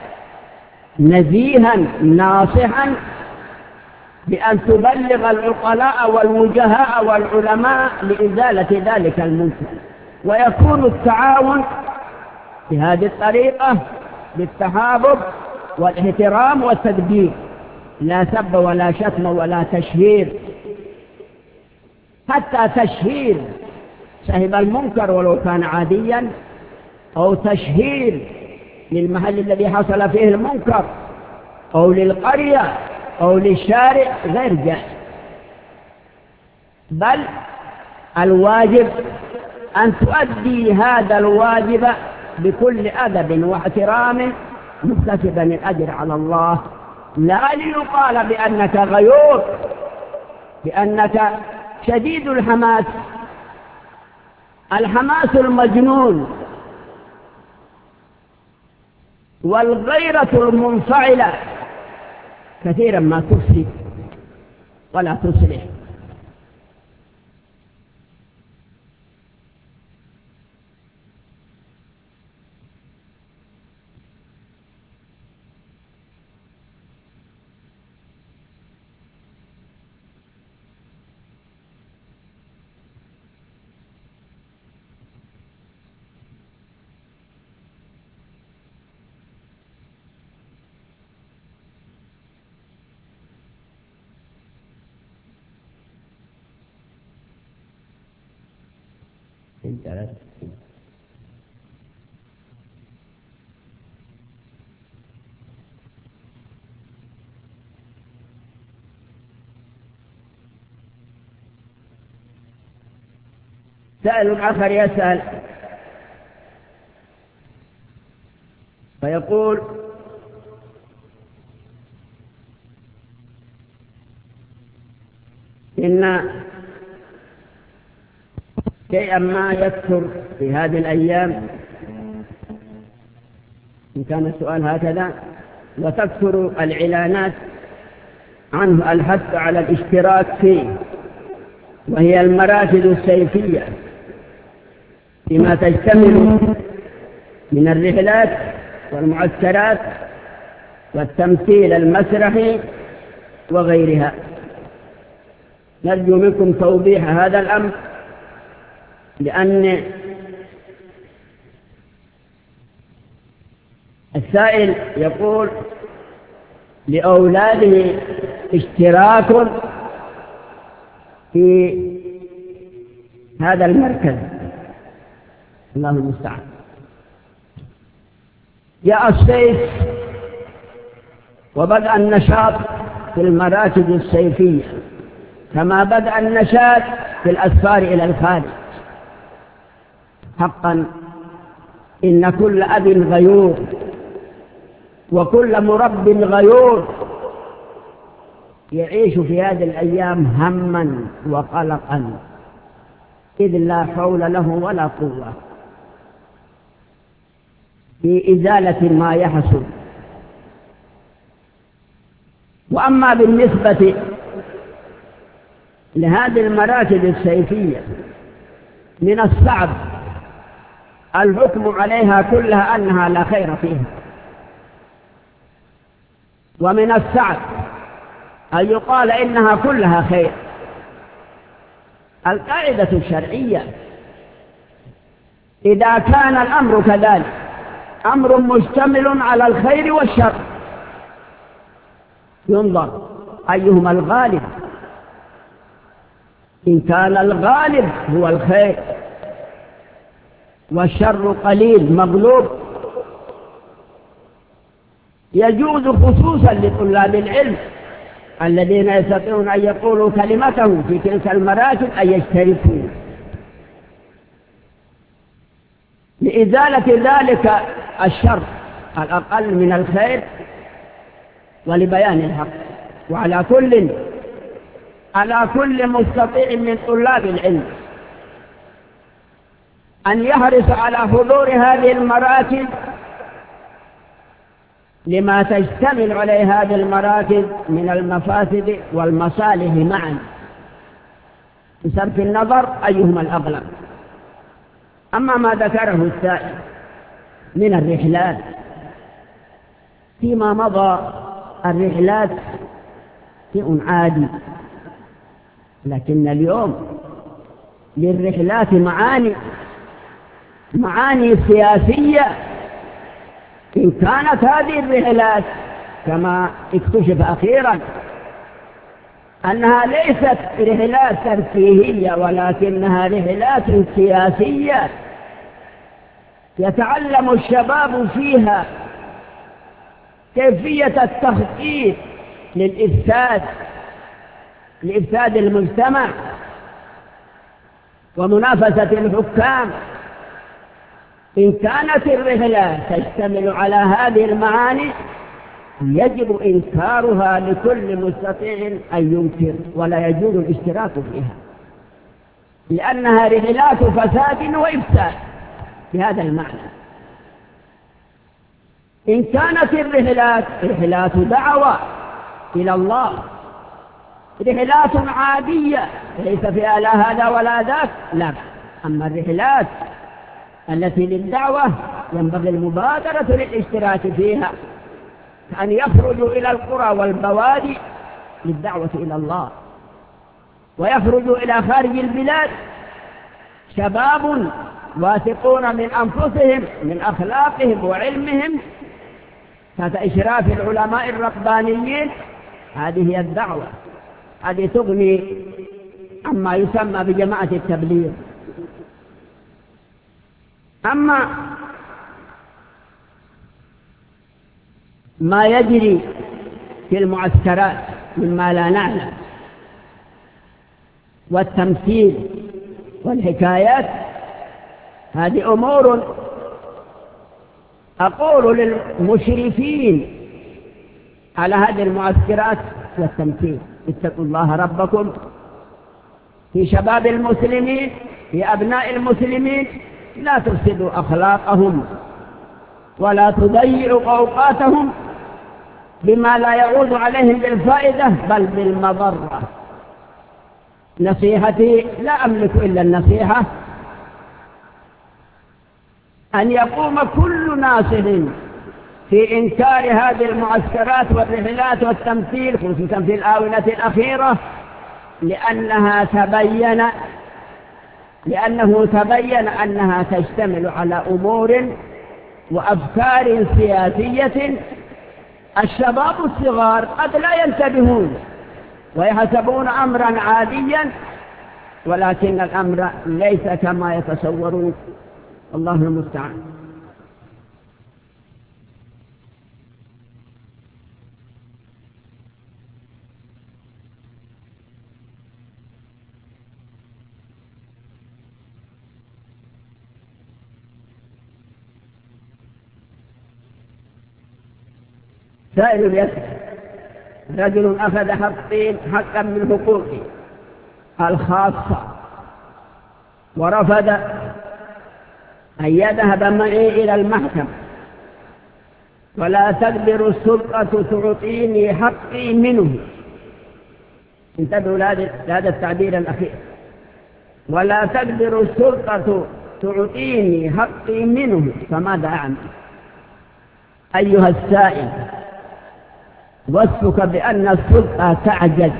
نزيها ناصحا بأن تبلغ العقلاء والوجهاء والعلماء لإزالة ذلك المنكر. ويكون التعاون بهذه الطريقة بالتحابب والاحترام والتدبير، لا سب ولا شتم ولا تشهير، حتى تشهير صاحب المنكر ولو كان عاديا، أو تشهير للمحل الذي حصل فيه المنكر أو للقرية أو للشارع غير جائز، بل الواجب أن تؤدي هذا الواجب بكل أدب واحترام مكتسبا الأجر على الله، لا ليقال بأنك غيور، بأنك شديد الحماس، الحماس المجنون والغيرة المنفعلة كثيرا ما تفسد ولا تصلح. سائل آخر يسأل فيقول: إن شيئا ما يكثر في هذه الأيام، إن كان السؤال هكذا، وتكثر الإعلانات عنه الحث على الاشتراك فيه، وهي المراكز السيفية فيما تشتمل من الرحلات والمعسكرات والتمثيل المسرحي وغيرها. نرجو منكم توضيح هذا الأمر، لأن السائل يقول لأولاده اشتراك في هذا المركز، الله المستعان. جاء الصيف وبدأ النشاط في المراكز الصيفية كما بدأ النشاط في الأسفار إلى الخارج. حقا إن كل أب غيور وكل مرب غيور يعيش في هذه الأيام هما وقلقا، إذ لا حول له ولا قوة في إزالة ما يحصل. وأما بالنسبة لهذه المراكز السيفية، من الصعب الحكم عليها كلها أنها لا خير فيها، ومن الصعب أن يقال إنها كلها خير. القاعدة الشرعية إذا كان الأمر كذلك، أمر مشتمل على الخير والشر، ينظر أيهما الغالب. إن كان الغالب هو الخير والشر قليل مغلوب، يجوز خصوصا لطلاب العلم الذين يستطيعون أن يقولوا كلمتهم في تلك المراكز أن يشتركوا لإزالة ذلك الشر الأقل من الخير ولبيان الحق. وعلى كل على كل مستطيع من طلاب العلم أن يحرص على حضور هذه المراكز لما تشتمل عليه هذه المراكز من المفاسد والمصالح معا، بصرف النظر أيهما الأغلب. أما ما ذكره السائل من الرحلات، فيما مضى الرحلات شيء عادي، لكن اليوم للرحلات معاني معاني سياسية. إن كانت هذه الرحلات كما اكتشف أخيرا أنها ليست رحلات ترفيهية ولكنها رحلات سياسية يتعلم الشباب فيها كيفية التخطيط للإفساد لإفساد المجتمع ومنافسة الحكام. إن كانت الرحلة تشتمل على هذه المعاني يجب إنكارها لكل مستطيع أن ينكر، ولا يجوز الاشتراك فيها، لأنها رحلات فساد وإفساد بهذا المعنى. إن كانت الرحلات رحلات دعوة إلى الله، رحلات عادية ليس فيها لا هذا ولا ذاك، لا. أما الرحلات التي للدعوة ينبغي المبادرة للاشتراك فيها، أن يخرجوا إلى القرى والبوادي للدعوة إلى الله، ويخرجوا إلى خارج البلاد شباب واثقون من أنفسهم من أخلاقهم وعلمهم تحت إشراف العلماء الربانيين. هذه هي الدعوة، هذه تغني عما يسمى بجماعة التبليغ. أما ما يجري في المعسكرات مما لا نعلم والتمثيل والحكايات، هذه أمور أقول للمشرفين على هذه المعسكرات والتمثيل: اتقوا الله ربكم في شباب المسلمين، في أبناء المسلمين، لا تفسدوا أخلاقهم ولا تضيعوا أوقاتهم بما لا يعود عليهم بالفائدة بل بالمضرة. نصيحتي لا أملك إلا النصيحة، أن يقوم كل ناصح في إنكار هذه المعسكرات والرحلات والتمثيل، خصوصا في الآونة الأخيرة، لأنها تبين لأنه تبين أنها تشتمل على أمور وأفكار سياسية الشباب الصغار قد لا ينتبهون ويحسبون أمرا عاديا، ولكن الأمر ليس كما يتصورون. الله المستعان. سائل يسأل: رجل أخذ حقين حقا من حقوقي الخاصة ورفض أن يذهب معي إلى المحكمة، ولا تقدر السلطة تعطيني حقي منه. انتبهوا لهذا التعبير الأخير: ولا تقدر السلطة تعطيني حقي منه، فماذا أعمل؟ أيها السائل، وصفك بأن السلطة تعجز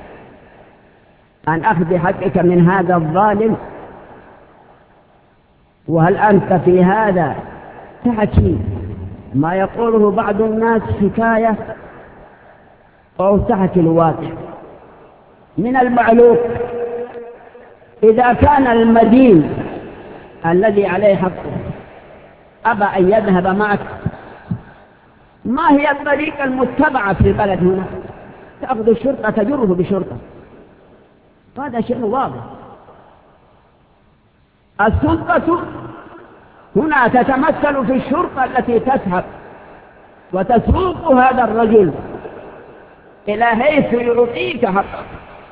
عن أخذ حقك من هذا الظالم، وهل أنت في هذا تحكي ما يقوله بعض الناس حكاية أو تحكي الواقع؟ من المعلوم إذا كان المدين الذي عليه حقه أبى أن يذهب معك، ما هي الطريقة المتبعة في البلد هنا؟ تأخذ الشرطة تجره بشرطة، هذا شيء واضح. السلطة هنا تتمثل في الشرطة التي تسحب وتسوق هذا الرجل إلى حيث يعطيك حقك.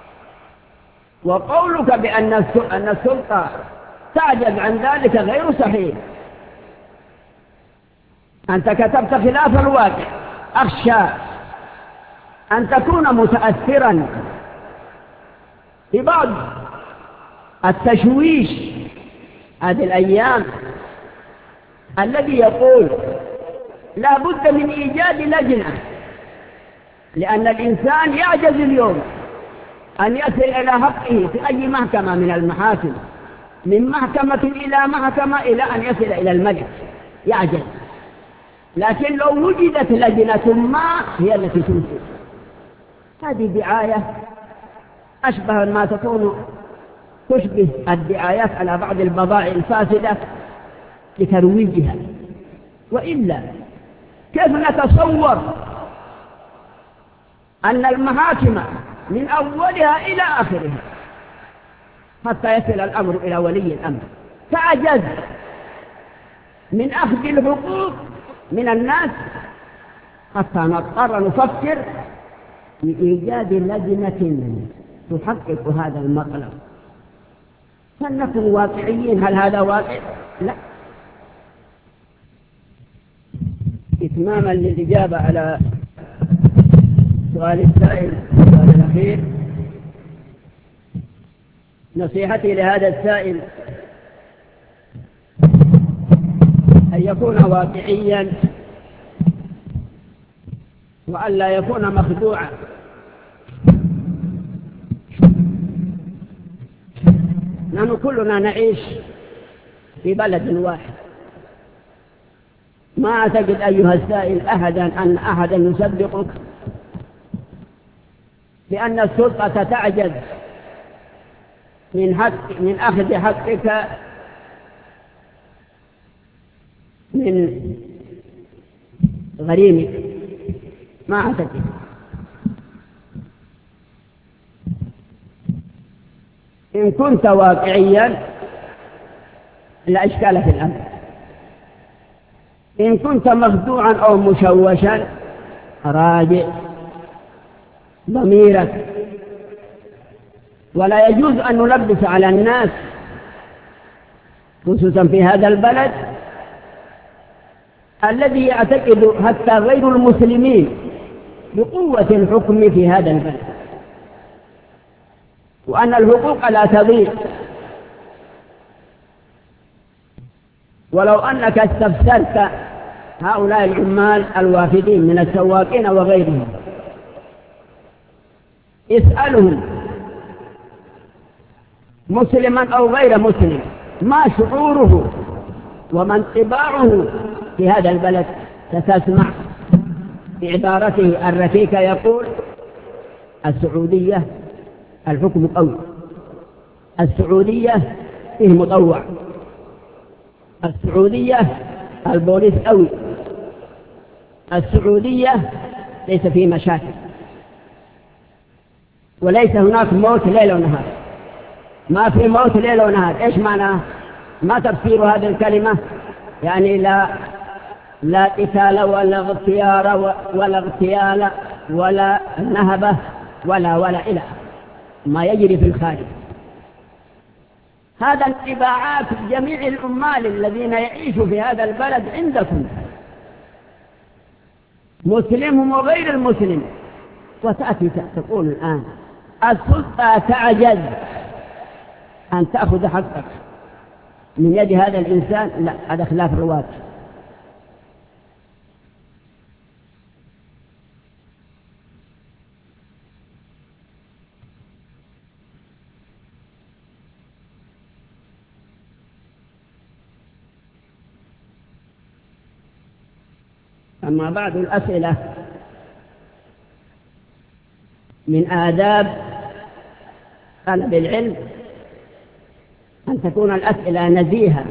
وقولك بأن السلطة تعجز عن ذلك غير صحيح. أنت كتبت خلاف الواقع. أخشى أن تكون متأثرا ببعض التشويش هذه الأيام الذي يقول لا بد من إيجاد لجنة، لأن الإنسان يعجز اليوم أن يصل إلى حقه في أي محكمة من المحاكم، من محكمة إلى محكمة إلى أن يصل إلى الملك، يعجز. لكن لو وجدت لجنة ما هي التي تنفذ. هذه دعاية أشبه ما تكون تشبه الدعايات على بعض البضائع الفاسدة لترويجها. وإلا كيف نتصور أن المحاكم من أولها إلى آخرها حتى يصل الأمر إلى ولي الأمر تعجز من أخذ الحقوق من الناس، حتى نضطر نفكر في إيجاد لجنة تحقق هذا المطلب. فلنكن واقعيين. هل هذا واقع؟ لا. إتماما للإجابة على سؤال السائل السؤال الأخير، نصيحتي لهذا السائل أن يكون واقعيا وأن لا يكون مخدوعا. نحن كلنا نعيش في بلد واحد. ما أعتقد أيها السائل أحدا أن أحدا يصدقك بأن السلطة تعجز من حق من أخذ حقك من غريمك. ما أعتقد. إن كنت واقعيا لا إشكال في الأمر. إن كنت مخدوعا أو مشوشا راجع ضميرك. ولا يجوز أن نلبس على الناس خصوصا في هذا البلد الذي يعتقد حتى غير المسلمين بقوة الحكم في هذا البلد، وأن الحقوق لا تضيع. ولو أنك استفسرت هؤلاء العمال الوافدين من السواقين وغيرهم، اسألهم مسلما أو غير مسلم ما شعوره وما انطباعه في هذا البلد، ستسمع بعبارته الرفيقة يقول: السعودية الحكم قوي، السعودية فيه مطوع، السعودية البوليس قوي، السعودية ليس فيه مشاكل، وليس هناك موت ليل ونهار. ما في موت ليل ونهار. إيش معناه؟ ما تفسير هذه الكلمة؟ يعني لا لا قتال ولا اغتيار ولا اغتيال ولا نهبة ولا ولا إلى ما يجري في الخارج. هذا انطباعات جميع العمال الذين يعيشوا في هذا البلد عندكم، مسلمهم وغير المسلم. وتأتي تقول الآن السلطة تعجز أن تأخذ حقك من يد هذا الإنسان. لا، هذا خلاف الرواج. أما بعد الأسئلة من آداب طلب العلم أن تكون الأسئلة نزيهة.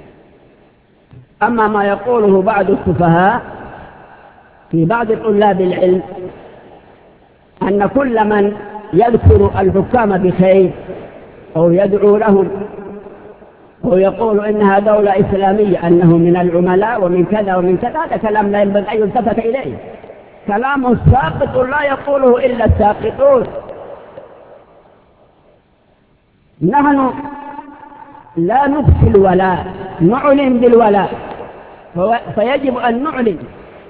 أما ما يقوله بعض السفهاء في بعض طلاب العلم أن كل من يذكر الحكام بخير أو يدعو لهم أو يقول إنها دولة إسلامية أنه من العملاء ومن كذا ومن كذا، هذا كلام لا ينبغي أن يلتفت إليه، كلام ساقط لا يقوله إلا الساقطون. نحن لا نفشي الولاء، نعلن بالولاء، فيجب أن نعلن.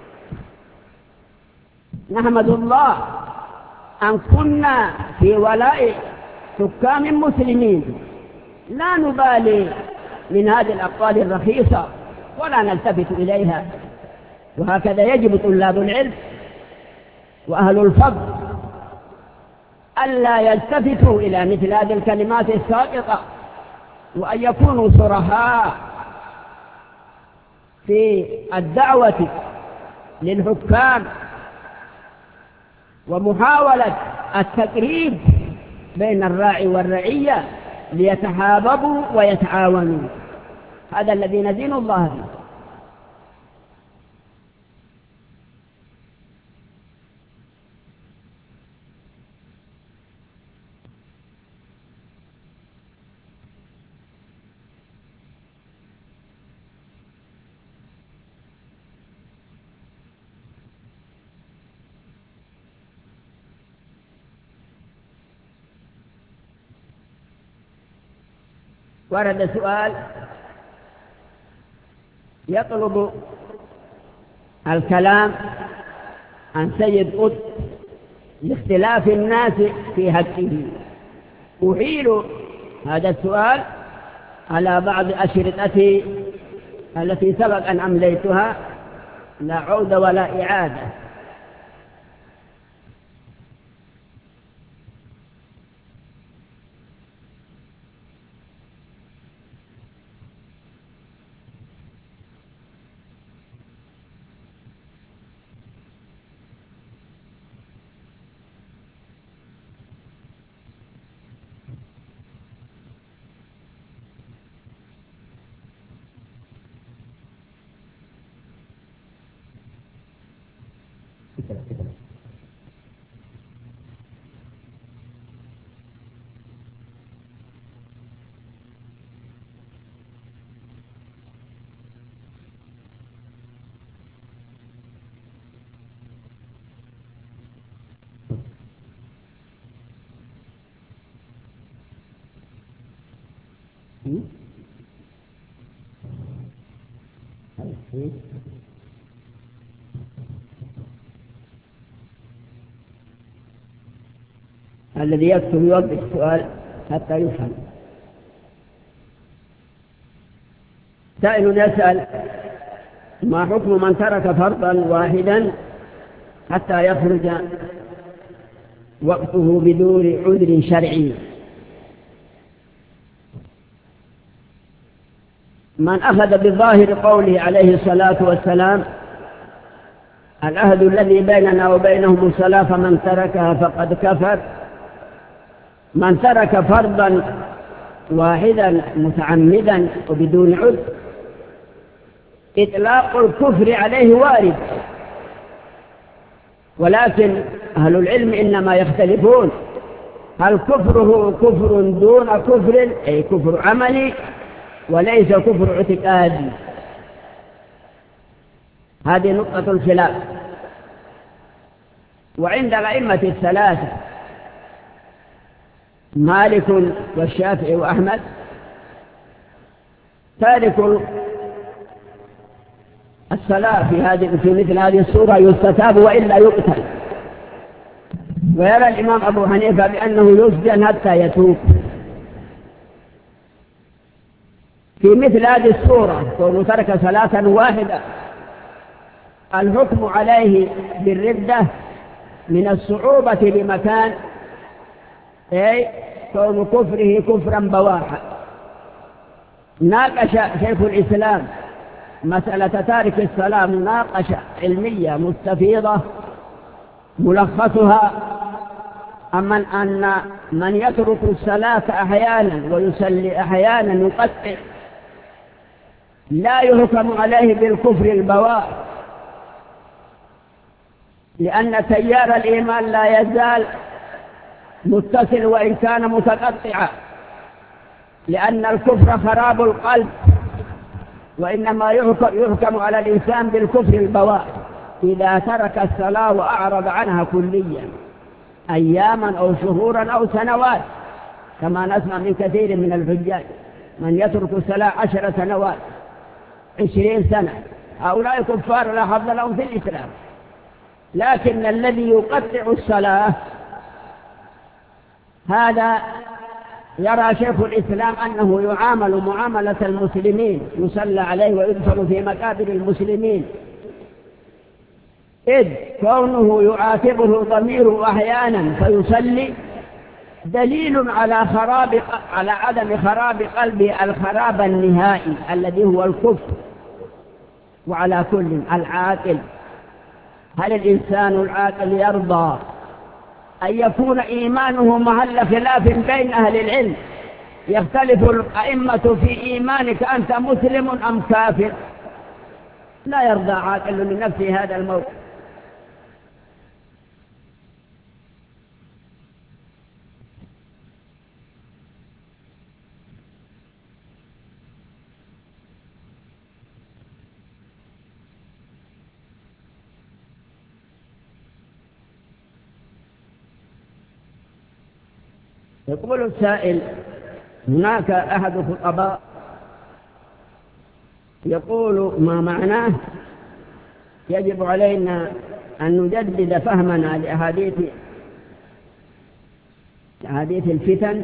نحمد الله أن كنا في ولاء حكام مسلمين، لا نبالي من هذه الأقوال الرخيصة ولا نلتفت إليها. وهكذا يجب طلاب العلم وأهل الفضل ألا يلتفتوا إلى مثل هذه الكلمات الساقطة، وأن يكونوا صرحاء في الدعوة للحكام ومحاولة التقريب بين الراعي والرعية ليتحاببوا ويتعاونوا. هذا الذي ندين الله به. ورد سؤال يطلب الكلام عن سيد قطب لاختلاف الناس في حقه. أحيل هذا السؤال على بعض أشرطتي التي سبق أن أمليتها، لا عود ولا إعادة. الذي يكتب يوضح السؤال حتى يفهم. سائل يسأل: ما حكم من ترك فرضا واحدا حتى يخرج وقته بدون عذر شرعي؟ من أخذ بظاهر قوله عليه الصلاة والسلام: العهد الذي بيننا وبينهم الصلاة فمن تركها فقد كفر، من ترك فرضا واحدا متعمدا وبدون عذر إطلاق الكفر عليه وارد، ولكن أهل العلم إنما يختلفون هل كفره كفر دون كفر أي كفر عملي وليس كفر اعتقادي. هذه نقطة الخلاف. وعند الأئمة الثلاثة مالك والشافعي وأحمد تارك الصلاة في هذه في مثل هذه الصورة يستتاب وإلا يقتل. ويرى الإمام أبو حنيفة بأنه يسجن حتى يتوب. في مثل هذه الصورة كونه ترك صلاة واحدة الحكم عليه بالردة من الصعوبة بمكان، أي كون كفره كفرا بواحا. ناقش شيخ الإسلام مسألة تارك الصلاة مناقشة علمية مستفيضة ملخصها أما أن من يترك الصلاة أحيانا ويصلي أحيانا يقطع لا يحكم عليه بالكفر البواح، لأن تيار الإيمان لا يزال متصل وإن كان متقطعا، لأن الكفر خراب القلب، وإنما يحكم على الإنسان بالكفر البواح إذا ترك الصلاة وأعرض عنها كليا أياما أو شهورا أو سنوات، كما نسمع من كثير من الحجاج من يترك الصلاة عشر سنوات عشرين سنة، هؤلاء كفار لا حظ لهم في الإسلام. لكن الذي يقطع الصلاة هذا يرى شيخ الإسلام أنه يعامل معاملة المسلمين، يصلى عليه ويدفن في مقابر المسلمين، إذ كونه يعاتبه ضميره أحيانا فيصلي دليل على خراب على عدم خراب قلبه الخراب النهائي الذي هو الكفر. وعلى كل العاقل، هل الإنسان العاقل يرضى أن يكون إيمانه محل خلاف بين أهل العلم، يختلف الأئمة في إيمانك أنت مسلم أم كافر؟ لا يرضى عاقل لنفسه هذا الموقف. يقول السائل: هناك أحد الخطباء يقول ما معناه يجب علينا أن نجدد فهمنا لأحاديث أحاديث الفتن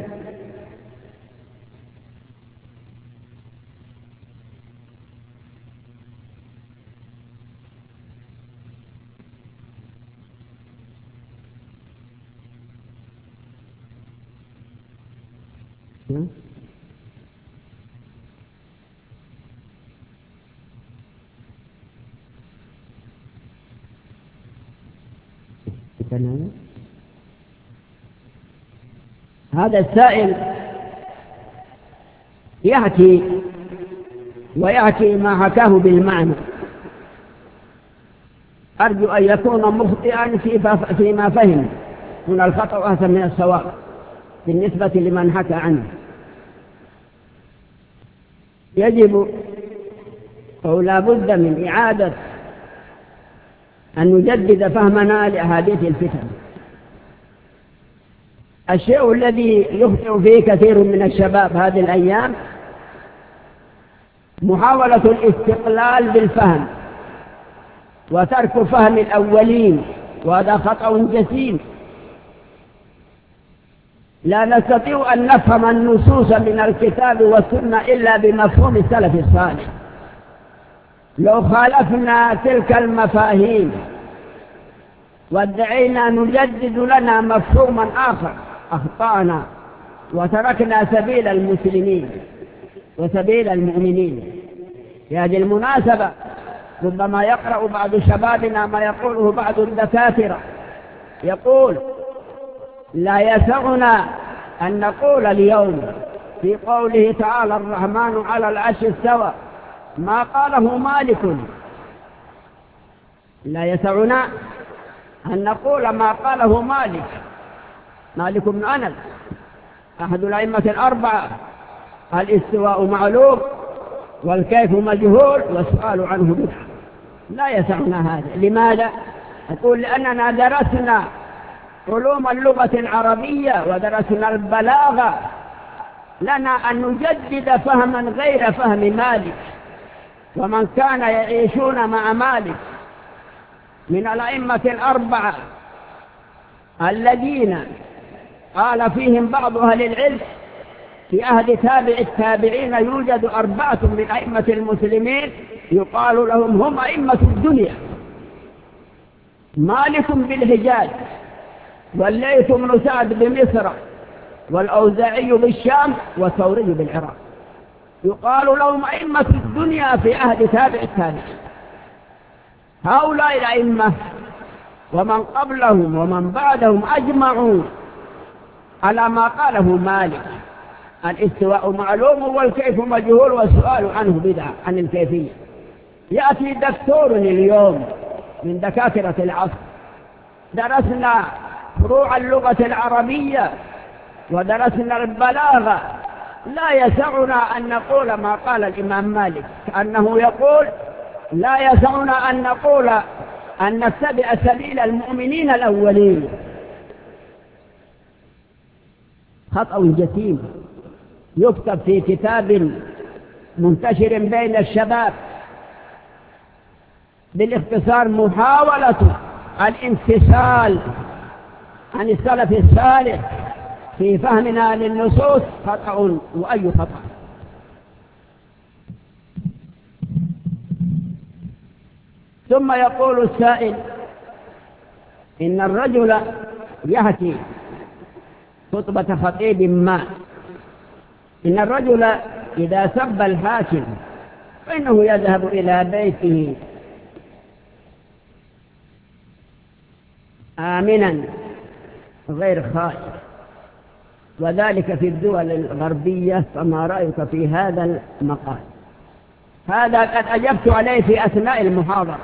هذا السائل يحكي ويحكي ما حكاه بالمعنى. أرجو أن يكون مخطئا فيما فهم، من الخطأ أحسن من الصواب بالنسبة لمن حكى عنه. يجب أو لا بد من إعادة أن نجدد فهمنا لأحاديث الفتن. الشيء الذي يخطئ فيه كثير من الشباب هذه الأيام محاولة الاستقلال بالفهم وترك فهم الأولين، وهذا خطأ جسيم. لا نستطيع أن نفهم النصوص من الكتاب والسنة إلا بمفهوم السلف الصالح. لو خالفنا تلك المفاهيم وادعينا نجدد لنا مفهوما آخر أخطأنا وتركنا سبيل المسلمين وسبيل المؤمنين. في هذه المناسبة ربما يقرأ بعض شبابنا ما يقوله بعض الدكاترة، يقول: لا يسعنا أن نقول اليوم في قوله تعالى الرحمن على العرش استوى ما قاله مالك. لا يسعنا أن نقول ما قاله مالك مالك بن أنس أحد الأئمة الأربعة. الاستواء معلوم والكيف مجهول والسؤال عنه بدعة. لا يسعنا هذا. لماذا؟ أقول لأننا درسنا علوم اللغة العربية ودرسنا البلاغة، لنا أن نجدد فهما غير فهم مالك ومن كان يعيشون مع مالك من الأئمة الأربعة الذين قال فيهم بعض أهل العلم في عهد تابع التابعين يوجد أربعة من أئمة المسلمين يقال لهم هم أئمة الدنيا: مالك بالحجاز، والليث بن سعد بمصر، والأوزاعي بالشام، والثوري بالعراق. يقال لهم أئمة الدنيا في عهد تابع التابعين. هؤلاء الأئمة ومن قبلهم ومن بعدهم أجمعوا على ما قاله مالك: الاستواء معلوم والكيف مجهول والسؤال عنه بدعة. عن الكيفية يأتي دكتور اليوم من دكاترة العصر، درسنا فروع اللغة العربية ودرسنا البلاغة، لا يسعنا أن نقول ما قال الإمام مالك، كأنه يقول لا يسعنا أن نقول أن نتبع سبيل المؤمنين الأولين. خطأ جسيم يكتب في كتاب منتشر بين الشباب بالاختصار: محاولة الانفصال عن السلف الصالح في فهمنا للنصوص. خطأ وأي خطأ. ثم يقول السائل: إن الرجل يأتي خطبة خطيب ما، إن الرجل إذا سب الحاكم فإنه يذهب إلى بيته آمنا غير خائف، وذلك في الدول الغربية، فما رأيك في هذا المقال؟ هذا قد أجبت عليه في أثناء المحاضرة.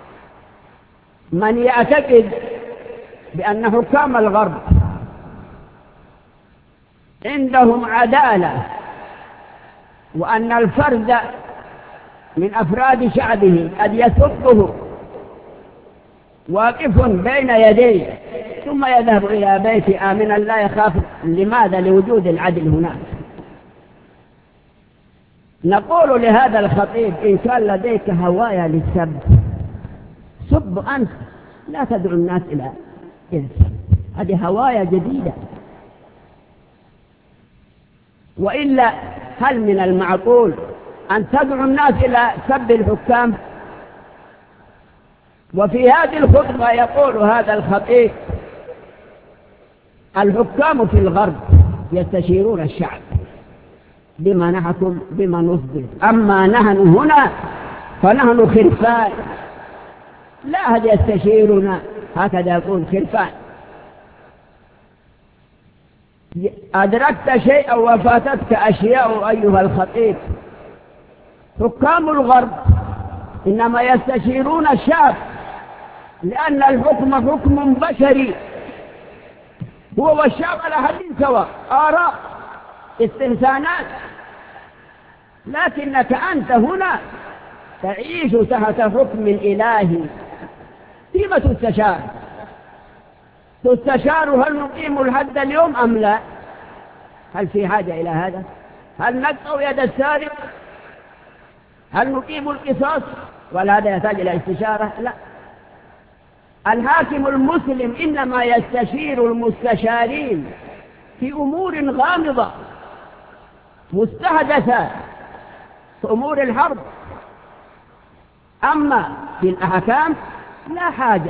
من يعتقد بأن حكام الغرب عندهم عدالة وأن الفرد من أفراد شعبه قد يسبه واقف بين يديه ثم يذهب إلى بيت آمنا لا يخاف، لماذا؟ لوجود العدل هناك. نقول لهذا الخطيب: إن كان لديك هواية للسب سب أنت، لا تدعو الناس إلى إذن، هذه هواية جديدة. وإلا هل من المعقول أن تدعو الناس إلى سب الحكام؟ وفي هذه الخطبة يقول هذا الخطيب: الحكام في الغرب يستشيرون الشعب بما نحكم بما نصدر، أما نحن هنا فنحن خرفان، لا أحد يستشيرنا. هكذا يقول: خرفان. أدركت شيئا وفاتتك أشياء أيها الخطيب. حكام الغرب إنما يستشيرون الشعب، لأن الحكم حكم بشري، هو والشعب على حد سواء، آراء استنسانات. لكنك أنت هنا تعيش تحت حكم إلهي، فيما تستشار؟ تستشار هل نقيم الحد اليوم أم لا؟ هل في حاجة إلى هذا؟ هل نقطع يد السارق؟ هل نقيم القصاص؟ ولا هذا يحتاج إلى استشارة؟ لا. الحاكم المسلم إنما يستشير المستشارين في أمور غامضة مستحدثة، في أمور الحرب. أما في الأحكام لا حاجة.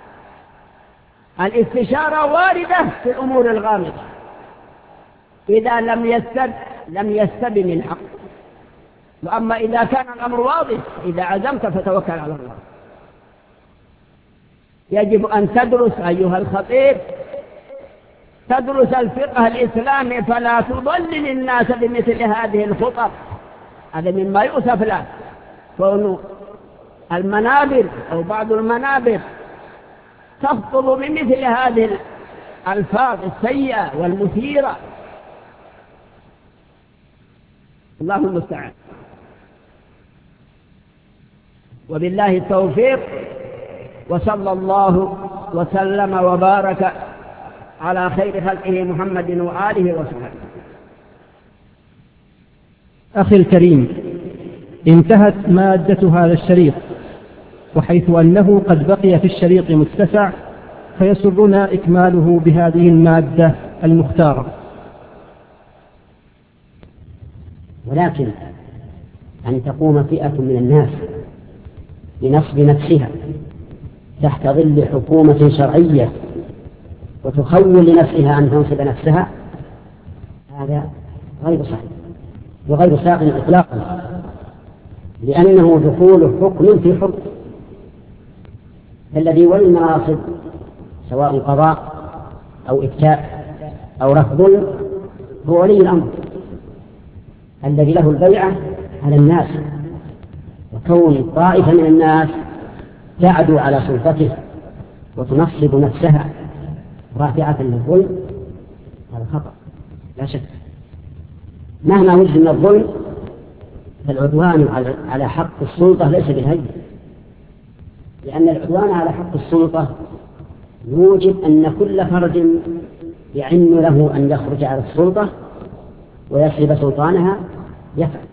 الاستشارة واردة في الأمور الغامضة إذا لم يستب لم يستبن الحق. وأما إذا كان الأمر واضح، إذا عزمت فتوكل على الله. يجب أن تدرس أيها الخطيب، تدرس الفقه الإسلامي، فلا تضلل الناس بمثل هذه الخطب. هذا مما يؤسف له، كون المنابر أو بعض المنابر تخطب بمثل هذه الألفاظ السيئة والمثيرة. الله المستعان. وبالله التوفيق، وصلى الله وسلم وبارك على خير خلقه محمد وآله وصحبه.
أخي الكريم، انتهت مادة هذا الشريط، وحيث أنه قد بقي في الشريط متسع، فيسرنا إكماله بهذه المادة المختارة.
ولكن أن تقوم فئة من الناس بنصب نفسها تحت ظل حكومة شرعية وتخول لنفسها أن تنصب نفسها، هذا غير صحيح وغير ساق إطلاقا، لأنه دخول حكم في حكم. الذي ولي المناصب سواء قضاء أو إفتاء أو رفض هو ولي الأمر الذي له البيعة على الناس، وكون طائفة من الناس تعدو على سلطته وتنصب نفسها رافعة للظلم هذا خطأ لا شك. مهما وجد من الظلم فالعدوان على حق السلطة ليس بالهين، لأن العدوان على حق السلطة يوجب أن كل فرد يعن له أن يخرج على السلطة ويسلب سلطانها يفعل.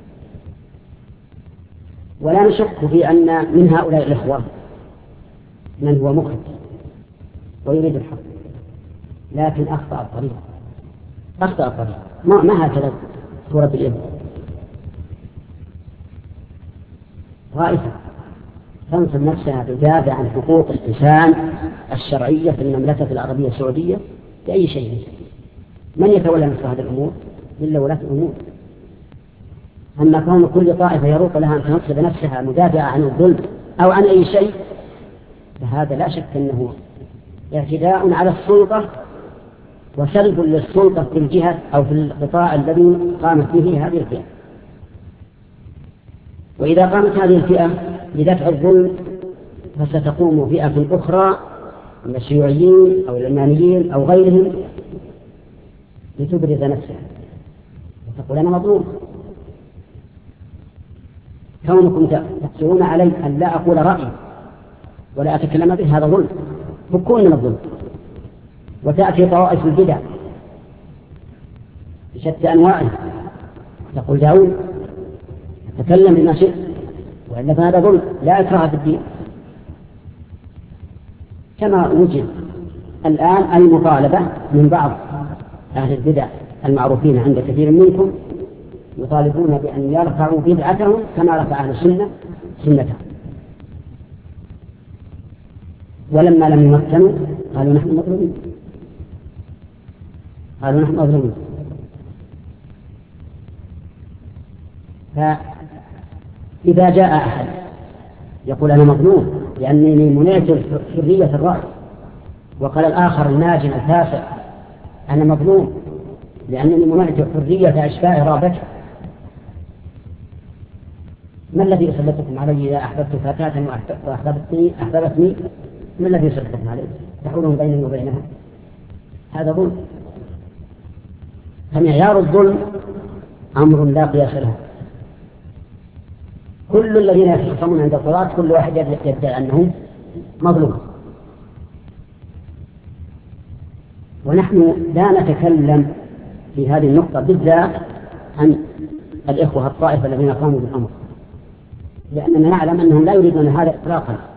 ولا نشك في أن من هؤلاء الإخوة من هو مخرج ويريد الحق، لكن أخطأ الطريق أخطأ الطريق ما, ما هكذا سورة الإبن. طائفة تنصب نفسها تدافع عن حقوق الإنسان الشرعية في المملكة العربية السعودية بأي شيء. من يتولى مثل هذه الأمور إلا ولاة الأمور. أما كون كل طائفة يروق لها أن تنصب نفسها مدافعة عن الظلم أو عن أي شيء، فهذا لا شك أنه اعتداء على السلطة وسلب للسلطة في الجهة أو في القطاع الذي قامت به هذه الفئة. وإذا قامت هذه الفئة بدفع الظلم فستقوم فئة أخرى من الشيوعيين أو العلمانيين أو غيرهم لتبرز نفسها وتقول أنا مظلوم. كونكم تحسرون علي أن لا أقول رأيي ولا أتكلم به هذا ظلم، فكون من الظلم. وتأتي طوائف البدع بشتى أنواعه تقول داود تكلم بما شئت وإلا فهذا ظلم لا إكراه في الدين. كما وجد الآن المطالبة من بعض أهل البدع المعروفين عند كثير منكم يطالبون بأن يرفعوا بدعتهم كما رفع أهل السنة سنتهم، ولما لم يمكنوا قالوا نحن مظلومين قالوا نحن مظلومين. فإذا جاء أحد يقول أنا مظلوم لأنني منعت حرية الرأي، وقال الآخر الناجم التاسع أنا مظلوم لأنني منعت حرية إشفاء رابته، ما الذي يسلطكم علي إذا أحببت فتاة وأحببتني أحببتني ما الذي يسلطكم علي تحولون بيني وبينها؟ هذا ظلم. فمعيار الظلم أمر لا قياس له. كل الذين يختصمون عند القضاة كل واحد يدعي أنه مظلوم. ونحن لا نتكلم في هذه النقطة بالذات عن الإخوة الطائفة الذين قاموا بالأمر، لأننا نعلم أنهم لا يريدون هذا إطلاقا،